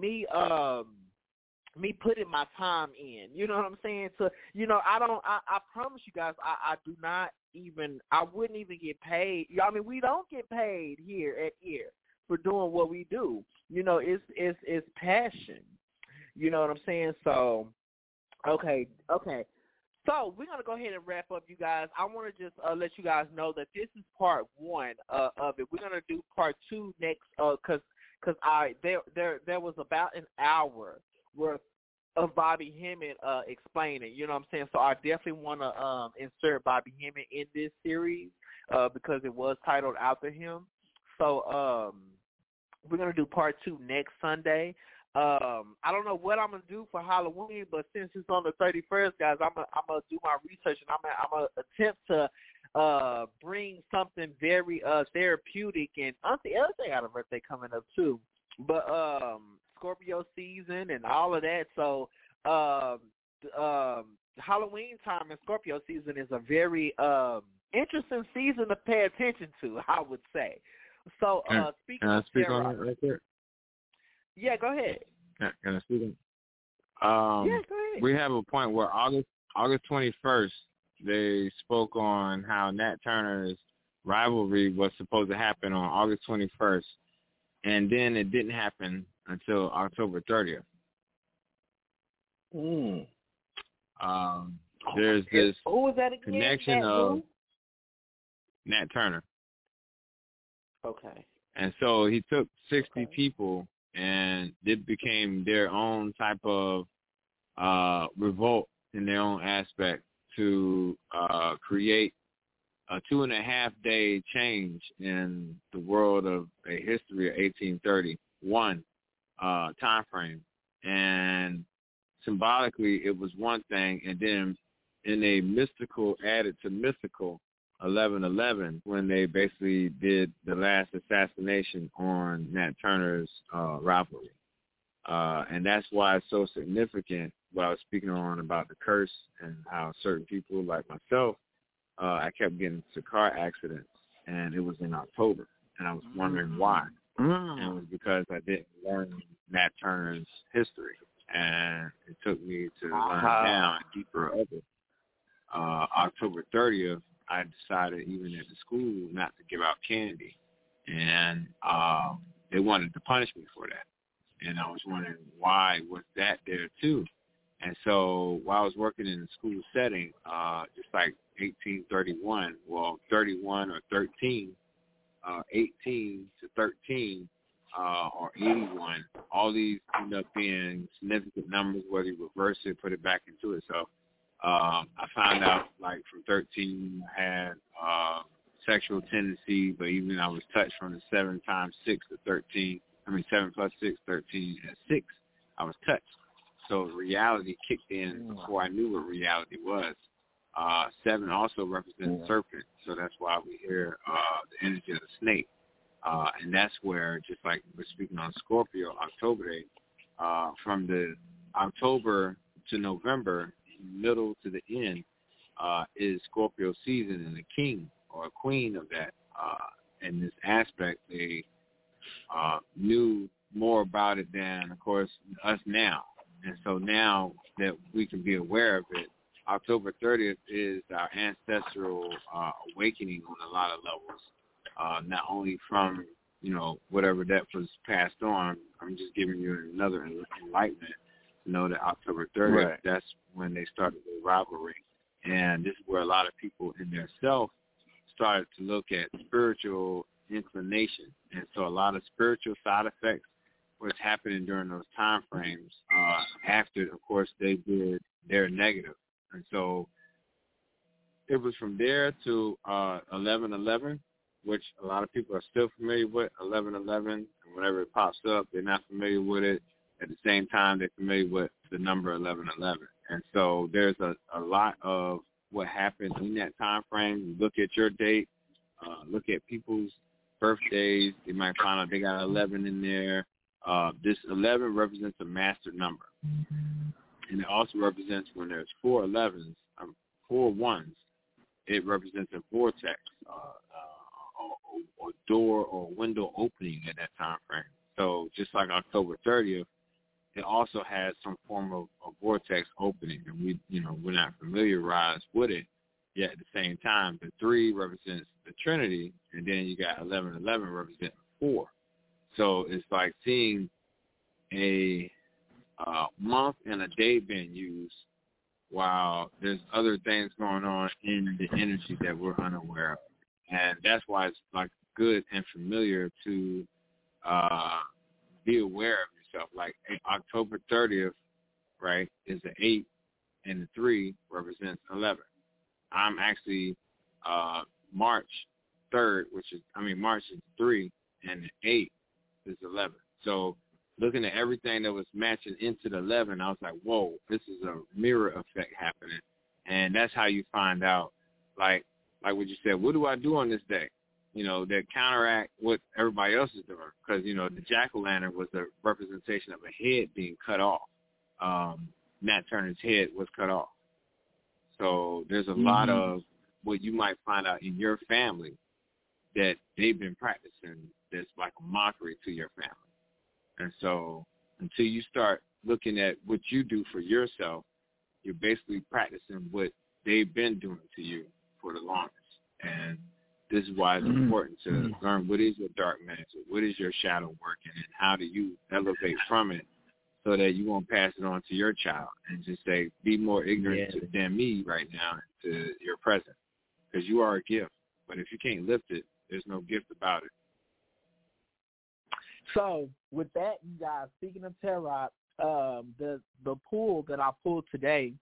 putting my time in, you know what I'm saying? So, you know, I promise you guys, I wouldn't even get paid. I mean, we don't get paid here at EAR for doing what we do. You know, it's passion. You know what I'm saying? So, okay. So we're going to go ahead and wrap up, you guys. I want to just let you guys know that this is part 1 of it. We're going to do part 2 next because there was about an hour worth of Bobby Hemmett explaining. You know what I'm saying? So I definitely want to insert Bobby Hemmett in this series because it was titled After Him. So we're going to do part 2 next Sunday. I don't know what I'm gonna do for Halloween, but since it's on the 31st, guys, I'm gonna do my research and I'm gonna attempt to bring something very therapeutic. And Auntie Elsie got a birthday coming up too, but Scorpio season and all of that. So Halloween time and Scorpio season is a very interesting season to pay attention to, I would say. So speaking can I of speak Sarah, on that right there? Yeah, go ahead. Can I speak on? Yeah, go ahead. We have a point where August 21st, they spoke on how Nat Turner's rivalry was supposed to happen on August 21st, and then it didn't happen until October 30th. There's this who was that again? connection of Nat Turner. Okay. And so he took 60 people, and it became their own type of revolt in their own aspect to create a 2.5-day change in the world of a history of 1831 time frame. And symbolically, it was one thing, and then in a mystical, added to mystical, 11/11, when they basically did the last assassination on Nat Turner's rivalry. And that's why it's so significant what I was speaking on about the curse and how certain people like myself, I kept getting into car accidents, and it was in October, and I was wondering why. And it was because I didn't learn Nat Turner's history, and it took me to learn down deeper of it. October 30th, I decided even at the school not to give out candy, and they wanted to punish me for that. And I was wondering why was that there too. And so while I was working in the school setting, just like 1831, well, 31 or 13, 18 to 13, or 81, all these end up being significant numbers, whether you reverse it, put it back into it. So I found out, like, from 13, I had sexual tendency, but even I was touched from the 7 times 6 to 13. 7 plus 6, 13. At 6, I was touched. So reality kicked in before I knew what reality was. 7 also represents serpent, so that's why we hear the energy of the snake. And that's where, just like we're speaking on Scorpio, October Day, from the October to November, middle to the end, is Scorpio season, and the king or queen of that, in this aspect, they knew more about it than, of course, us now. And so now that we can be aware of it, October 30th is our ancestral awakening on a lot of levels, not only from, whatever that was passed on. I'm just giving you another enlightenment to know that October 30th, that's when they started the rivalry. And this is where a lot of people in their self started to look at spiritual inclination. And so a lot of spiritual side effects was happening during those time frames after, of course, they did their negative. And so it was from there to 11/11, which a lot of people are still familiar with, 11/11. And whenever it pops up, they're not familiar with it. At the same time, they're familiar with the number 11/11. And so there's a lot of what happened in that time frame. You look at your date, look at people's birthdays. You might find out they got 11 in there. This 11 represents a master number. And it also represents when there's 4 11s, 4 1s, it represents a vortex, or door or window opening at that time frame. So just like October 30th, it also has some form of a vortex opening, and we're not familiarized with it. Yet at the same time, the 3 represents the Trinity, and then you got 11/11 representing 4. So it's like seeing a month and a day being used, while there's other things going on in the energy that we're unaware of. And that's why it's like good and familiar to be aware of yourself. Like October 30th, right, is the 8, and the 3 represents 11. I'm actually March 3rd, March is 3, and the 8 is 11. So looking at everything that was matching into the 11, I was like, whoa, this is a mirror effect happening. And that's how you find out, like what you said, what do I do on this day? That counteract what everybody else is doing. Because, the jack-o'-lantern was a representation of a head being cut off. Nat Turner's head was cut off. So there's a lot of what you might find out in your family that they've been practicing that's like a mockery to your family. And so until you start looking at what you do for yourself, you're basically practicing what they've been doing to you for the longest. And this is why it's important to learn what is your dark magic, what is your shadow working, and how do you elevate from it so that you won't pass it on to your child and just say, be more ignorant than me right now to your present. Because you are a gift. But if you can't lift it, there's no gift about it. So with that, you guys, speaking of tarot, the pool that I pulled today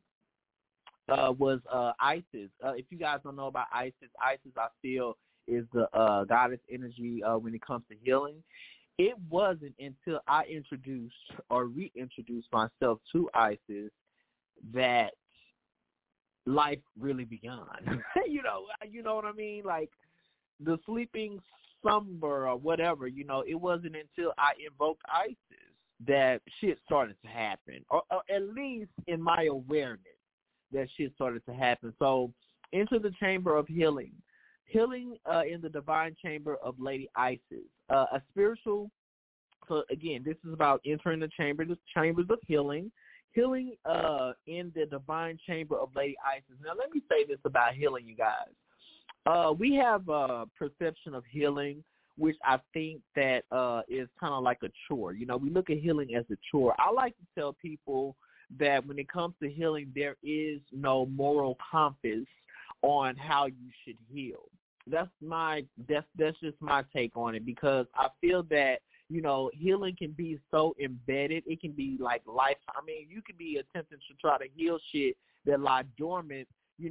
was Isis. If you guys don't know about Isis I feel is the goddess energy when it comes to healing. It wasn't until I introduced or reintroduced myself to Isis that life really began. you know what I mean? Like the sleeping slumber or whatever, it wasn't until I invoked Isis that shit started to happen, or at least in my awareness that shit started to happen. So into the chamber of healing in the divine chamber of Lady Isis, a spiritual. So again, this is about entering the chambers of healing in the divine chamber of Lady Isis. Now, let me say this about healing, you guys. We have a perception of healing, which I think that is kind of like a chore. We look at healing as a chore. I like to tell people that when it comes to healing, there is no moral compass on how you should heal. That's just my take on it, because I feel that healing can be so embedded. It can be like lifetime. I mean, you can be attempting to try to heal shit that lie dormant,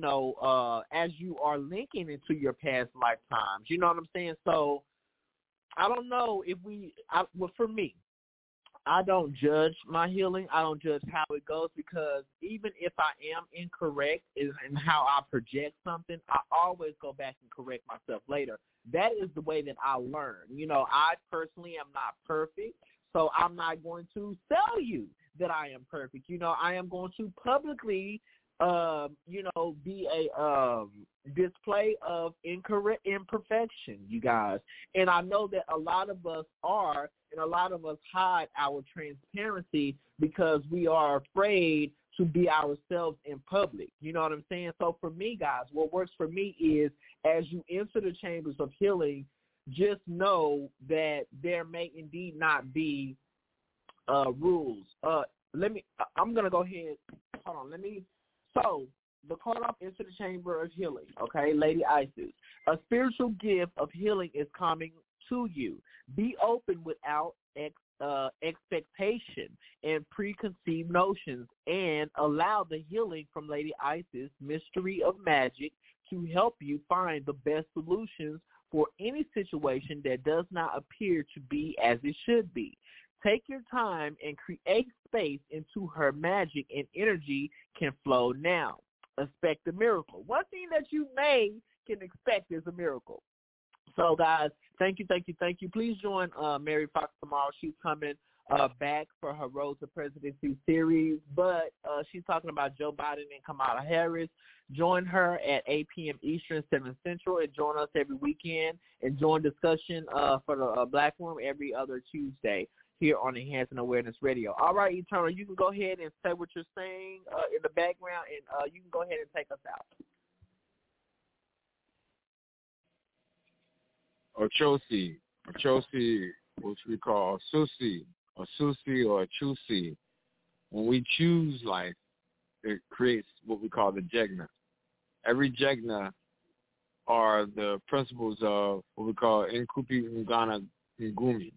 as you are linking into your past lifetimes. You know what I'm saying? So I don't know if for me, I don't judge my healing. I don't judge how it goes, because even if I am incorrect in how I project something, I always go back and correct myself later. That is the way that I learn. I personally am not perfect, so I'm not going to tell you that I am perfect. I am going to publicly, be a display of imperfection, you guys. And I know that a lot of us are, and a lot of us hide our transparency because we are afraid to be ourselves in public. You know what I'm saying? So for me, guys, what works for me is, as you enter the chambers of healing, just know that there may indeed not be rules. I'm going to go ahead. Hold on. So the card off into the chamber of healing, okay, Lady Isis. A spiritual gift of healing is coming to you. Be open without expectation and preconceived notions, and allow the healing from Lady Isis, mystery of magic, to help you find the best solutions for any situation that does not appear to be as it should be. Take your time and create space into her magic, and energy can flow now. Expect a miracle. One thing that you can expect is a miracle. So, guys, thank you. Please join Mary Fox tomorrow. She's coming back for her Road to Presidency series, but she's talking about Joe Biden and Kamala Harris. Join her at 8 p.m. Eastern, 7 Central, and join us every weekend, and join discussion for the Black Room every other Tuesday here on Enhancing Awareness Radio. All right, Eternal, you can go ahead and say what you're saying in the background, and you can go ahead and take us out. Ochosi, which we call Susi, or Chusi, when we choose life, it creates what we call the jegna. Every jegna are the principles of what we call Nkupi Ngana Ngumi.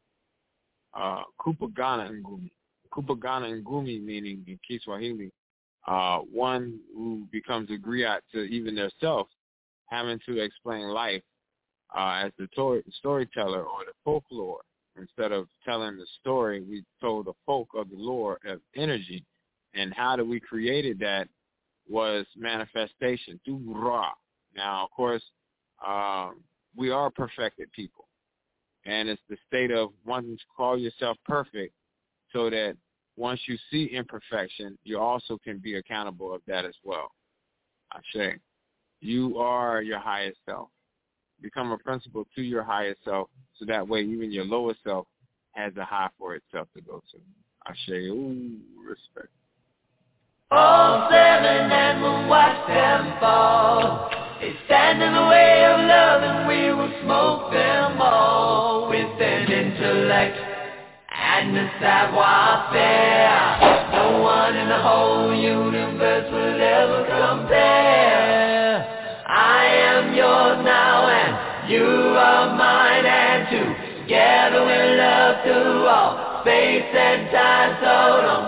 Kupagana Ngumi. Kupagana Ngumi meaning in Kiswahili, one who becomes a griot to even their self, having to explain life as the storyteller or the folklore. Instead of telling the story, we told the folk of the lore of energy. And how that we created that was manifestation through Ra. Now, of course, we are perfected people. And it's the state of wanting to call yourself perfect so that once you see imperfection, you also can be accountable of that as well. Ashe. You are your highest self. Become a principle to your highest self, so that way even your lowest self has a high for itself to go to. Ashe. Ooh, respect. All seven and we'll watch them fall. They stand in the way of love and we will smoke them all with an intellect and a savoir-faire. No one in the whole universe will ever compare. I am yours now and you are mine, and together we'll love through all space and time, so don't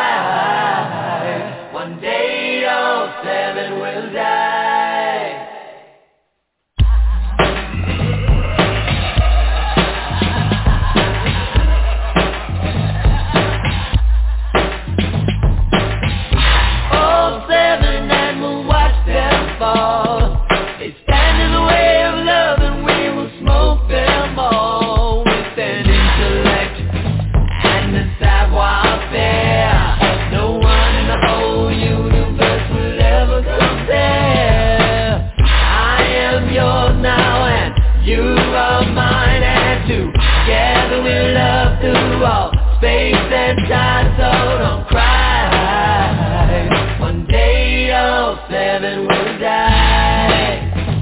cry. One day all seven will die. All seven and we'll watch them fall. They stand in the way of love and we will smoke them all with an intellect and a savoir-faire. No one in the whole universe will ever compare. I am yours now and you are mine, and together we'll love through all space and time, so don't cry. One day all seven will die.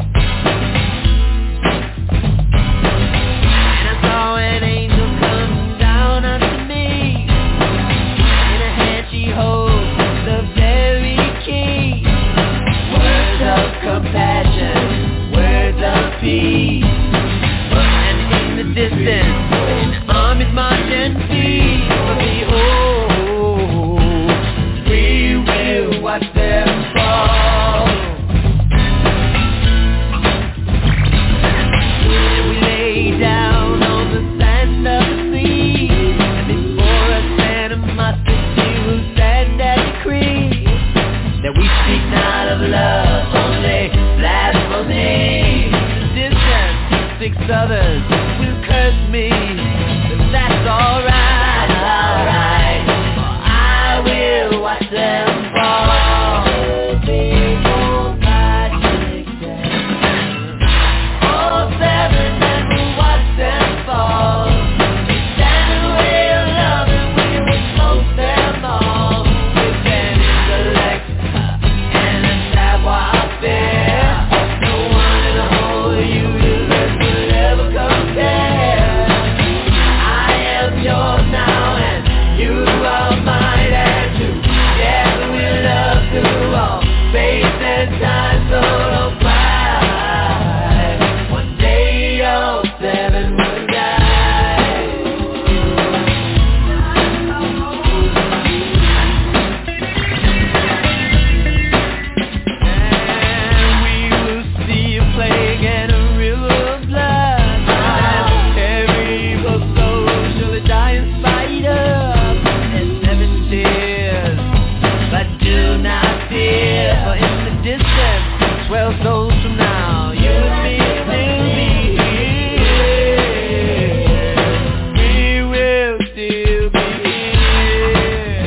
And I saw an angel come down unto me. In her hand she holds the very key. Words of compassion, words of peace. And in the distance, an army's marching feet. But behold, we will watch them fall. And we lay down on the sand of the sea, and before us animosity will stand at decree that we speak not of love, only blasphemy. Distant 6 others will curse me, but that's alright, alright. For I will watch them fall. All seven and we'll watch them fall. They stand in the way of love and we will smoke them all with an intellect and a savoir-faire. No one in the whole universe will ever compare. I am yours now and you are mine, and together we'll love through all space and time, so don't cry. One day all seven will die. And we will see a plague and a river of blood, and every evil soul shall die in spite of, and 7 tears. But do not fear, for in the distance, 12 souls from now, you and me will be here. We will still be here.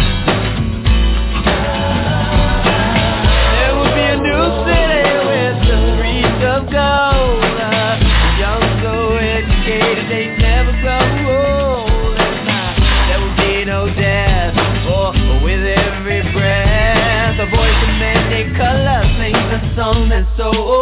There will be a new city with the streets of gold. Young, so educated, they never grow old. And there will be no death, for with every breath, a voice of men, they color sings a song that's so